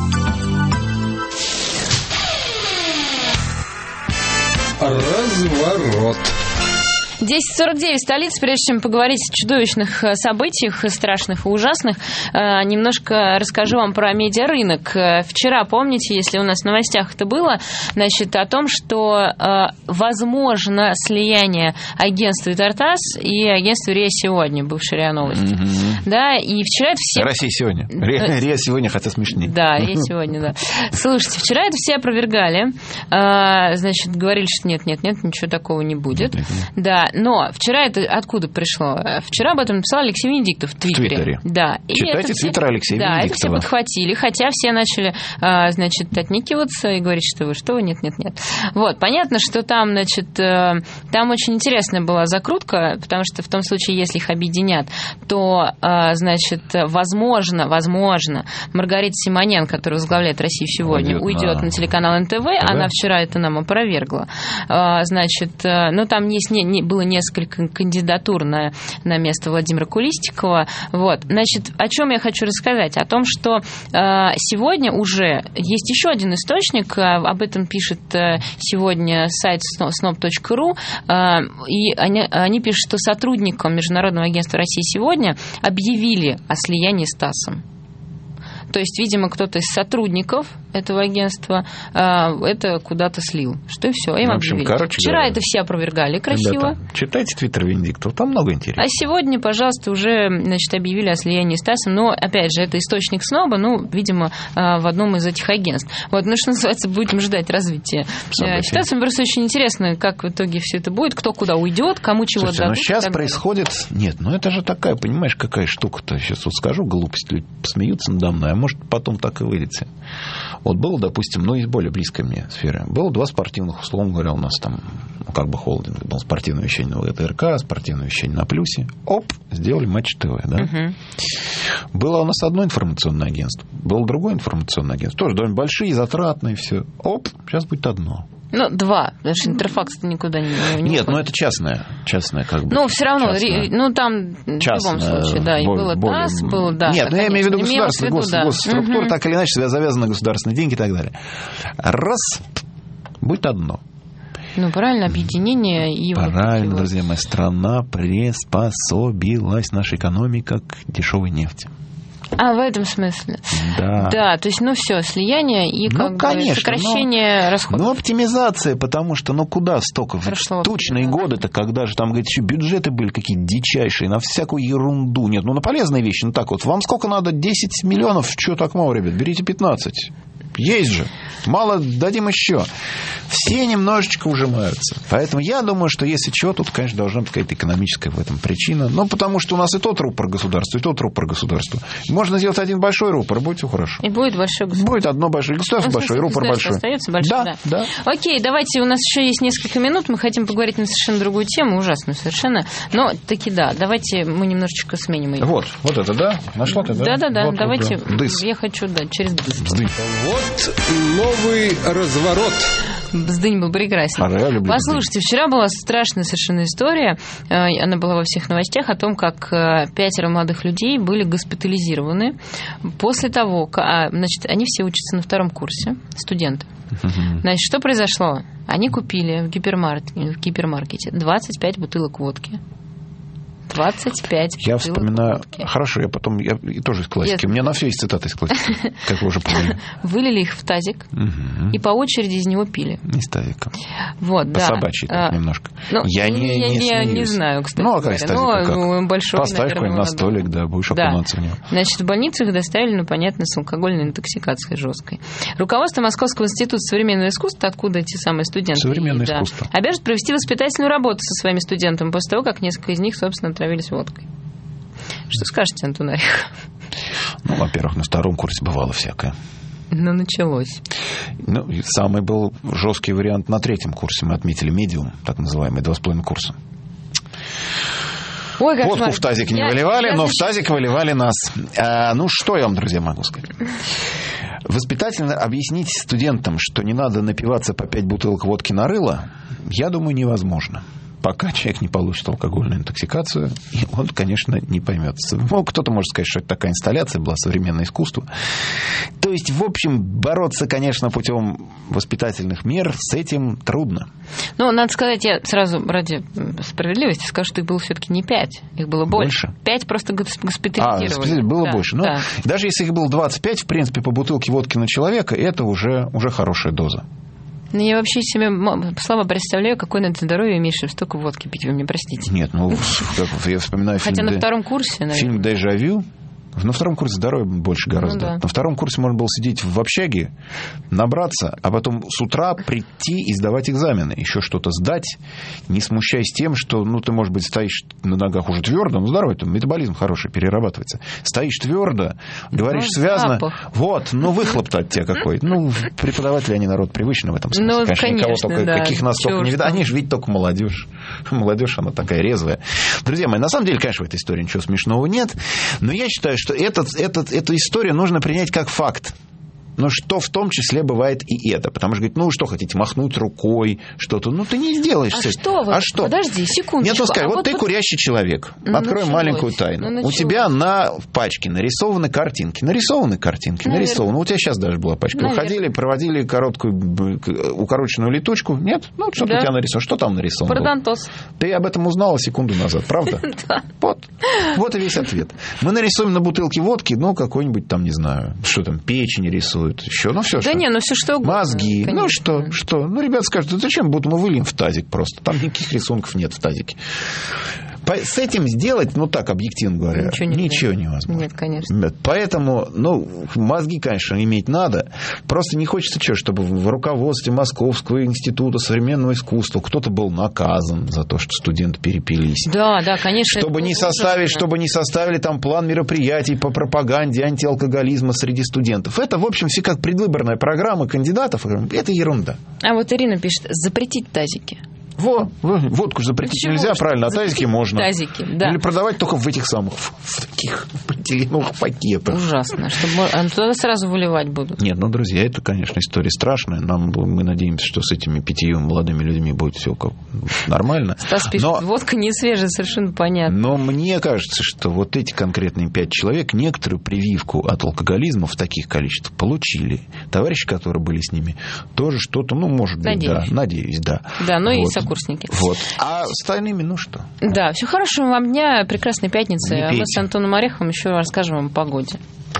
Разворот. десять сорок девять, столица. Прежде чем поговорить о чудовищных событиях, страшных и ужасных, немножко расскажу вам про медиарынок. Вчера, помните, если у нас в новостях это было, значит, о том, что возможно слияние агентства «Тартас» и агентства «РИА Сегодня», бывшей РИА Новости. Mm-hmm. Да, и вчера это все... «Россия сегодня». «РИА Сегодня», хотя смешнее. Да, «РИА Сегодня», да. Слушайте, вчера это все опровергали. Значит, говорили, что нет-нет-нет, ничего такого не будет. Да. Но вчера это откуда пришло? Вчера об этом написал Алексей Венедиктов в Твиттере. В Твиттере. Да. Читайте Твиттер Алексея да, Венедиктова. Да, это все подхватили, хотя все начали, значит, отникиваться и говорить, что вы, что вы, нет-нет-нет. Вот, понятно, что там, значит, там очень интересная была закрутка, потому что в том случае, если их объединят, то, значит, возможно, возможно, Маргарита Симонян, которая возглавляет «Россию сегодня», уйдет, уйдет на... на телеканал эн тэ вэ, ТВ? Она вчера это нам опровергла. Значит, ну, там есть, не, не, было несколько кандидатур на, на место Владимира Кулистикова. Вот. Значит, о чем я хочу рассказать? О том, что сегодня уже есть еще один источник, об этом пишет сегодня сайт сноп точка ру, и они, они пишут, что сотрудникам Международного агентства «Россия сегодня» объявили о слиянии с ТАССом. То есть, видимо, кто-то из сотрудников этого агентства э, это куда-то слил. Что и все, им в общем, объявили. Вчера говоря, это все опровергали красиво. Ребята, читайте Твиттер Венедиктова, там много интересного. А сегодня, пожалуйста, уже, значит, объявили о слиянии с ТАССом. Но, опять же, это источник СНОБа, ну, видимо, в одном из этих агентств. Вот, ну, что называется, будем ждать развития событий. Ситуация, мне просто очень интересно, как в итоге все это будет, кто куда уйдет, кому чего Слушайте, дадут. Но сейчас происходит... Нет, ну это же такая, понимаешь, какая штука-то. Сейчас вот скажу глупость, люди посмеются надо мной, а может, потом так и выйдете. Вот было, допустим, ну, из более близкой мне сферы. Было два спортивных, условно говоря, у нас там, ну, как бы холдинг. Было спортивное вещание на ВТРК, спортивное вещание на Плюсе. Оп, сделали Матч ТВ, да? Угу. Было у нас одно информационное агентство, было другое информационное агентство. Тоже довольно большие, затратные, все. Оп, сейчас будет одно. Ну, два, потому что Интерфакс никуда не, не Нет, уходит. ну это частное, частное как бы. Ну, все равно, частное. Ну, там частное, в любом случае, да, и было более... ТАСС, было, да. Нет, да, ну я имею в виду государственные гос... да. госструктуры, угу. так или иначе завязаны на государственные деньги и так далее. Раз, будет одно. Ну, правильно, объединение и... Правильно, вот друзья мои, страна приспособилась, наша экономика, к дешевой нефти. А, в этом смысле? Да. Да, то есть, ну, все, слияние и как ну, бы конечно, сокращение но, расходов. Ну, оптимизация, потому что, ну, куда столько? В тучные годы-то, когда же там, говорит, еще бюджеты были какие-то дичайшие, на всякую ерунду. Нет, ну, на полезные вещи, ну, так вот. Вам сколько надо? десять миллионов? Чего так мало, ребят? Берите пятнадцать. Есть же. Мало, дадим еще. Все немножечко ужимаются. Поэтому я думаю, что если чего, тут, конечно, должна быть какая-то экономическая в этом причина. Ну, потому что у нас и тот рупор государства, и тот рупор государства. Можно сделать один большой рупор, будет все хорошо. И будет большой государство. Будет одно большое государство, большой рупор большой. Остается большой, да, да. да. Окей, давайте, у нас еще есть несколько минут, мы хотим поговорить на совершенно другую тему, ужасную совершенно. Но таки да, давайте мы немножечко сменим ее. Вот, вот это, да? Нашла ты, да? Да-да-да, вот, давайте. Вот, да. Дыс. Я хочу, да, через дыс. Бздынь. Вот новый разворот. Бздынь был прекрасен. А, я люблю Послушайте, бздынь. Вчера была страшная совершенно история, она была во всех новостях, о том, как пятеро молодых людей были госпитализированы после того, как, значит, они все учатся на втором курсе, студенты. Значит, что произошло? Они купили в гипермаркете, в гипермаркете двадцать пять бутылок водки. двадцать пять Я бутылок вспоминаю... водки. Хорошо, я потом... Я тоже из классики. Я... У меня на все есть цитаты из классики, как вы уже поняли. Вылили их в тазик и по очереди из него пили. Из тазика. Вот, по да. собачьи а, немножко. Ну, я не, я, не, я не, не знаю, кстати. Ну, а как из тазика? Как? Большой, поставь наверное, на столик, да, будешь да. окунаться в него. Значит, в больницу их доставили, ну, понятно, с алкогольной интоксикацией жесткой. Руководство Московского института современного искусства, откуда эти самые студенты, Современное да, искусство, обяжет провести воспитательную работу со своими студентами после того, как несколько из них, собственно, отравились водкой. Что скажете, Антон Орехов? Ну, во-первых, на втором курсе бывало всякое. Ну, началось. Ну, самый был жесткий вариант на третьем курсе. Мы отметили медиум, так называемый, два с половиной курса. Ой, как водку в тазик не я, выливали, я, но я... в тазик выливали нас. А, ну, что я вам, друзья, могу сказать? Воспитательно объяснить студентам, что не надо напиваться по пять бутылок водки на рыло, я думаю, невозможно. Пока человек не получит алкогольную интоксикацию, и он, конечно, не поймет. Ну, кто-то может сказать, что это такая инсталляция была, современное искусство. То есть, в общем, бороться, конечно, путем воспитательных мер с этим трудно. Ну, надо сказать, я сразу ради справедливости скажу, что их было все-таки не пять, их было больше. больше? Пять просто госпитализировали. А, было да, больше. Ну, да. Даже если их было двадцать пять, в принципе, по бутылке водки на человека, это уже, уже хорошая доза. Ну, я вообще себе слабо представляю, какое на это здоровье имеешь, чтобы столько водки пить, вы мне простите. Нет, ну, я вспоминаю Хотя фильм... на втором курсе, наверное. Фильм «Дежавю». На втором курсе здоровья больше гораздо. Ну, да. На втором курсе можно было сидеть в общаге, набраться, а потом с утра прийти и сдавать экзамены. Еще что-то сдать, не смущаясь тем, что ну, ты, может быть, стоишь на ногах уже твердо, ну, здоровый, там метаболизм хороший, перерабатывается. Стоишь твердо, говоришь ну, связно. Запах. Вот, ну, выхлоп-то от тебя какой. Ну, преподаватели, они народ привычный в этом смысле. Ну, конечно, конечно, никого только, да. каких нас только не видно. Они же видят только молодежь. Молодежь, она такая резвая. Друзья мои, на самом деле, конечно, в этой истории ничего смешного нет, но я считаю, что этот, этот, эту историю нужно принять как факт. Но что в том числе бывает и это. Потому что, говорит, ну, что хотите, махнуть рукой, что-то. Ну, ты не сделаешь. А что вы? А что? Подожди, секундочку. Нет, ну, скажи, а вот, вот ты вот... курящий человек. Ну, Откроем началось. маленькую тайну. Ну, у тебя на пачке нарисованы картинки. Нарисованы картинки, Наверное. нарисованы. У тебя сейчас даже была пачка. Наверное. Вы ходили, проводили короткую, укороченную летучку. Нет? Ну, что-то да. у тебя нарисовано. Что там нарисовано? Пародонтоз. Ты об этом узнала секунду назад, правда? Да. Вот. Вот и весь ответ. Мы нарисуем на бутылке водки, ну, какой-нибудь там, не знаю, что там, печень рисуют. Еще, ну, все. Да не, ну все что угодно. Мозги. Конечно. Ну что, что? Ну, ребята скажут, зачем будто мы выльем в тазик просто? Там никаких рисунков нет в тазике. С этим сделать, ну так, объективно говоря, ничего, не ничего невозможно. Нет, конечно. Поэтому, ну, мозги, конечно, иметь надо. Просто не хочется что, чтобы в руководстве Московского института современного искусства кто-то был наказан за то, что студенты перепились. Да, да, конечно. Чтобы не составили, чтобы не составили там план мероприятий по пропаганде антиалкоголизма среди студентов. Это, в общем, все как предвыборная программа кандидатов. Это ерунда. А вот Ирина пишет, запретить тазики. Во, водку же запретить Почему? нельзя, правильно, а тазики можно. Тазики, да. Или продавать только в этих самых, в таких полиэтиленовых пакетах. Ужасно. Чтобы... А туда сразу выливать будут. Нет, ну, друзья, это, конечно, история страшная. Нам, мы надеемся, что с этими пятью молодыми людьми будет все как нормально. Стас пишет, но... водка не свежая, совершенно понятно. Но мне кажется, что вот эти конкретные пять человек некоторую прививку от алкоголизма в таких количествах получили. Товарищи, которые были с ними, тоже что-то, ну, может быть, надеюсь. да. Надеюсь, да. Да, ну вот. и сокурсники. Вот. А остальными, ну что? Да, все хорошего вам дня, прекрасной пятницы. Не а пейте. Мы с Антоном Ореховым еще расскажем вам о погоде.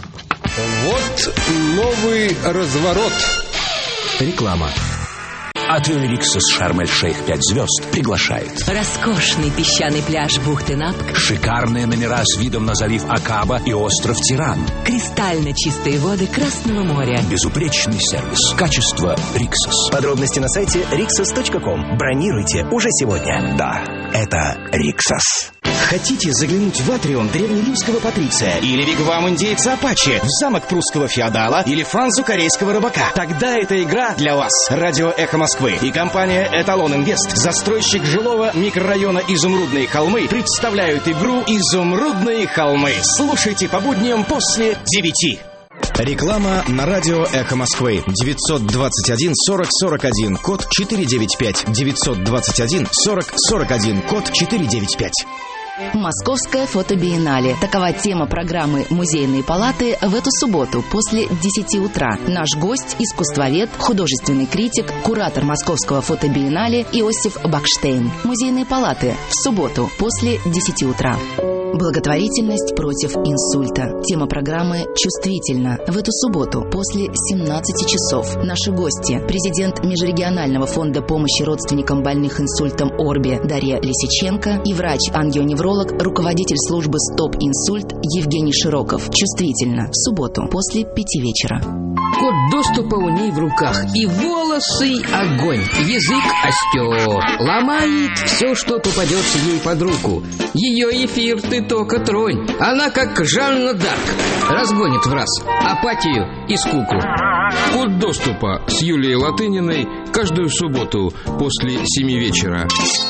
Вот новый разворот. Реклама. Отель «Риксос Шарм-эль-Шейх пять звезд» приглашает. Роскошный песчаный пляж бухты Напк. Шикарные номера с видом на залив Акаба и остров Тиран. Кристально чистые воды Красного моря. Безупречный сервис. Качество «Риксос». Подробности на сайте риксос точка ком. Бронируйте уже сегодня. Да, это «Риксос». Хотите заглянуть в атриум древнеримского патриция или вигвам индейца Апачи, в замок прусского феодала или фанзу корейского рыбака? Тогда эта игра для вас. Радио «Эхо Москвы» и компания «Эталон Инвест», застройщик жилого микрорайона «Изумрудные холмы», представляют игру «Изумрудные холмы». Слушайте по будням после девяти. Реклама на радио «Эхо Москвы». девятьсот двадцать один сорок сорок один, код четыреста девяносто пять. девятьсот двадцать один сорок сорок один, код четыреста девяносто пять. Московская фотобиеннале. Такова тема программы «Музейные палаты» в эту субботу после десяти утра. Наш гость – искусствовед, художественный критик, куратор Московского фотобиеннале Иосиф Бакштейн. «Музейные палаты» в субботу после десяти утра. Благотворительность против инсульта. Тема программы «Чувствительно» в эту субботу после семнадцати часов. Наши гости – президент Межрегионального фонда помощи родственникам больных инсультом Орби Дарья Лисиченко и врач-ангионевролог, руководитель службы «Стоп-инсульт» Евгений Широков. «Чувствительно» в субботу после пяти вечера. Код доступа у ней в руках. И волосы — огонь. Язык — остер. Ломает все, что попадется ей под руку. Ее эфир ты только тронь. Она как Жанна Дарк. Разгонит в раз апатию и скуку. Код доступа с Юлией Латыниной каждую субботу после семи вечера.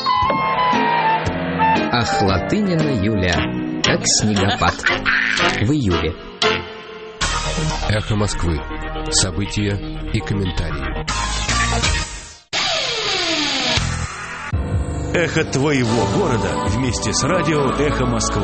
Ах, Латынина Юля, как снегопад. В июле. Эхо Москвы. События и комментарии. Эхо твоего города вместе с радио «Эхо Москвы».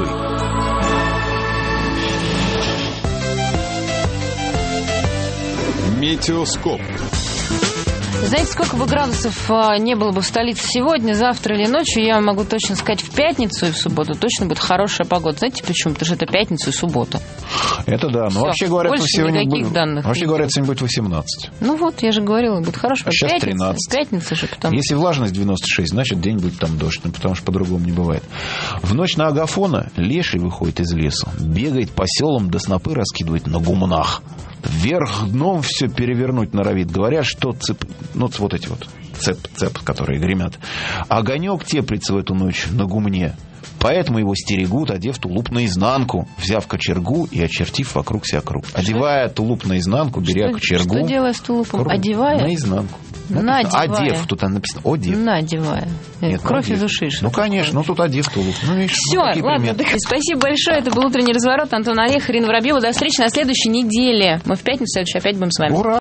Метеоскоп. Знаете, сколько бы градусов а, не было бы в столице сегодня, завтра или ночью, я могу точно сказать, в пятницу и в субботу точно будет хорошая погода. Знаете почему? Потому что это пятница и суббота. Это да. Но Всё. вообще говорят, Больше сегодня никаких будет, данных. вообще говорят, сегодня будет восемнадцать. Ну вот, я же говорила, будет хорошо. А сейчас Пятница, тринадцать. Пятница же потом. Если влажность девяносто шесть, значит день будет там дождь, ну, потому что по-другому не бывает. В ночь на Агафона леший выходит из леса, бегает по селам, да снопы раскидывает на гумнах. Вверх дном все перевернуть норовит. Говорят, что цеп... ну, вот эти вот цеп, цеп, которые гремят. Огонек теплится в эту ночь на гумне. Поэтому его стерегут, одев тулуп наизнанку, взяв кочергу и очертив вокруг себя круг. Одевая тулуп наизнанку, беря что, кочергу. Что делая с тулупом? Круг. Одевая? Наизнанку. Надевая. Одев, тут написано одев. Надевая. Нет, кровь одев. из ушей. Ну, конечно, ну тут одев тулуп. Ну, видишь, все, ну, ладно, так, спасибо большое. Это был «Утренний разворот». Антон Орехов, Ирина Воробьева. До встречи на следующей неделе. Мы в пятницу следующую опять будем с вами. Ура!